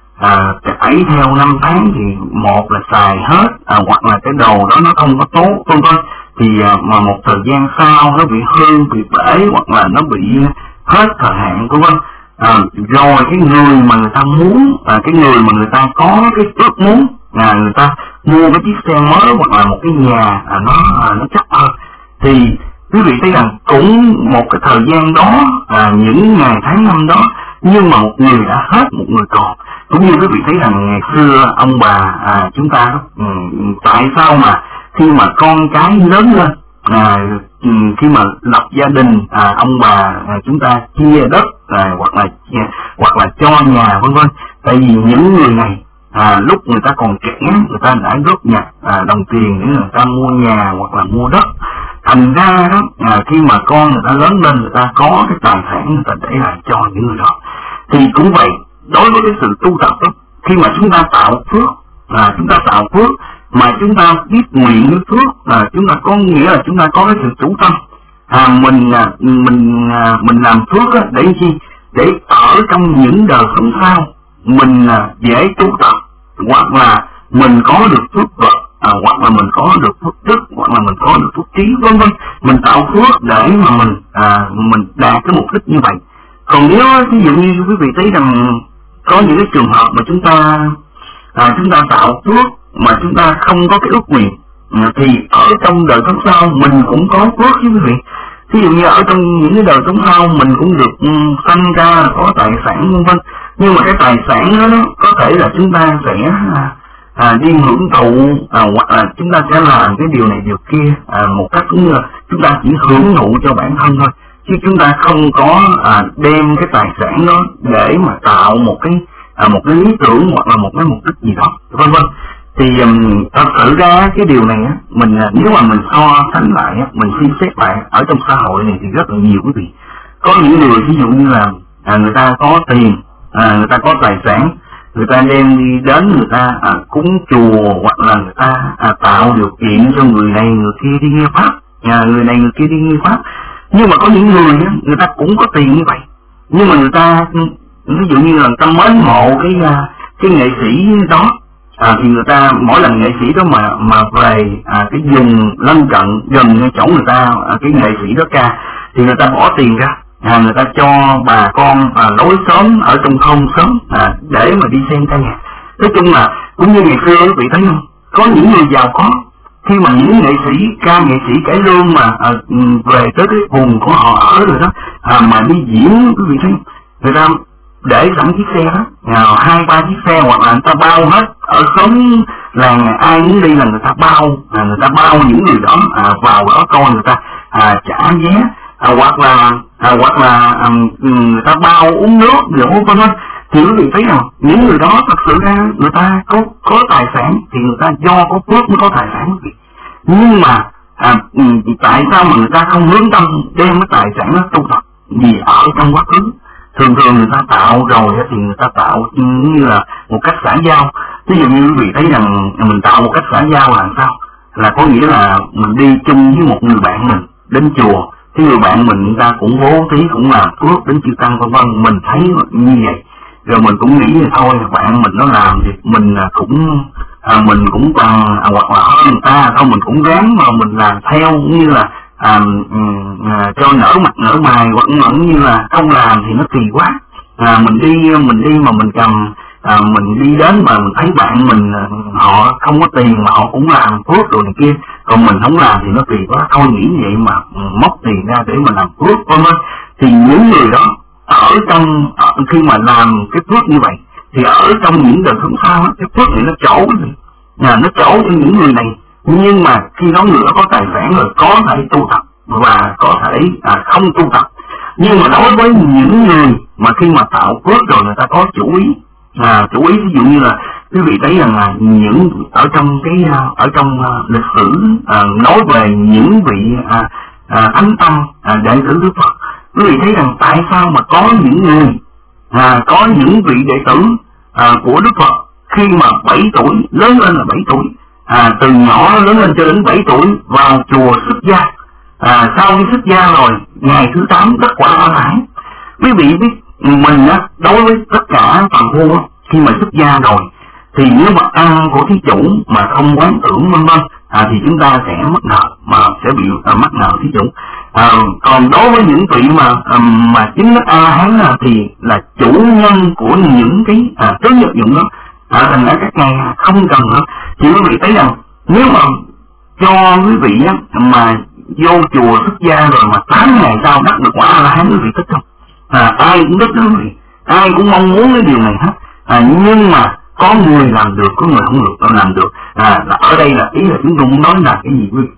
à, trải theo năm tháng thì một là xài hết, à, hoặc là cái đồ đó nó không có tốt vân vân, thì à, mà một thời gian sau nó bị hư, bị bể, hoặc là nó bị hết thời hạn vân vân. À, rồi cái người mà người ta muốn, à, cái người mà người ta có cái ước muốn, à, người ta mua cái chiếc xe mới hoặc là một cái nhà à, nó à, nó chắc hơn, thì quý vị thấy rằng cũng một cái thời gian đó, à, những ngày tháng năm đó, nhưng mà một người đã hết, một người còn. Cũng như quý vị thấy rằng ngày xưa ông bà à, chúng ta ừ, tại sao mà khi mà con cái lớn lên, à, ừ, khi mà lập gia đình, à, ông bà à, chúng ta chia đất, à, hoặc là hoặc là cho nhà vân vân. Tại vì những người này à, lúc người ta còn trẻ, người ta đã góp nhặt à, đồng tiền để người ta mua nhà hoặc là mua đất. Thành ra đó, à, khi mà con người ta lớn lên, người ta có cái tài sản người ta để lại cho những người đó. Thì cũng vậy, đối với cái sự tu tập đó, khi mà chúng ta tạo phước, à, chúng ta tạo phước mà chúng ta biết nguyện với phước, là chúng ta có nghĩa là chúng ta có cái sự chủ tâm. À, mình à, mình à, mình làm phước á, để chi? Để ở trong những đời sống sau mình à, dễ tu tập, hoặc là mình có được phước vật, à, hoặc là mình có được phước đức, hoặc là mình có được phước trí, vân vân. Mình tạo phước để mà mình à, mình đạt cái mục đích như vậy. Còn nếu ví dụ như quý vị thấy rằng có những cái trường hợp mà chúng ta à, chúng ta tạo phước mà chúng ta không có cái ước nguyện, à, thì ở trong đời sống sau mình cũng có phước chứ quý vị. Ví dụ như ở trong những cái đời sống sau mình cũng được um, sanh ra, có tài sản vân vân. Nhưng mà cái tài sản đó, đó có thể là chúng ta sẽ à, à, đi hưởng thụ, à, hoặc là chúng ta sẽ làm cái điều này điều kia, à, một cách cũng như là chúng ta chỉ hưởng thụ cho bản thân thôi, chứ chúng ta không có à, đem cái tài sản đó để mà tạo một cái à, một cái lý tưởng hoặc là một cái mục đích gì đó, vân vân. Thì um, thật sự ra cái điều này á, mình nếu mà mình so sánh lại á, mình suy xét lại ở trong xã hội này thì rất là nhiều quý vị. Có những người ví dụ như là à, người ta có tiền, à, người ta có tài sản, người ta đem đi đến người ta à, cúng chùa, hoặc là người ta à, tạo điều kiện cho người này người kia đi nghe pháp, à, người này người kia đi nghe pháp. Nhưng mà có những người á, người ta cũng có tiền như vậy, nhưng mà người ta ví dụ như là người ta mến mộ cái cái nghệ sĩ đó, à, thì người ta mỗi lần nghệ sĩ đó mà mà về à, cái vùng lân cận gần cái chỗ người ta à, cái nghệ sĩ đó ca, thì người ta bỏ tiền ra, à, người ta cho bà con à, lối xóm ở trong thôn xóm à, để mà đi xem ca nhạc. Nói chung là cũng như ngày xưa quý vị thấy không, có những người giàu có, khi mà những nghệ sĩ ca nghệ sĩ cải lương mà à, về tới cái vùng của họ ở rồi đó, à, mà đi diễn, quý vị thấy người ta để sẵn chiếc xe đó, à, hai ba chiếc xe, hoặc là người ta bao hết ở xóm làng, ai muốn đi là người ta bao, à, người ta bao những người đó à, vào đó coi người ta à, trả vé, à, hoặc là à, hoặc là à, người ta bao uống nước rồi vân vân. Thì quý vị thấy rằng những người đó thật sự ra người ta có có tài sản, thì người ta do có phước mới có tài sản quý vị. Nhưng mà à, tại sao mà người ta không hướng tâm đem cái tài sản đó tu tập? Vì ở trong quá khứ thường thường người ta tạo rồi thì người ta tạo như là một cách xã giao. Ví dụ như quý vị thấy rằng mình tạo một cách xã giao là sao? Là có nghĩa là mình đi chung với một người bạn mình đến chùa, cái người bạn mình người ta cũng bố thí, cũng làm phước đến chư tăng vân vân. Mình thấy như vậy rồi mình cũng nghĩ là thôi bạn mình nó làm thì mình cũng à, mình cũng bằng à, hoặc là hơn người ta, thôi mình cũng ráng mà mình làm theo, như là à, à, cho nở mặt nở mày, hoặc vẫn như là không làm thì nó kỳ quá. À, mình đi mình đi mà mình cầm à, mình đi đến mà mình thấy bạn mình họ không có tiền mà họ cũng làm phước rồi này kia, còn mình không làm thì nó kỳ quá, thôi nghĩ vậy mà móc tiền ra để mà làm phước vân vân. Thì những người đó ở trong ở, khi mà làm cái phước như vậy thì ở trong những đời sống sau cái phước này nó trổ à, nó trổ cho những người này. Nhưng mà khi đó người đó có tài sản rồi có thể tu tập và có thể à, không tu tập. Nhưng mà đối với những người mà khi mà tạo phước rồi người ta có chủ ý, à, chủ ý ví dụ như là quý vị thấy rằng là những ở trong cái ở trong uh, lịch sử uh, nói về những vị uh, uh, thánh tăng uh, đệ tử Đức Phật, quý vị thấy rằng tại sao mà có những người à, có những vị đệ tử à, của Đức Phật khi mà bảy tuổi, lớn lên là bảy tuổi, à, từ nhỏ lớn lên cho đến bảy tuổi vào chùa xuất gia, à, sau khi xuất gia rồi ngày thứ tám đắc quả A La Hán. Quý vị biết mình á, đối với tất cả phàm phu khi mà xuất gia rồi thì nếu mà ăn của thí chủ mà không quán tưởng vân vân à, thì chúng ta sẽ mất nợ, mà sẽ bị à, mắc nợ thí chủ. À, còn đối với những vị mà à, mà chính A La Hán là thì là chủ nhân của những cái à, tứ vật dụng đó, à, thành ra các ngài không cần nữa. Thì quý vị thấy rằng nếu mà cho quý vị á, mà vô chùa xuất gia rồi mà tám ngày sau đắc được quả A La Hán, quý vị thích không? À, ai cũng thích đó quý vị. ai cũng mong muốn cái điều này hết, à, nhưng mà có người làm được, có người không được làm được. À, là ở đây là ý là chúng tôi muốn nói là cái gì quý vị?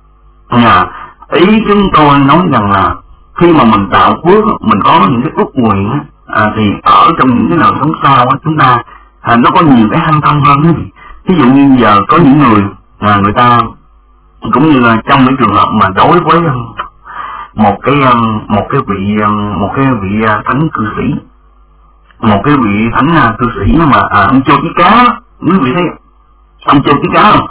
À, ý chúng tôi nói rằng là khi mà mình tạo phước, mình có những cái ước nguyện, à, thì ở trong những cái đời sống sau chúng ta à, nó có nhiều cái hanh thông hơn quý vị. Ví dụ như giờ có những người à, người ta cũng như là trong những trường hợp mà đối với một cái một cái vị một cái vị thánh cư sĩ, một cái vị thánh cư sĩ mà à, ông Châu Chí Cá, quý vị thấy ông Châu Chí Cá không?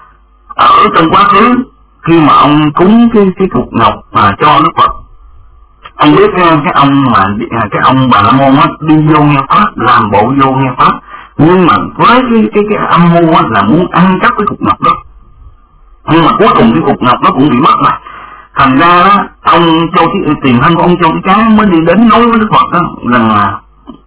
Ở trong quá khứ khi mà ông cúng cái cái cục ngọc mà cho Đức Phật, ông biết cái, cái ông mà cái ông Bà La Môn á đi vô nghe pháp, làm bộ vô nghe pháp, nhưng mà với cái cái cái âm mưu á là muốn ăn cắp cái cục ngọc đó, nhưng mà cuối cùng cái cục ngọc nó cũng bị mất mà. Thành ra đó, ông Châu Chí tiền thân của ông Châu Chí Cá mới đi đến nói với Đức Phật đó rằng là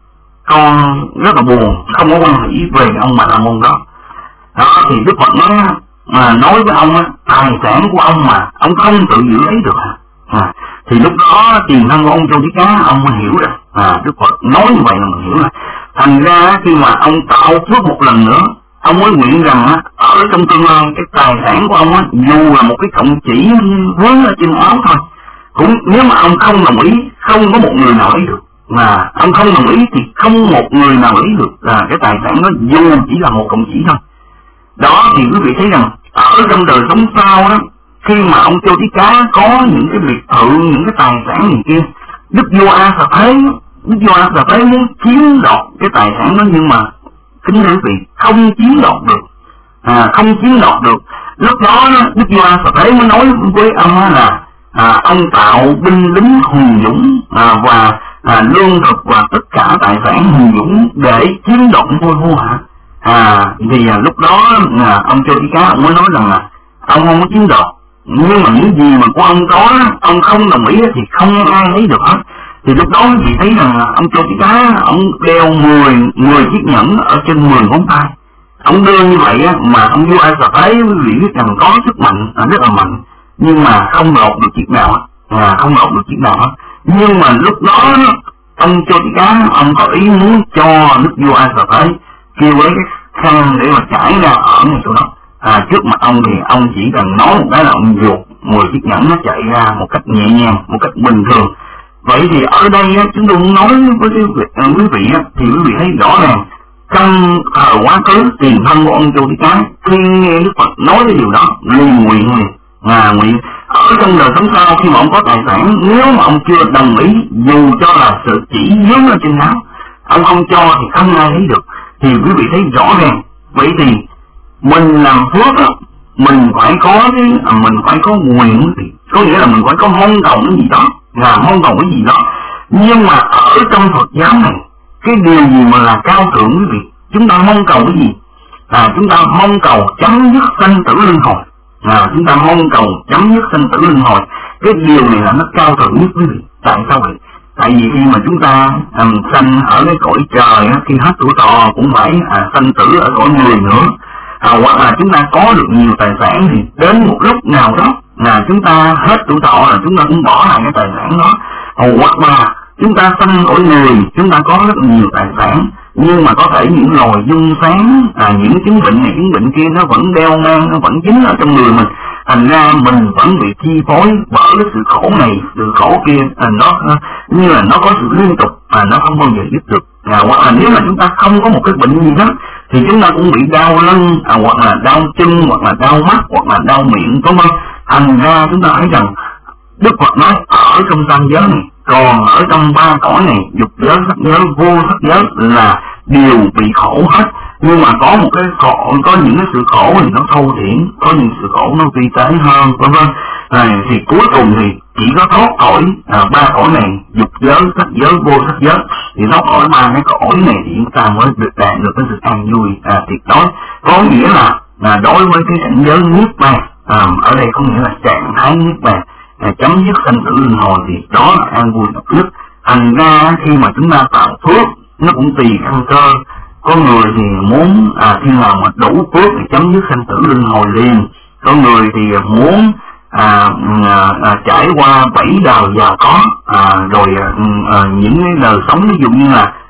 con rất là buồn, không có quan hệ về ông Bà La Môn đó. Đó thì Đức Phật nói mà nói với ông á, tài sản của ông mà ông không tự giữ lấy được à. Thì lúc đó tiền thân của ông Châu Chí Cá ông mới hiểu rồi, à, Đức Phật nói như vậy là mình hiểu rồi. Thành ra khi mà ông tạo phước một lần nữa, ông mới nguyện rằng á, ở trong tương lai cái tài sản của ông á, dù là một cái cọng chỉ vướng ở trên áo thôi, cũng nếu mà ông không đồng ý, không có một người nào lấy được, mà ông không đồng ý thì không một người nào lấy được là cái tài sản đó dù chỉ là một cọng chỉ thôi. Đó thì quý vị thấy rằng ở trong đời sống sau đó, khi mà ông Châu Chí Cá có những cái biệt thự, những cái tài sản này kia, Đức Vua A Xà Thế, Đức Vua A Xà Thế muốn chiếm đoạt cái tài sản đó, nhưng mà kính thưa quý vị không chiếm đoạt được, à, không chiếm đoạt được. Lúc đó Đức Vua A Xà Thế mới nói với ông là à, ông tạo binh lính hùng dũng à, và à, lương thực và tất cả tài sản hùng dũng để chiếm đoạt ngôi vua hạ. À, thì à, lúc đó à, ông Châu Chí Cá ông mới nói rằng là ông không có chiếm đoạt, nhưng mà những gì mà của ông có ông không đồng ý thì không ai lấy được hết. Thì lúc đó chị thấy rằng là ông Châu Chí Cá ông đeo mười mười chiếc nhẫn ở trên mười ngón tay. Ông đưa như vậy á, mà ông vua A Xà Thế quý vị biết rằng có sức mạnh à, rất là mạnh, nhưng mà không lột được chiếc nào à, không lột được chiếc nào hết. Nhưng mà lúc đó ông Châu Chí Cá ông có ý muốn cho Đức Vua A Xà Thế kêu lấy cái khăn để mà trải ra ở ngay chỗ đó. À, trước mặt ông thì ông chỉ cần nói một cái là ông ruột mười chiếc nhẫn nó chạy ra một cách nhẹ nhàng, một cách bình thường. Vậy thì ở đây á, chúng tôi muốn nói với quý vị, à, quý vị á, thì quý vị thấy rõ ràng trong thời quá khứ tiền thân của ông Châu Chí Cá khi nghe Đức Phật nói cái điều đó liền nguyện liền à, nguyện ở trong đời sống sau khi mà ông có tài sản, nếu mà ông chưa đồng ý dù cho là sự chỉ dướng ở trên áo, ông không cho thì không ai lấy được. Thì quý vị thấy rõ ràng. Vậy thì mình làm phước đó, mình phải có cái à, mình phải có nguyện, có nghĩa là mình phải có mong cầu cái gì đó, là mong cầu cái gì đó. Nhưng mà ở trong Phật giáo này, cái điều gì mà là cao thượng quý vị? Chúng ta mong cầu cái gì? À, chúng ta mong cầu chấm dứt sanh tử luân hồi. À, chúng ta mong cầu chấm dứt sanh tử luân hồi. Cái điều này là nó cao thượng nhất quý vị. Tại sao vậy? Tại vì khi mà chúng ta um, sanh ở cái cõi trời, khi hết tuổi thọ cũng phải à, sanh tử ở cõi người nữa. À, hoặc là chúng ta có được nhiều tài sản thì đến một lúc nào đó là chúng ta hết tuổi thọ là chúng ta cũng bỏ lại cái tài sản đó. À, hoặc là chúng ta sanh cõi người, chúng ta có rất nhiều tài sản, nhưng mà có thể những loài dung sáng, à, những chứng bệnh này chứng bệnh kia nó vẫn đeo ngang, nó vẫn dính ở trong người mình. Thành ra mình vẫn bị chi phối bởi cái sự khổ này, sự khổ kia, à, nó như là nó có sự liên tục, mà nó không bao giờ dứt được. À, hoặc là nếu mà chúng ta không có một cái bệnh gì đó thì chúng ta cũng bị đau lưng, à, hoặc là đau chân, hoặc là đau mắt, hoặc là đau miệng, có không? Thành ra chúng ta thấy rằng Đức Phật nói ở trong tam giới này, còn ở trong ba cõi này, dục giới, sắc giới, vô sắc giới là đều bị khổ hết. Nhưng mà có một cái khổ, có những cái sự khổ thì nó thâu thiển, có những sự khổ nó vi tế hơn, vân vân. À, thì cuối cùng thì chỉ có thoát khỏi à, ba cõi này, dục giới, sắc giới, vô sắc giới, thì thoát khỏi ba cái cõi này thì chúng ta mới được đạt được cái sự an vui à, tuyệt đối. Có nghĩa là à, đối với cái cảnh giới niết bàn, à, ở đây có nghĩa là trạng thái niết bàn, à, chấm dứt sanh tử luân hồi, thì đó là an vui độc nhất. Thành ra khi mà chúng ta tạo phước nó cũng tùy căn cơ. Có người thì muốn à, khi nào mà đủ phước thì chấm dứt sanh tử luân hồi liền. Có người thì muốn à, à, à, trải qua bảy đời giàu có, à, rồi à, à, những cái đời sống ví dụ như là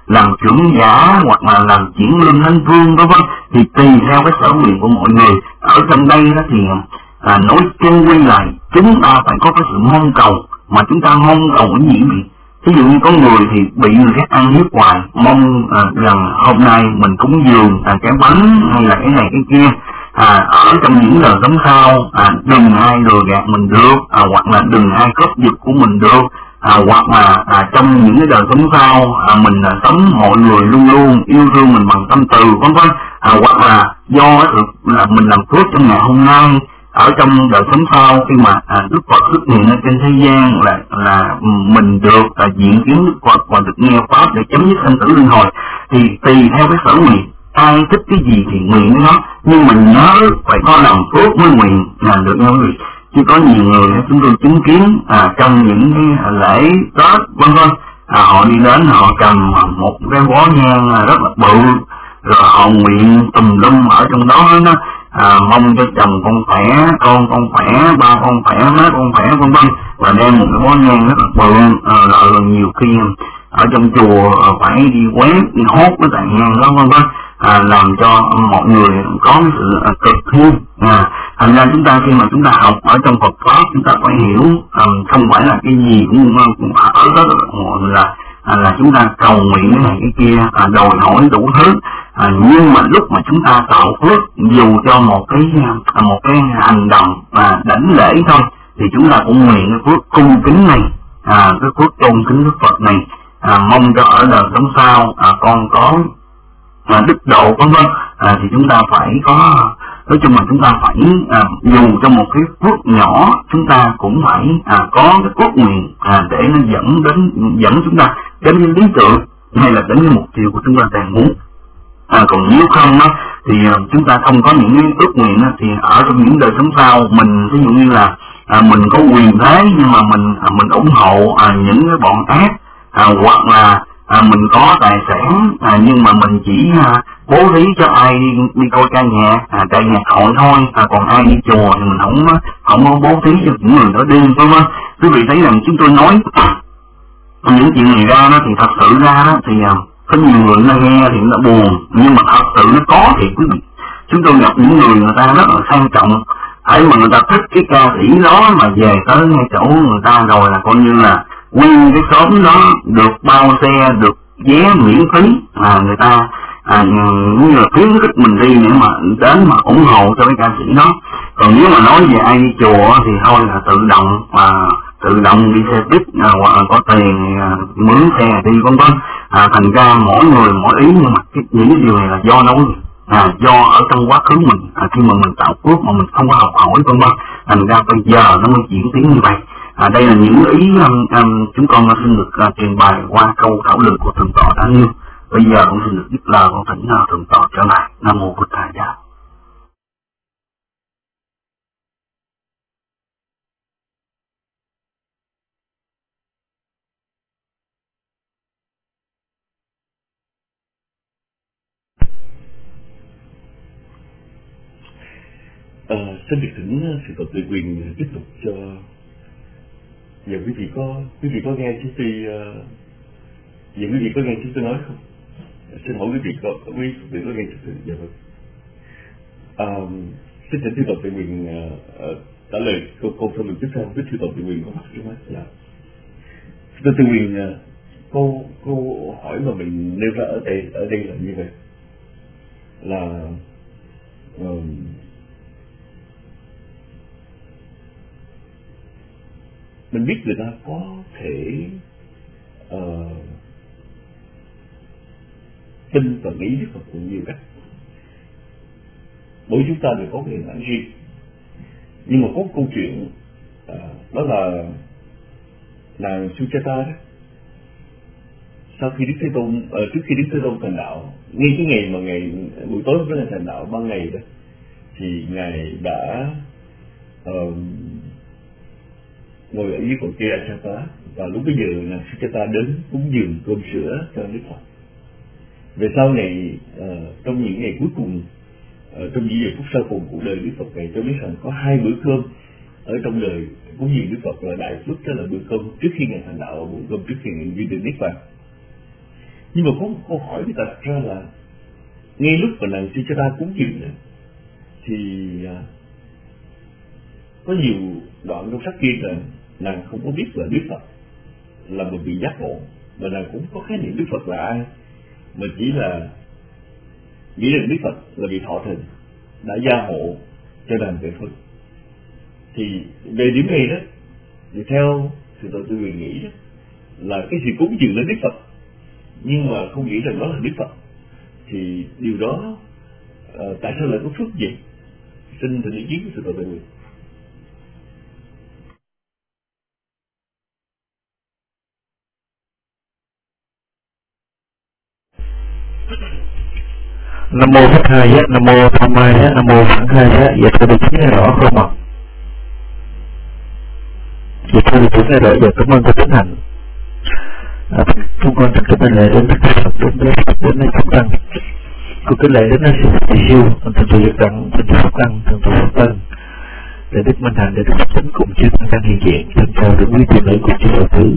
làm trưởng giả hoặc là làm chuyển luân thánh vương vân vân, thì tùy theo cái sở nguyện của mọi người. Ở trong đây đó thì à, nói chung quy lại, chúng ta phải có cái sự mong cầu, mà chúng ta mong cầu cái gì vậy? Ví dụ như có người thì bị người khác ăn hiếp hoài, mong à, rằng hôm nay mình cúng dường à, cái bánh hay là cái này cái kia, à, ở trong những đời sống sau à, đừng ai lừa gạt mình được, à, hoặc là đừng ai cướp giật của mình được, à, hoặc là à, trong những cái đời sống sau à, mình à, sống mọi người luôn luôn yêu thương mình bằng tâm từ vân vân, à, hoặc là do sự là mình làm phước trong ngày hôm nay, ở trong đời sống sau khi mà à, Đức Phật xuất hiện ở trên thế gian là là mình được à, diện kiến Đức Phật và được nghe pháp để chấm dứt sanh tử luân hồi, thì tùy theo cái sở nguyện, ai thích cái gì thì nguyện với nó, nhưng mình nhớ phải có làm phước mới nguyện là được nhau người. Chứ có nhiều người chúng tôi chứng kiến à, trong những cái lễ Tết vân vân, à, họ đi đến họ cầm một cái bó nhang rất là bự, rồi họ nguyện tùm lum ở trong đó nó à, mong cho chồng con khỏe, con con khỏe, ba con khỏe, má con khỏe vân vân, và đem một cái bó nhang rất là bự, à, rồi nhiều khi ở trong chùa phải đi quét đi hốt cái tàn nhang đó vân vân, à, làm cho mọi người có cái sự à, cực thiêng. À, thành ra chúng ta khi mà chúng ta học ở trong Phật pháp, chúng ta phải hiểu à, không phải là cái gì cũng, cũng ở đó là à, là chúng ta cầu nguyện cái này cái kia, à, đòi hỏi đủ thứ. À, nhưng mà lúc mà chúng ta tạo phước, dù cho một cái à, một cái hành động và đảnh lễ thôi, thì chúng ta cũng nguyện cái phước cung kính này, à, cái phước tôn kính Đức Phật này, à, mong cho ở đời sống sau à, con có à, đức độ vân vân, à, thì chúng ta phải có, nói chung là chúng ta phải à, dù cho một cái phước nhỏ, chúng ta cũng phải à, có cái cốt nguyện à, để nó dẫn đến dẫn chúng ta đến những lý tưởng hay là đến cái mục tiêu của chúng ta đang muốn. À, còn nếu không á, thì uh, chúng ta không có những cái ước nguyện á, thì ở trong những đời sống sau mình ví dụ như là à, mình có quyền thế nhưng mà mình à, mình ủng hộ à, những cái bọn ác, à, hoặc là à, mình có tài sản à, nhưng mà mình chỉ à, bố thí cho ai đi, đi coi ca nhạc, à, ca nhạc hội thôi, à, còn ai đi chùa thì mình không không có bố thí cho những người đó đi vân vân. Quý vị thấy rằng chúng tôi nói những chuyện này ra đó thì thật sự ra đó thì à, có nhiều người nó nghe thì nó buồn, nhưng mà thật sự nó có thiệt quý vị. Chúng tôi gặp những người người ta rất là sang trọng, hãy mà người ta thích cái ca sĩ đó mà về tới ngay chỗ người ta rồi là coi như là nguyên cái xóm đó được bao xe, được vé miễn phí, à, người ta à, như là khuyến khích mình đi nữa mà đến mà ủng hộ cho cái ca sĩ đó. Còn nếu mà nói về ai đi chùa thì thôi là tự động mà tự động đi xe buýt à, hoặc là có tiền à, mướn xe đi vân vân. À, thành ra mỗi người mỗi ý, nhưng mà cái, những cái điều này là do đâu à, do ở trong quá khứ mình à, khi mà mình tạo phước mà mình không có học hỏi vân vân, thành ra bây giờ nó mới diễn tiến như vậy. À, đây là những ý um, um, chúng con xin được uh, truyền bày qua câu thảo luận của thượng tọa Đáng Yêu. Bây giờ cũng xin được giúp lời con thỉnh uh, thượng tọa trở lại. Nam mô Bụt Thầy Giáo. À, xin được thỉnh sự tập tự quyền tiếp tục cho giờ quý vị có quý vị có nghe chúng tôi uh, giờ quý vị có nghe chúng tôi nói không? Xin hỏi quý vị có quý vị có nghe chúng tôi dạ vâng. Uh, xin thỉnh sự tập tự quyền uh, uh, trả lời câu câu trả lời tiếp theo với sự tập tự quyền có mặt trước mắt là sự tự quyền uh, câu câu hỏi mà mình nêu ra ở đây ở đây là như vậy là uh, mình biết người ta có thể uh, tin và nghĩ Đức Phật cũng nhiều cách, mỗi chúng ta đều có cái hình ảnh riêng. Nhưng mà có một câu chuyện uh, đó là nàng Sujata đó, sau khi Đức Thế Tôn uh, trước khi Đức Thế Tôn thành đạo, ngay cái ngày mà ngày buổi tối với ngày thành đạo ban ngày đó, thì ngài đã uh, ngồi ở dưới cội cây Achata, và lúc bây giờ là Sujata đến cúng dường cơm sữa cho Đức Phật. Về sau này uh, trong những ngày cuối cùng, uh, trong những giờ phút sau cùng của đời Đức Phật này, cho biết rằng có hai bữa cơm ở trong đời cúng dường Đức Phật là đại phước, đó là bữa cơm trước khi ngài thành đạo và bữa cơm trước khi ngài viên định niết bàn. Nhưng mà có một câu hỏi người ta đặt ra là ngay lúc mà nàng Sucheta cúng dường này, thì à, có nhiều đoạn trong sách ghi rằng nàng không có biết là Đức Phật là một vị giác ngộ, mà nàng cũng có khái niệm Đức Phật là ai, mà chỉ là nghĩ rằng Đức Phật là vị thọ thần đã gia hộ cho nàng về Phật. Thì về điểm này đó, thì theo sự tự tôi nghĩ đó, là cái sự cúng dường lên Đức Phật nhưng mà không nghĩ rằng đó là Đức Phật, thì điều đó uh, tại sao lại có phước gì? Xin thỉnh ý kiến của sự tự tôi. Nam mô Phật Thầy, Nam mô Tham Mai, Nam mô Phật Thầy. Dạ thưa được chúng nghe rõ không ạ? Dạ thưa được chúng nghe rõ. Dạ cảm ơn cô Tiến Hạnh. À, chúng con thật kính lễ đến tất cả Phật đến đến đến đây Phật Tăng. Cô kính lễ đến sư Thị Siêu, thượng tọa Nhật Đặng, thượng tọa Phật Tăng, thượng tọa Phật Tân, để Đức Minh Hạnh, để Đức Phật Tính cùng chư tăng hiện diện, thân chào được quý tiên nữ cùng chư Phật tử.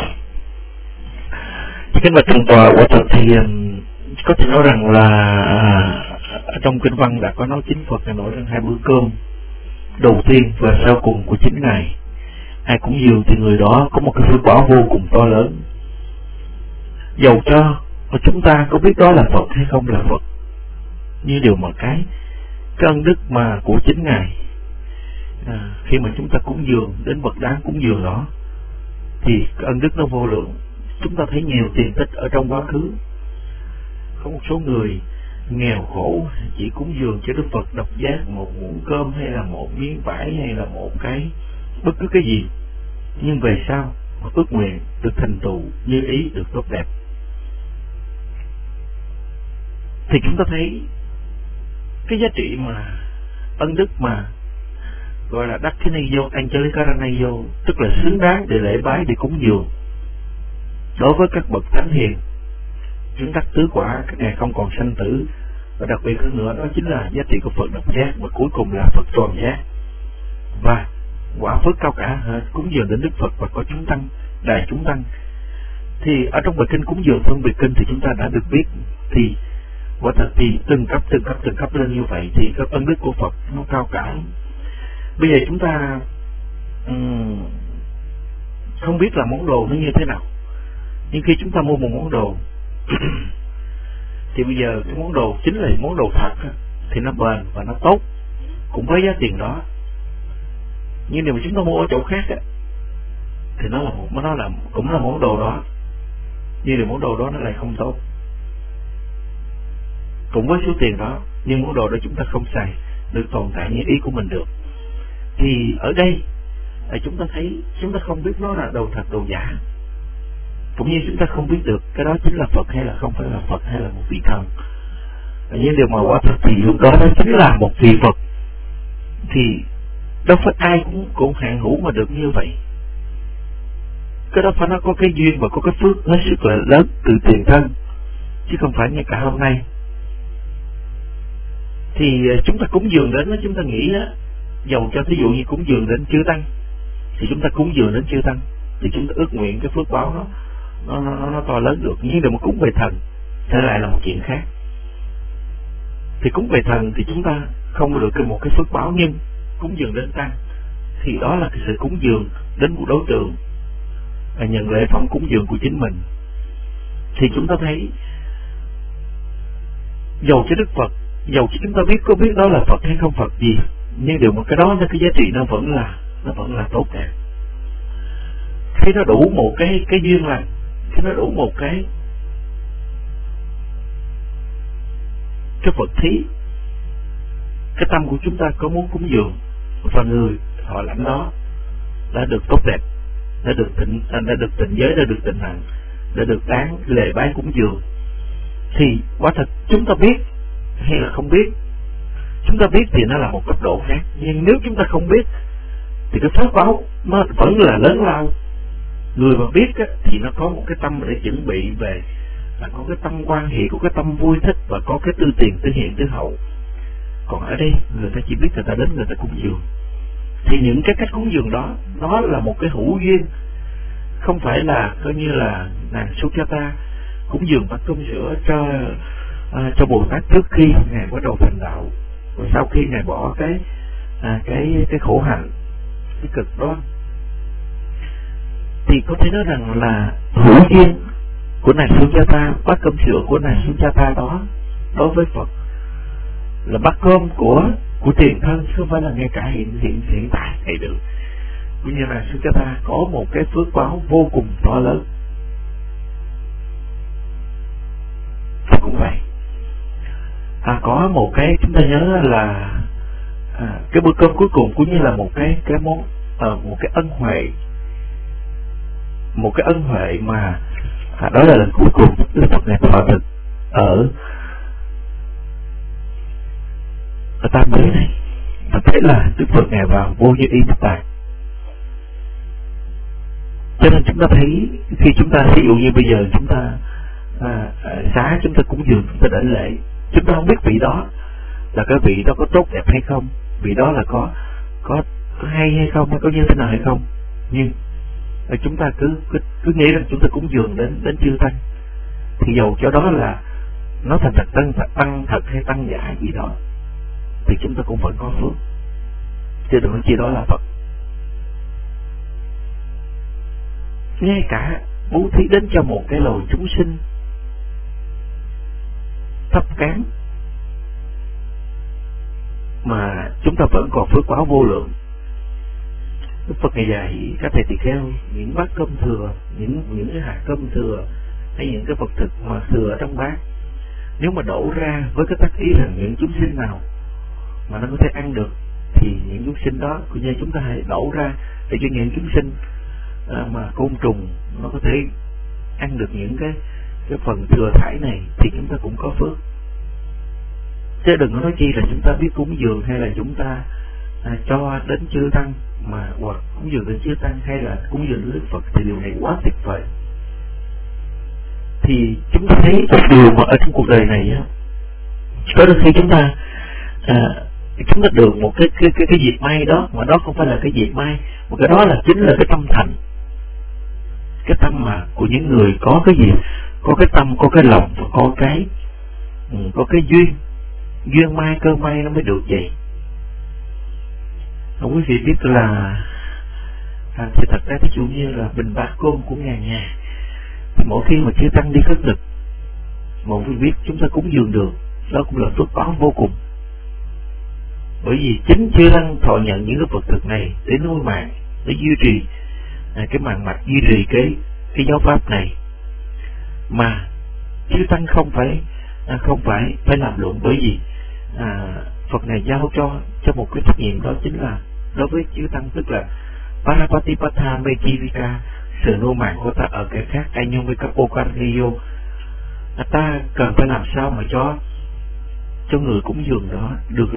Kính bạch thượng tọa, quả thật thì có thể nói rằng là à, trong kinh văn đã có nói chính Phật là nói rằng hai bữa cơm đầu tiên và sau cùng của chín ngày ai cúng dường thì người đó có một cái phước báo vô cùng to lớn. Dầu cho chúng ta có biết đó là Phật hay không là Phật, như điều mà cái cái ân đức mà của chín ngày à, khi mà chúng ta cúng dường đến vật đáng cúng dường đó thì cái ân đức nó vô lượng. Chúng ta thấy nhiều tiền tích ở trong quá khứ, có một số người nghèo khổ chỉ cúng dường cho Đức Phật độc giác một muỗng cơm hay là một miếng vải hay là một cái bất cứ cái gì, nhưng về sau ước nguyện được thành tựu như ý, được tốt đẹp. Thì chúng ta thấy cái giá trị mà ân đức mà gọi là Dakkiniyo Angelikaranayo, tức là xứng đáng để lễ bái, để cúng dường đối với các bậc thánh hiền chứng đắc tứ quả, các ngài không còn sanh tử, và đặc biệt hơn nữa đó chính là giá trị của Phật độc giác, và cuối cùng là Phật toàn giác, và quả phước cao cả hết cúng dường đến Đức Phật và có chúng tăng, đại chúng tăng. Thì ở trong bài kinh cúng dường phân biệt kinh thì chúng ta đã được biết, thì quả thật thì từng cấp từng cấp từng cấp lên như vậy thì cái ân đức của Phật nó cao cả. Bây giờ chúng ta um, không biết là món đồ nó như thế nào, nhưng khi chúng ta mua một món đồ thì bây giờ cái món đồ chính là món đồ thật thì nó bền và nó tốt, cũng với giá tiền đó. Nhưng nếu mà chúng ta mua ở chỗ khác á, thì nó là một nó là cũng là món đồ đó, nhưng điều món đồ đó nó lại không tốt, cũng với số tiền đó, nhưng món đồ đó chúng ta không xài được tồn tại như ý của mình được. Thì ở đây là chúng ta thấy chúng ta không biết nó là đồ thật đồ giả, cũng như chúng ta không biết được cái đó chính là Phật hay là không phải là Phật, hay là một vị thần. Nhưng điều mà quả thật thì lúc đó đó chính là một vị Phật, thì đâu phải ai cũng cũng hạn hữu mà được như vậy. Cái đó phải nó có cái duyên và có cái phước hết sức là lớn từ tiền thân, chứ không phải như cả hôm nay. Thì chúng ta cúng dường đến đó, chúng ta nghĩ đó, dầu cho thí dụ như cúng dường đến chư tăng thì chúng ta cúng dường đến chư tăng thì chúng ta ước nguyện cái phước báo nó nó nó, nó to lớn được. Nhưng nếu mà cúng về thần thì lại là một chuyện khác. Thì cúng về thần thì chúng ta không được cái một cái phước báo, nhưng cúng dường đến tăng thì đó là cái sự cúng dường đến một đối tượng, là nhận lễ phẩm cúng dường của chính mình. Thì chúng ta thấy dầu cho Đức Phật, dầu cho chúng ta biết có biết đó là Phật hay không Phật gì, nhưng điều mà cái đó cái giá trị nó vẫn là nó vẫn là tốt đẹp. Khi nó đủ một cái cái duyên lành, khi nó đủ một cái cái vật thí, cái tâm của chúng ta có muốn cúng dường và người họ lãnh đó đã được tốt đẹp, đã được tịnh, đã được tịnh giới, đã được tịnh hạnh, đã được đáng lễ bái cúng dường, thì quả thật chúng ta biết hay là không biết, chúng ta biết thì nó là một cấp độ khác. Nhưng nếu chúng ta không biết thì cái phước báo nó vẫn là lớn lao. Người mà biết á, thì nó có một cái tâm để chuẩn bị về, là có cái tâm quan hệ, có cái tâm vui thích và có cái tư tiền, tư hiện, tư hậu. Còn ở đây người ta chỉ biết người ta đến người ta cúng dường, thì những cái cách cúng dường đó nó là một cái hữu duyên, không phải là coi như là nàng Sucheta cúng dường bát cơm sữa cho à, cho Bồ Tát trước khi ngài bắt đầu thành đạo, và sau khi ngài bỏ cái à, cái cái khổ hạnh, cái cực đoan, thì có thể nói rằng là hữu duyên của nàng Sujata, bát cơm sữa của nàng Sujata đó đối với Phật là bát cơm của của tiền thân, chứ không phải là ngay cả hiện hiện hiện tại này được. Cũng như là Sujata có một cái phước báo vô cùng to lớn. Cũng vậy, à, có một cái chúng ta nhớ là à, cái bữa cơm cuối cùng cũng như là một cái cái món à, một cái ân huệ, một cái ân huệ mà à, đó là lần cuối cùng Đức Phật ngài thọ thực ở ở Tam Giới này, và thế là Đức Phật ngài vào vô như ý Niết Bàn. Cho nên chúng ta thấy khi chúng ta ví dụ như bây giờ chúng ta à, à, xá chúng ta cúng dường, chúng ta đảnh lễ, chúng ta không biết vị đó là cái vị đó có tốt đẹp hay không, vị đó là có có, có hay hay không, hay có như thế nào hay không, nhưng chúng ta cứ cứ, cứ nghĩ rằng chúng ta cúng dường đến đến chư tăng, thì dầu cho đó là nó thành thật tăng tăng thật hay tăng giả gì đó, thì chúng ta cũng vẫn có phước, chứ đừng nói chi đó là Phật. Ngay cả bố thí đến cho một cái loài chúng sinh thấp kém mà chúng ta vẫn còn phước báo vô lượng. Đức Phật ngày dạy các thầy tỳ kheo những bát cơm thừa, những những cái hạt cơm thừa hay những cái vật thực mà thừa ở trong bát, nếu mà đổ ra với cái tác ý là những chúng sinh nào mà nó có thể ăn được, thì những chúng sinh đó cũng như chúng ta hãy đổ ra để cho những chúng sinh à, mà côn trùng nó có thể ăn được những cái cái phần thừa thải này, thì chúng ta cũng có phước. Chứ đừng có nói chi là chúng ta biết cúng dường hay là chúng ta à, cho đến chư tăng, mà hoặc cúng dường đến chư tăng hay là cúng dường đến Đức Phật, thì điều này quá tuyệt vời. Thì chúng ta thấy một điều mà ở trong cuộc đời này á, có đôi khi chúng ta à, chúng ta được một cái cái cái cái dịp may đó, mà đó không phải là cái dịp may, một cái đó là chính là cái tâm thành, cái tâm mà của những người có cái gì, có cái tâm, có cái lòng và có cái có cái duyên, duyên may cơ may nó mới được vậy. Quý vị biết là à, thì thật ra ví dụ như là bình bát cơm của ngàn nhà, thì mỗi khi mà chư tăng đi khất thực, một vị biết chúng ta cúng dường được, đó cũng là phước báo vô cùng. Bởi vì chính chư tăng thọ nhận những cái vật thực này để nuôi mạng, để duy trì à, cái mạng mạch, duy trì cái cái giáo pháp này, mà chư tăng không phải à, không phải phải làm luận. Bởi vì à, Phật này giao cho cho một cái trách nhiệm, đó chính là đối với chư tăng, tức là Parapatipatha Mekivika, sự nuôi mạng của ta ở cái khác ai nhung với các Pokaniyo, ta cần phải làm sao mà cho cho người cúng dường đó được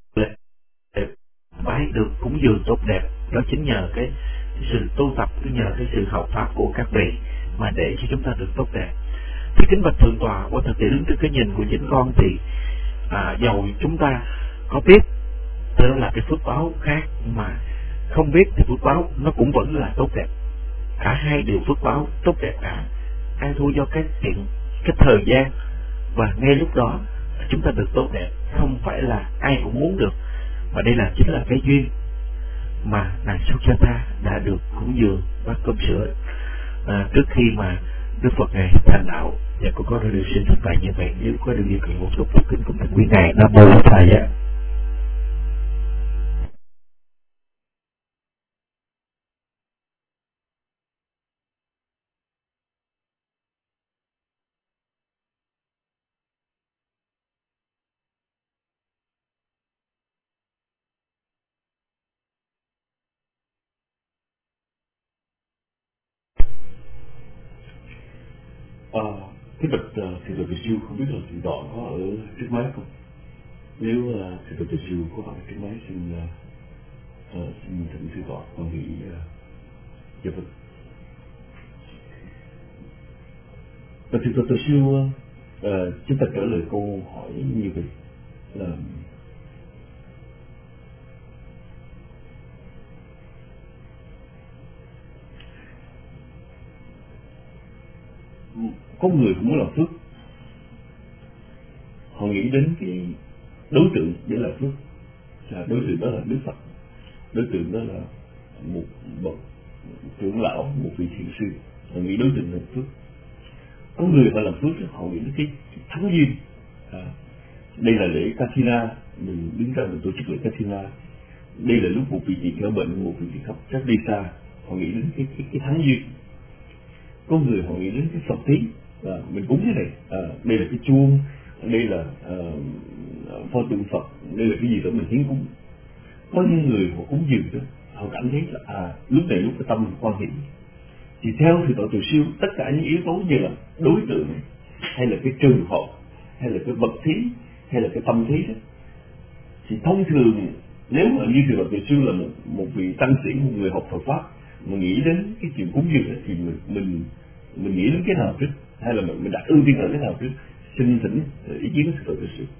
bái, được cúng dường tốt đẹp. Đó chính nhờ cái, cái sự tu tập, nhờ cái sự học pháp của các vị mà để cho chúng ta được tốt đẹp. Thì kính bạch thượng tọa, qua thực tế đứng trước cái nhìn của chính con, thì à, dầu chúng ta có biết đó là cái phước báo khác, mà không biết thì phước báo nó cũng vẫn là tốt đẹp. Cả hai đều phước báo tốt đẹp cả, ai thua do cái chuyện cái thời gian, và ngay lúc đó chúng ta được tốt đẹp. Không phải là ai cũng muốn được, mà đây là chính là cái duyên mà nàng Sujata đã được cúng dường bát cơm sữa à, trước khi mà Đức Phật ngài thành đạo. Và cô có điều xin thất bại như vậy. Nếu có điều kiện một chút phúc kính cùng thành quý ngài. Nam mô Bổn Thầy ạ. À, cái bậc uh, thì bậc siêu không biết là thượng tọa có ở trước máy không? Nếu uh, thì bậc siêu có ở trước máy, xin uh, uh, xin thỉnh thượng tọa con nghĩ uh, dạ vâng. Và thì bậc siêu uh, chúng ta trả lời câu hỏi như vậy là có người cũng muốn làm phước, họ nghĩ đến cái đối tượng để làm phước, là đối tượng đó là Đức Phật, đối tượng đó là một bậc trưởng lão, một vị thiền sư, họ nghĩ đối tượng làm phước. Có người họ làm phước họ nghĩ đến cái, cái thắng duyên, à, đây là lễ Kathina, mình đứng ra mình tổ chức lễ Kathina, đây là lúc một vị chị khỏe bệnh, một vị chị khóc rất đi xa, họ nghĩ đến cái cái, cái thắng duyên. Có người họ nghĩ đến cái Phật thí, à, mình cúng thế này, à, đây là cái chuông, đây là uh, pho tượng Phật, đây là cái gì đó mình hiến cúng. Có những người họ cúng dường đó, họ cảm thấy là à, lúc này lúc cái tâm mình quan hệ. Thì theo thì tổ từ siêu, tất cả những yếu tố như là đối tượng, hay là cái trường hợp, hay là cái vật thí, hay là cái tâm thí đó, thì thông thường nếu mà như thì tổ từ siêu là một, một vị tăng sĩ, một người học Phật pháp mà nghĩ đến cái chuyện cúng dường đó, thì mình mình mình nghĩ đến cái nào trước, hay là mình, mình đặt ưu tiên ở cái nào trước? Xin thỉnh ý kiến của tổ từ siêu.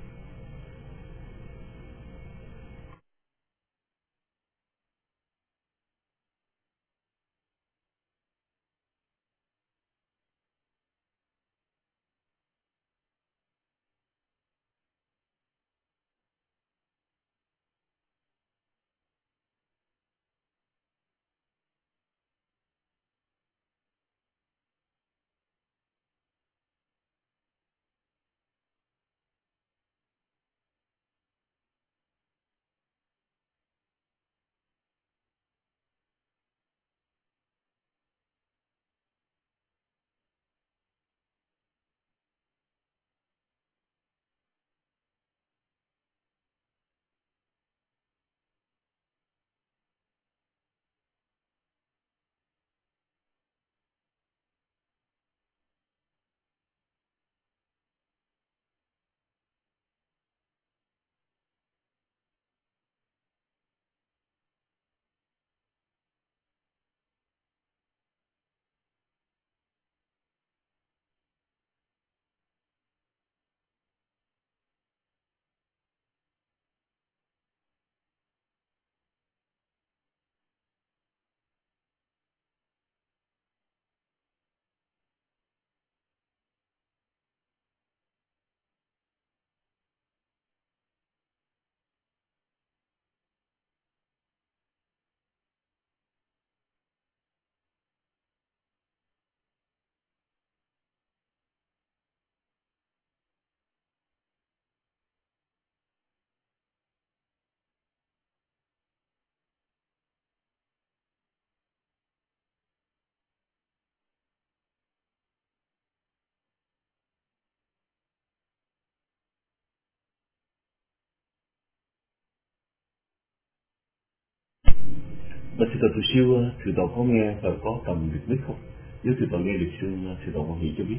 Và thưa tổ siêu, thưa tổ có nghe và có cầm được mic không? Nếu thưa tổ nghe được xin thưa tổ quan hệ cho biết.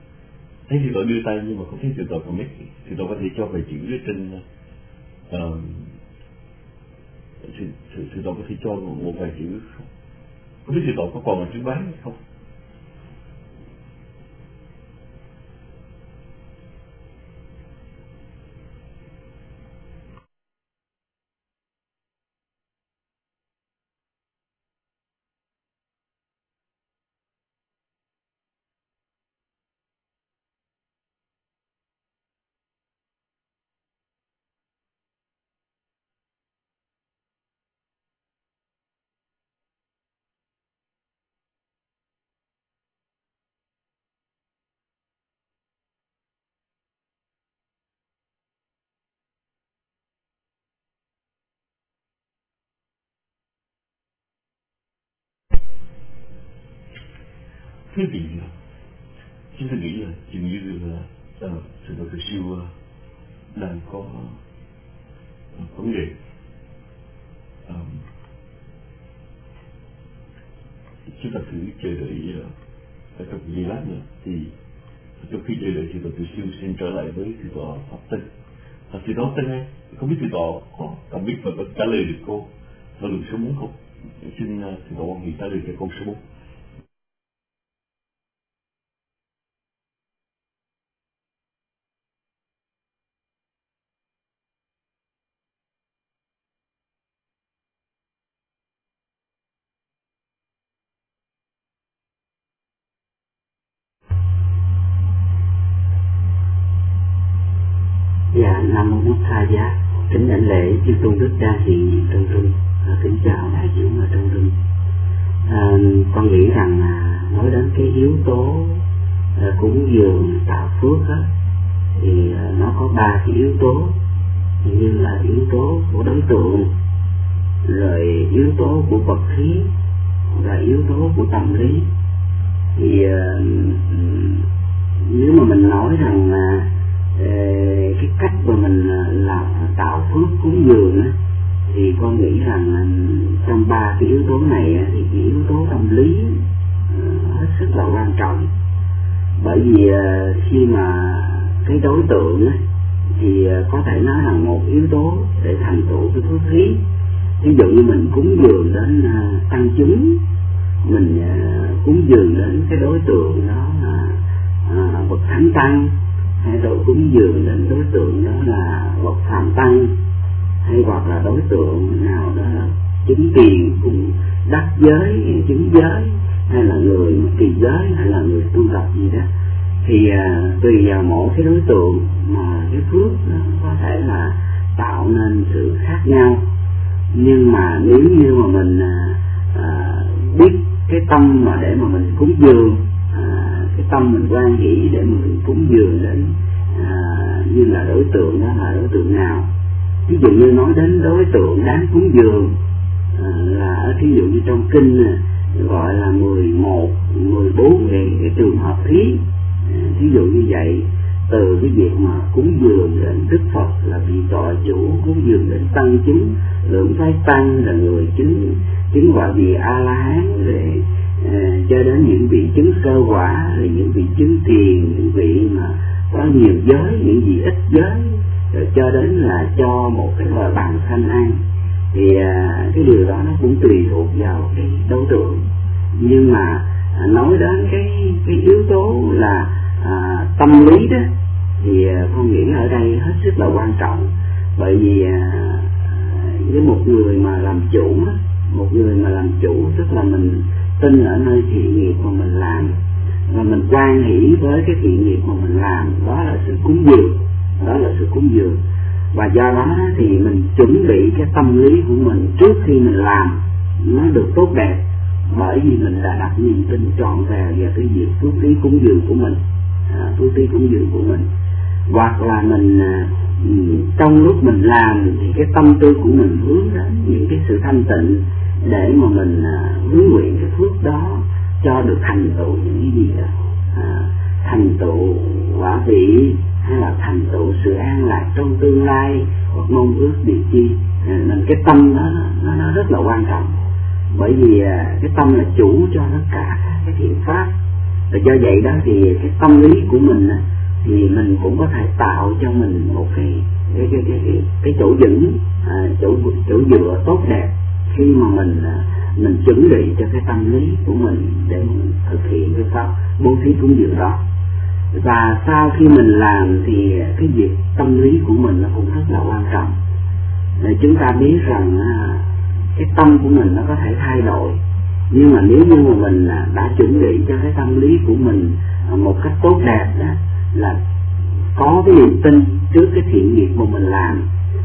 Thấy thưa tổ đưa tay nhưng mà không thấy thưa tổ cầm mic, thưa tổ có thể cho vài chữ ở trên uh, thưa, thưa, thưa tổ có thể cho một, một vài chữ không? Không biết thưa tổ có còn là chữ bán hay không? Thưa vị, chúng tôi nghĩ là dường như là uh, thưa tổ siêu uh, đang có uh, vấn đề. Um, chúng ta thử chờ đợi uh, ở trong giây lát nữa, thì trong khi chờ đợi thì tổ siêu xin trở lại với thưa tổ Pháp Tân. Và thưa tổ Tân ơi, không biết thưa tổ có cảm biết và có trả lời được cô thảo luận số bốn không? Xin uh, thưa tổ quan hệ trả lời cho câu số bốn. Nam Mô Bút Tha Giá, kính đảnh lễ chư tôn đức đang hiện diện trong rừng, kính chào đại chúng ở trong rừng. À, con nghĩ rằng à, nói đến cái yếu tố à, cúng dường tạo phước á, thì à, nó có ba cái yếu tố, như là yếu tố của đối tượng, rồi yếu tố của vật khí và yếu tố của tâm lý. Thì à, nếu mà mình nói rằng à, cái cách mà mình làm tạo phước cúng dường á, thì con nghĩ rằng trong ba cái yếu tố này thì cái yếu tố tâm lý hết sức là quan trọng. Bởi vì khi mà cái đối tượng á, thì có thể nói là một yếu tố để thành tựu cái phước khí. Ví dụ như mình cúng dường đến tăng chúng, mình cúng dường đến cái đối tượng đó là bậc thánh tăng, hay rồi cúng dường đến đối tượng đó là bậc phàm tăng, hay hoặc là đối tượng nào đó là chứng tiền cùng đắc giới, chứng giới, hay là người trì giới, hay là người tu tập gì đó, thì à, tùy vào mỗi cái đối tượng mà cái phước nó có thể là tạo nên sự khác nhau. Nhưng mà nếu như mà mình à, à, biết cái tâm mà để mà mình cúng dường, à, cái tâm mình quan hỷ để mà mình cúng dường đến à, như là đối tượng đó là đối tượng nào. Ví dụ như nói đến đối tượng đáng cúng dường à, là ví dụ như trong kinh này, gọi là mười một, mười bốn cái, cái trường hợp thí. À, ví dụ như vậy, từ cái việc mà cúng dường đến Đức Phật là vị tọa chủ, cúng dường đến tăng chúng, lượng phái tăng là người chứng chứng quả vị A La Hán, để à, cho đến những vị chứng sơ quả, rồi những vị chứng tiền, những vị mà có nhiều giới, những vị ít giới, rồi cho đến là cho một cái loại bàn sanh ăn. Thì à, cái điều đó nó cũng tùy thuộc vào cái đối tượng. Nhưng mà à, nói đến cái cái yếu tố là à, tâm lý đó, thì à, con nghĩ ở đây hết sức là quan trọng. Bởi vì à, với một người mà làm chủ, một người mà làm chủ tức là mình tin ở nơi thiện nghiệp mà mình làm, và mình quan hỷ với cái thiện nghiệp mà mình làm, đó là sự cúng dường, đó là sự cúng dường. Và do đó thì mình chuẩn bị cái tâm lý của mình trước khi mình làm nó được tốt đẹp, bởi vì mình đã đặt niềm tin trọn vẹn vào cái việc phước lý cúng dường của mình, à, phước lý cúng dường của mình. Hoặc là mình à, trong lúc mình làm thì cái tâm tư của mình hướng đến những cái sự thanh tịnh, để mà mình à, hướng nguyện cái phước đó cho được thành tựu những cái gì đó, à, thành tựu quả vị, hay là thành tựu sự an lạc trong tương lai, hoặc mong ước điều chi. À, nên cái tâm đó nó, nó rất là quan trọng. Bởi vì à, cái tâm là chủ cho tất cả cái thiện pháp. Và do vậy đó thì cái tâm lý của mình à, thì mình cũng có thể tạo cho mình một cái cái cái cái cái, cái chỗ vững, à, chỗ chỗ dựa tốt đẹp khi mà mình à, mình chuẩn bị cho cái tâm lý của mình để mình thực hiện cái pháp bố thí cúng dường đó. Và sau khi mình làm thì cái việc tâm lý của mình nó cũng rất là quan trọng. Để chúng ta biết rằng à, cái tâm của mình nó có thể thay đổi, nhưng mà nếu như mà mình đã chuẩn bị cho cái tâm lý của mình một cách tốt đẹp đó, là có cái niềm tin trước cái thiện nghiệp mà mình làm,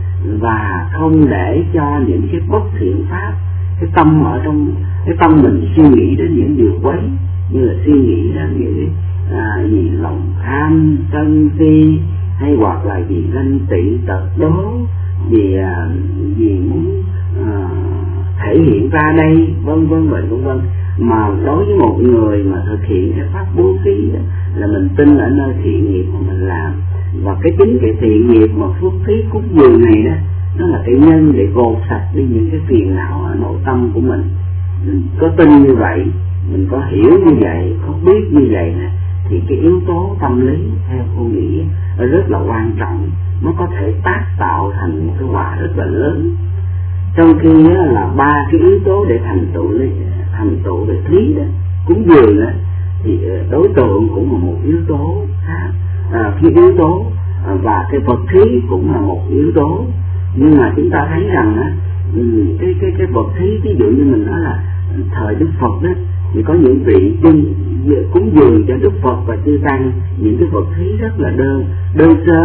và không để cho những cái bất thiện pháp, cái tâm ở trong cái tâm mình suy nghĩ đến những điều quấy, như là suy nghĩ đến những à, gì lòng tham sân si, hay hoặc là gì ganh tị tật đố, vì à, vì muốn à, thể hiện ra đây, vân vân vậy vân vân. Mà đối với một người mà thực hiện cái pháp bố thí là mình tin ở nơi thiện nghiệp mà mình làm, và cái chính cái thiện nghiệp mà phước thí cúng dường này đó, nó là cái nhân để gột sạch đi những cái phiền não ở nội tâm của mình. Mình có tin như vậy, mình có hiểu như vậy, có biết như vậy nè, thì cái yếu tố tâm lý theo cô nghĩ rất là quan trọng. Nó có thể tác tạo thành một cái quả rất là lớn. Trong khi là ba cái yếu tố để thành tựu thành tựu về thí đó, cúng dường đó, thì đối tượng cũng là một yếu tố khác, à, cái yếu tố à, và cái vật thí cũng là một yếu tố. Nhưng mà chúng ta thấy rằng á, cái cái cái vật thí, ví dụ như mình nói là thời Đức Phật đó, thì có những vị chân cúng dường cho Đức Phật và chư tăng những cái vật thí rất là đơn đơn sơ,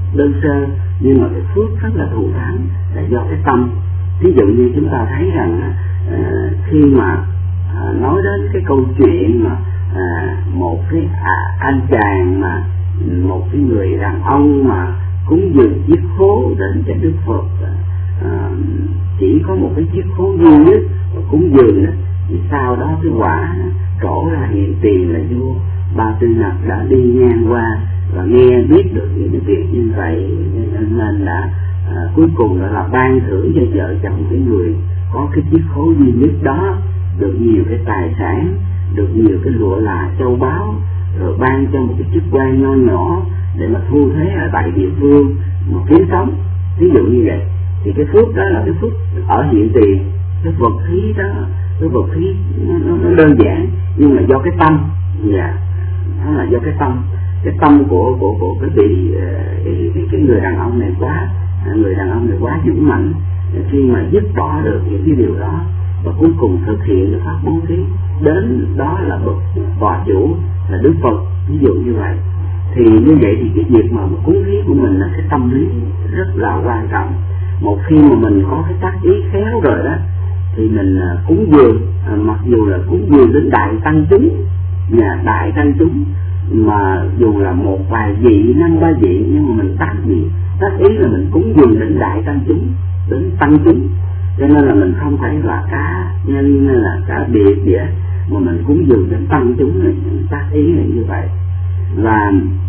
đơn sơ, nhưng mà cái phước rất là thù thắng là do cái tâm. Ví dụ như chúng ta thấy rằng uh, khi mà uh, nói đến cái câu chuyện mà uh, một cái à, anh chàng mà một cái người đàn ông mà cúng dường chiếc khố đến cho Đức Phật, uh, chỉ có một cái chiếc khố duy nhất cúng dường, thì sau đó cái quả trổ ra hiện tiền là vua Ba Tư Nặc đã đi ngang qua và nghe biết được những cái việc như vậy, nên là à, cuối cùng là, là ban thưởng cho vợ chồng cái người có cái chiếc khố duy nhất đó được nhiều cái tài sản, được nhiều cái lụa là châu báu, rồi ban cho một cái chức quan nho nhỏ để mà thu thế ở tại địa phương mà kiếm sống. Ví dụ như vậy thì cái phước đó là cái phước ở hiện tiền. Cái vật khí đó, cái vật khí nó, nó đơn giản, nhưng mà do cái tâm, dạ, nó là do cái tâm, cái tâm của của của cái vị cái, cái, cái người đàn ông này quá, người đàn ông này quá dũng mạnh khi mà dứt bỏ được những cái điều đó và cuối cùng thực hiện được pháp bố thí. Đến đó là bậc tọa chủ là Đức Phật, ví dụ như vậy. Thì như vậy thì cái việc mà cúng thí của mình là cái tâm lý rất là quan trọng. Một khi mà mình có cái tác ý khéo rồi đó thì mình cúng dường, mặc dù là cúng dường đến đại tăng chúng, nhà đại tăng chúng, mà dù là một vài vị, năm ba vị, nhưng mà mình tác gì tác ý là mình cúng dường đến đại tăng chúng, đến tăng chúng, cho nên là mình không phải là cá nhân hay là cá biệt gì hết, mà mình cúng dường đến tăng chúng này, tác ý là như vậy. Và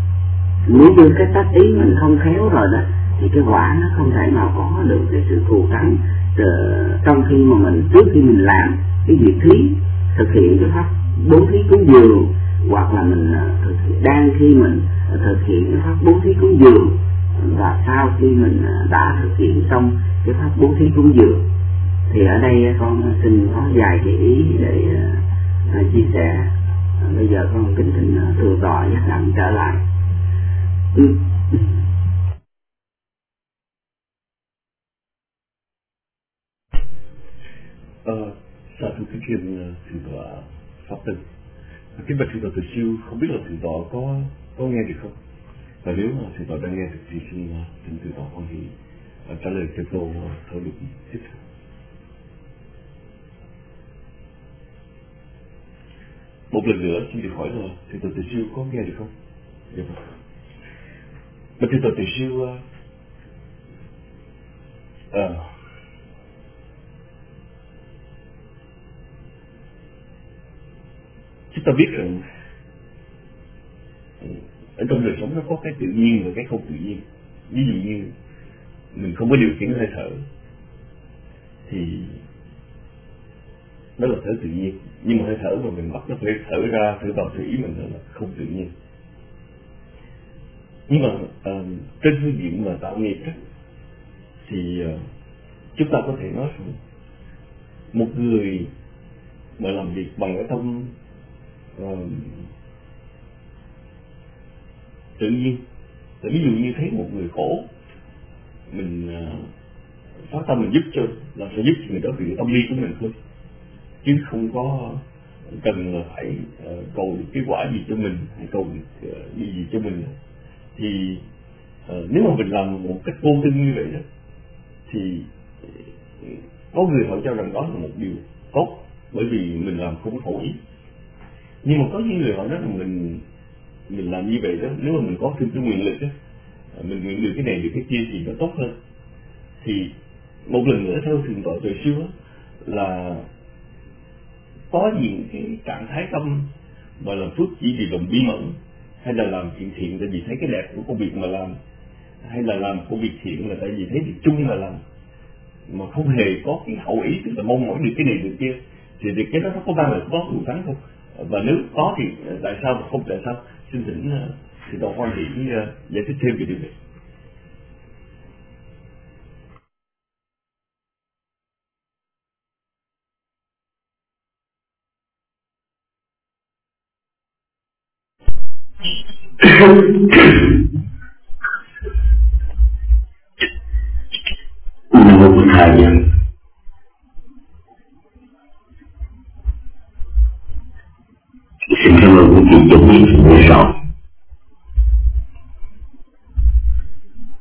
nếu như cái tác ý mình không khéo rồi đó thì cái quả nó không thể nào có được cái sự thù thắng. Trong khi mà mình trước khi mình làm cái việc thí, thực hiện cái pháp bố thí cúng dường, hoặc là mình đang khi mình thực hiện cái pháp bố thí cúng dường, và sau khi mình đã thực hiện xong cái pháp bố thí cúng dường, thì ở đây con xin có vài cái ý để uh, chia sẻ. Uh, bây giờ con kính thỉnh uh, thưa tọa nhắc nặng trở lại. Ờ, sa thú kính khiêm thượng tọa pháp Tân. Kính bạch thượng tọa Từ Siêu, không biết là thượng tọa có có nghe được không? Và nếu mà thượng tọa đang nghe được thì xin xin thượng tọa con thì uh, trả lời cho câu thảo luận tiếp theo. Một lần nữa xin được hỏi là thượng tọa Từ Siêu có nghe được không? Dạ vâng. Bạch thượng tọa Từ Siêu, uh, uh, chúng ta biết rằng ở trong đời sống nó có cái tự nhiên và cái không tự nhiên. Ví dụ như mình không có điều khiển hơi thở thì đó là thở tự nhiên, nhưng mà hơi thở mà mình bắt nó phải thở ra, thở vào, thở ý mình là không tự nhiên. Nhưng mà uh, trên phương diện mà tạo nghiệp đó, thì uh, chúng ta có thể nói rằng một người mà làm việc bằng cái tâm uh, tự nhiên, là ví dụ như thấy một người khổ, mình uh, phát tâm mình giúp cho, làm sao giúp cho người đó vì tâm lý của mình thôi, chứ không có cần là phải uh, cầu cái quả gì cho mình hay cầu được uh, gì gì cho mình. Thì uh, nếu mà mình làm một cách vô tư như vậy đó thì uh, có người họ cho rằng đó là một điều tốt, bởi vì mình làm không có khổ ý. Nhưng mà có những người họ nói rằng mình mình làm như vậy đó, nếu mà mình có thêm cái nguyện lực đó, mình nguyện được cái này được cái kia thì nó tốt hơn. Thì một lần nữa theo thượng tọa Từ Siêu đó, là có những cái trạng thái tâm mà làm phước chỉ vì lòng bí mẫn, hay là làm chuyện thiện tại vì thấy cái đẹp của công việc mà làm, hay là làm công việc thiện là tại vì thấy việc chung mà làm, mà không hề có cái hậu ý, tức là mong mỏi được cái này được kia, thì việc cái đó nó có bao giờ có thù thắng không? Và nếu có thì tại sao mà không tại sao? Xin thỉnh thì tọa quan điểm uh, giải thích thêm về điều này. Nam mô Bổn Thầy. Xin cảm ơn quý vị trong những buổi sau.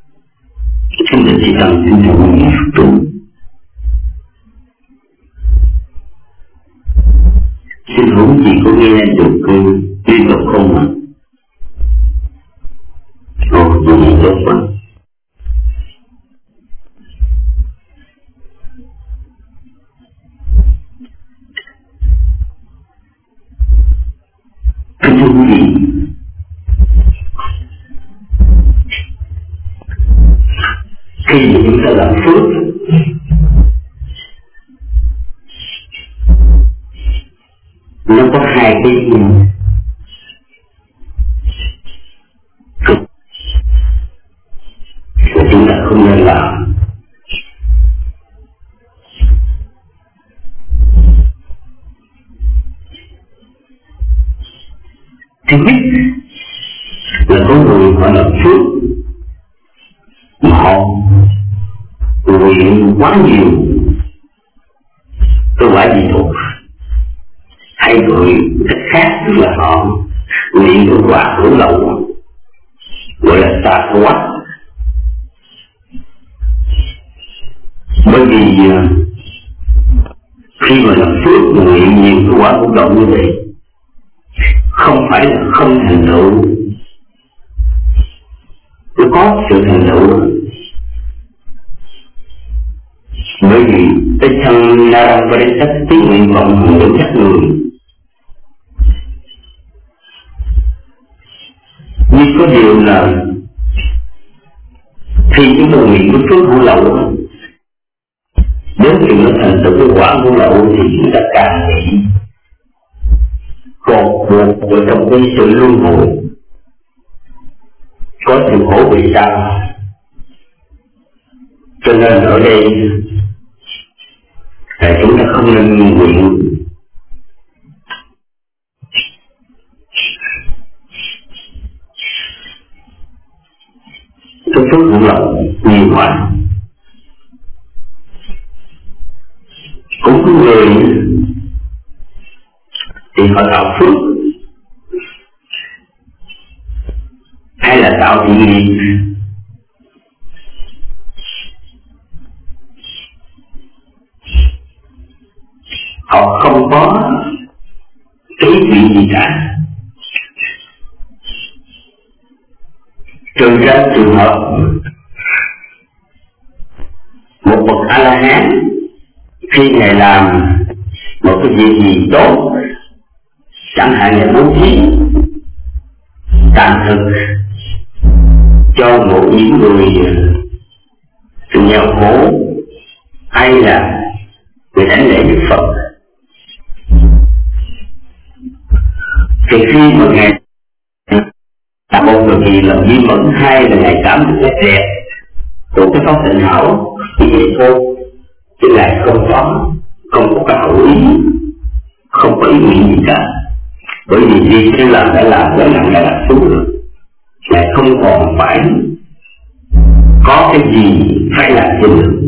khi mà chúng ta làm phước nó có hai cái cực mà chúng ta không nên làm. Thứ nhất là có người họ làm phước mà họ nguyện quá nhiều cái quả dị thục, hay gọi cách khác là họ nguyện cái quả hưởng lậu, gọi là tà quá. Bởi vì khi mà làm phước mà nguyện nhiều cái quả hưởng lậu như vậy, không phải là không thành tựu, nó có sự thành tựu. Bởi vì cái thân Narang và tất tiếng nguyện vọng của các người, nhưng có điều là khi chúng ta nguyện cái phước hữu lậu, đến khi nó thành tựu cái quả hữu lậu thì chúng ta càng nghĩ còn buộc ở trong cái sự luân hồi, có sự khổ vì sao. Cho nên ở đây là chúng ta không nên nguyện cái phước hữu lậu nhiều quá. Cũng có người thì họ tạo phước hay là tạo thiện nghiệp, họ không có cái ý vị gì cả, trừ ra trường hợp một bậc A La Hán khi ngài làm một cái việc gì tốt, chẳng hạn là bố thí tàn thực cho một những người nghèo khổ, hay là người đánh lễ Đức Phật, thì khi mà ngài một là vì lòng duyên mẫn, hai là ngài cảm thấy cái đẹp của cái pháp tịnh hảo, như vậy thôi, chứ lại không có không có cái hữu ý, không có ý nguyện gì cả. Bởi vì vì cái làm đã làm, đã làm đã làm xuống rồi, lại không còn phải có cái gì phải làm cho được.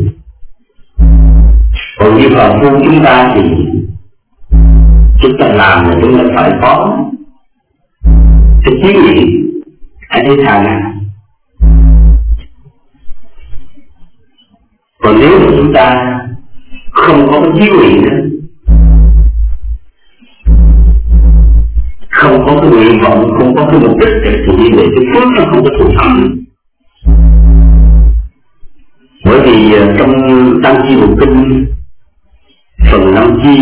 Còn như phàm phu chúng ta thì chúng ta làm là chúng ta phải có cái chí nguyện ở thế thà nào. Còn nếu mà chúng ta không có cái chí nguyện nữa, không có cái nguyện vọng, không có cái mục đích, thì như vậy cái phước nó không có thụ thắng. Bởi vì trong Tăng Chi Bộ Kinh phần năm chi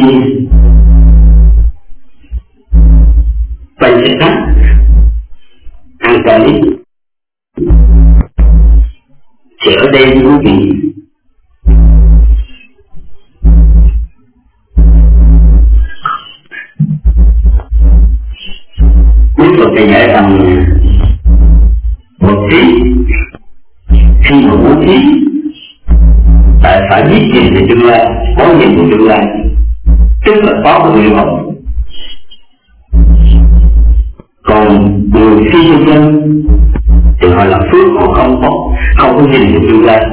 Panchaka Ankali, thì ở đây quý vị Đức Phật đã giải rằng một thí khi mà bố thí tại phải biết nhìn về tương lai, có nhìn về tương lai, tức là có cái nguyện vọng. Còn người phi nhân dân thì họ làm phước, họ không có không có nhìn về tương lai.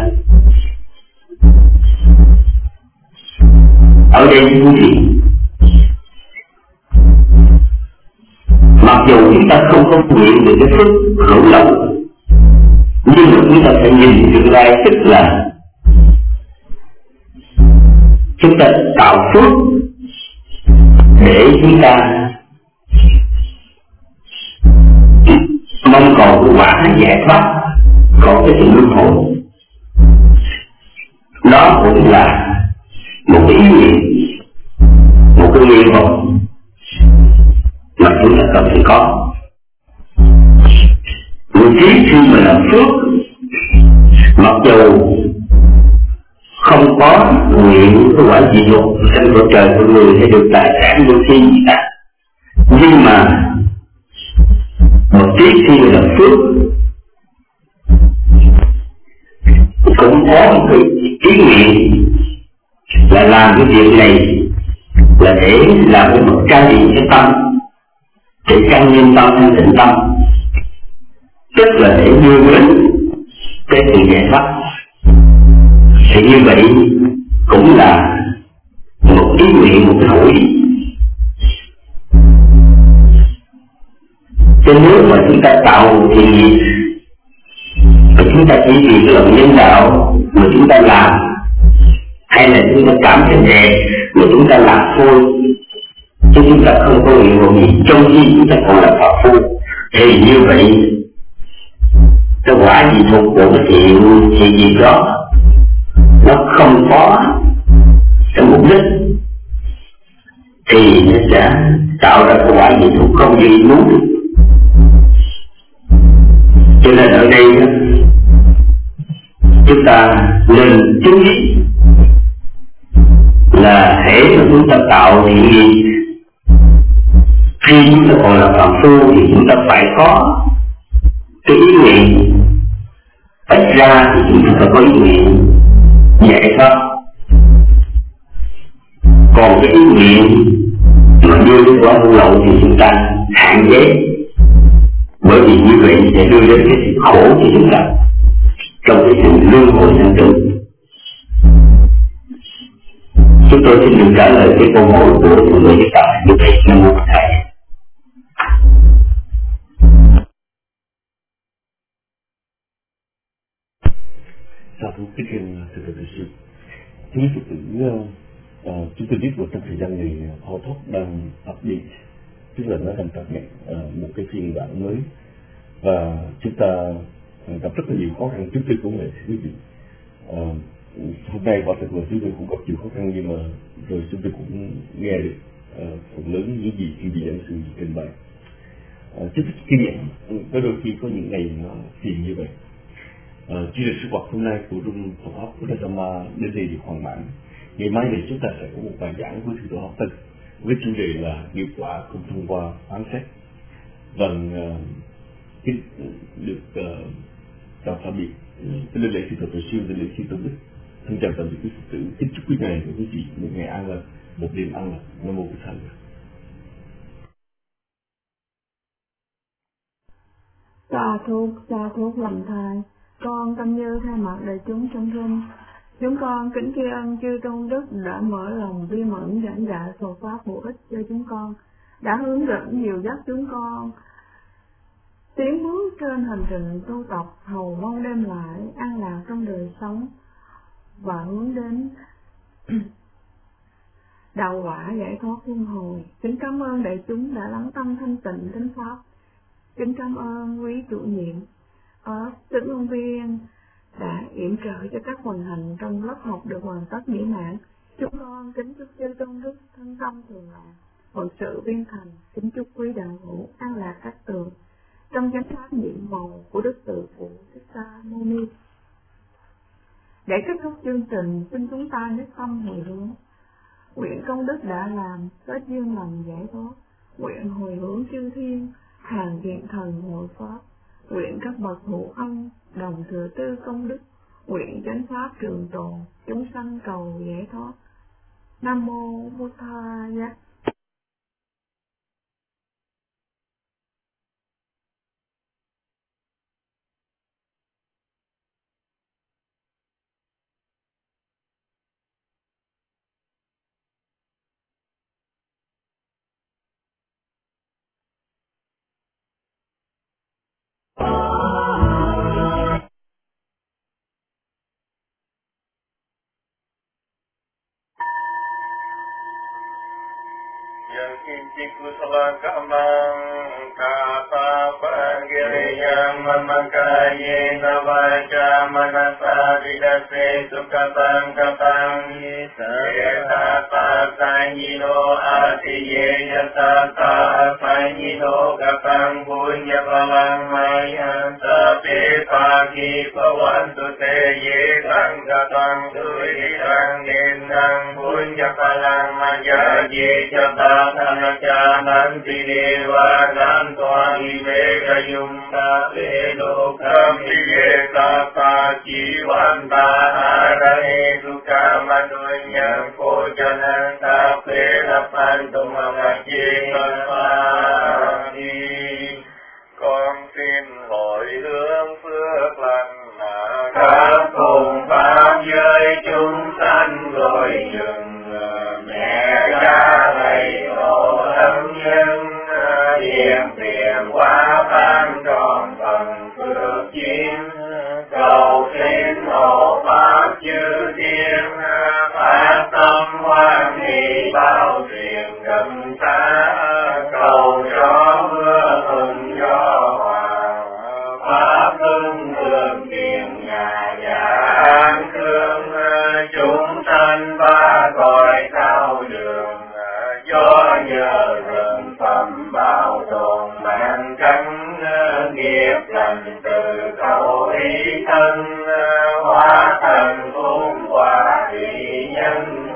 Ở đây quý vị, mặc dù chúng ta không có nguyện về cái phước hữu lậu, nhưng mà chúng ta phải nhìn tương lai, tức là chúng ta tạo phước để chúng ta mong cầu cái quả giải thoát, có cái sự luân hồi. Đó cũng là một cái ý nguyện, một cái nguyện vọng mà chúng ta cần phải có. Người trí khi mà làm phước Mặc dù không có nguyện cái quả dị dục sanh cõi trời của người hay được tài sản vô khi gì cả, nhưng mà một tí khi là phước cũng có một cái ý nguyện là làm cái việc này là để làm cái một trang bị cái tâm, để căn nhân tâm thanh tịnh tâm, tức là để đưa đến cái sự giải thoát. Thì như vậy cũng là một ý nguyện, một cái hữu ý. Cho nếu mà chúng ta tạo thiện nghiệp và chúng ta chỉ vì cái lòng nhân đạo mà chúng ta làm, hay là chúng ta cảm thấy đẹp mà chúng ta làm thôi, chứ chúng ta không có nguyện vọng gì trong khi chúng ta còn là phạm phu, thì như vậy cái quả dị thuộc của cái thiện thiện gì đó nó không có cái mục đích, thì nó sẽ tạo ra cái quả dị thuộc không như ý muốn được. Cho nên ở đây chúng ta nên chú ý là hễ mà chúng ta tạo thiện nghiệp, khi chúng ta còn là phạm phu thì chúng ta phải có cái ý nguyện, ít ra thì chúng ta phải có ý nguyện giải thoát. Còn cái ý nguyện mà đưa đến quả hữu lậu thì chúng ta hạn chế, bởi vì như vậy sẽ đưa đến cái sự khổ cho chúng ta trong cái sự luân hồi sanh tử. Chúng tôi xin được trả lời cái câu hỏi của mọi người hiện tại như vậy. Nam mô Phật Thầy. Sa thú kính trên từ từ sư. Thưa quý Phật tử, uh, chúng tôi biếtว่าtrong thời gian này Phật Thốc đang update, tức là nó đang cập nhật uh, một cái phiên bản mới, và chúng ta uh, gặp rất là nhiều khó khăn. Chúng tôi cũng vậy quý vị. Uh, hôm nay quả thật là chúng tôi cũng gặp nhiều khó khăn, nhưng mà rồi chúng tôi cũng nghe được uh, phần lớn những gì khi bị giảng sư trình bày. Uh, chúng tôi kinh nghiệm có đôi khi có những ngày nó phiền như vậy. Uh, chương trình sinh hoạt hôm nay của Trung Phật học của Đại Dhamma đến đây thì hoàn mãn. Ngày mai này chúng ta sẽ có một bài giảng của Thượng tọa Học Tân với chủ đề là nghiệp quả không thông qua phán xét. Vâng, uh, được uh, chào tạm biệt. Tôi lên lễ Thượng tọa Tổ sư, lên lễ Sư Tôn Đức. Thân chào tạm biệt quý Phật tử. Kính chúc quý ngài và quý vị một ngày an lành, một đêm an lành. Nam mô Bổn Thầy. Sa thú, sa thú lành thai. Con Tâm Như thay mặt đại chúng trong rung, chúng con kính tri ân chư Tôn Đức đã mở lòng vi mẫn giảng dạy Phật pháp bổ ích cho chúng con, đã hướng dẫn dìu dắt chúng con tiến bước trên hành trình tu tập, hầu mong đem lại an lạc trong đời sống và hướng đến đạo quả giải thoát luân hồi. Kính cảm ơn đại chúng đã lắng tâm thanh tịnh thính pháp. Kính cảm ơn quý chủ nhiệm ở tỉnh Long Biên đã yểm trợ cho các phần hành trong lớp học được hoàn tất mỹ mãn. Chúng con kính chúc chư Tôn Đức thân tâm thường lạc, phận sự viên thành. Kính chúc quý đạo hữu an lạc các tường trong chánh pháp nhiệm màu của Đức Từ Phụ Thích Ca Mâu Ni. Để kết thúc chương trình, xin chúng ta nhất tâm hồi hướng, nguyện công đức đã làm kết duyên lành giải thoát, nguyện hồi hướng chư thiên hàng diện thần hội pháp, nguyện các bậc hữu ân đồng thừa tư công đức, nguyện chánh pháp trường tồn, chúng sanh cầu giải thoát. Nam mô Bổn Thầy. Kinci kusala kamang kata pagiriyam mamakaye navaja manasa vidase sukatang katang yeta tasanyino atiye yata tasanyino katang punya จะพลังมายันตเปปาคีปวันตุเตเยทังกตังสุริทังเนนังบุญจะพลังมายาเยจะตาธนจานันติเดวานันตวานิเวกยุมตาเตโลกัมปิเยตาตาจีวันตาหาระเอตุกามนุยังโคจนังตาเประพันตุมะเจกัสสานิcon xin hội hướng phước lành các cùng pháp giới chúng sanh rồi dừng mẹ cha thầy tổ thân nhân điềm điềm quá ban tròn phần phước chiến cầu xin hộ pháp chư thiên phát tâm hoan hỷ bao truyền đậm ta cầu cho mưa thuận gió hòa pháp hưng thường tiền nhà nhà an cương chúng sanh ba cõi cao đường do nhờ rừng phẩm bảo tồn mạng cánh nghiệp lành từ cầu ý thân hóa thành phúc quả thị nhân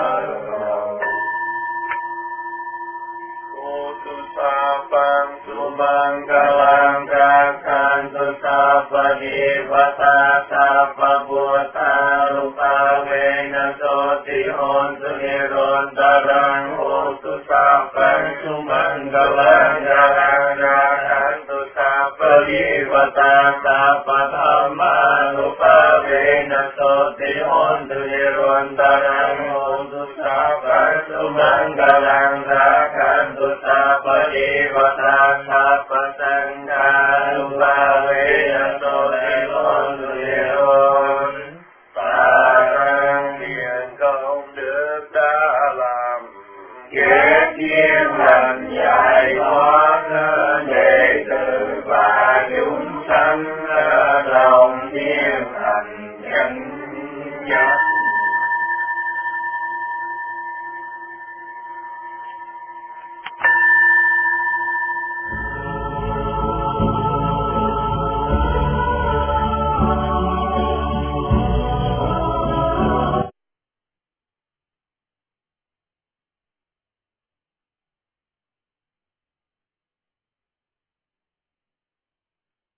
Sapang subang kalang kakan tu sapa divata sapa buata rupa vena soti hon suniron darang hotu sapang subang kalang kakan kakan tu sapa divata sapa dhamma rupa vena soti hon suniron darang hotu sapang subang kalang kakan tu sapa Devata Sapa Sangha Lupa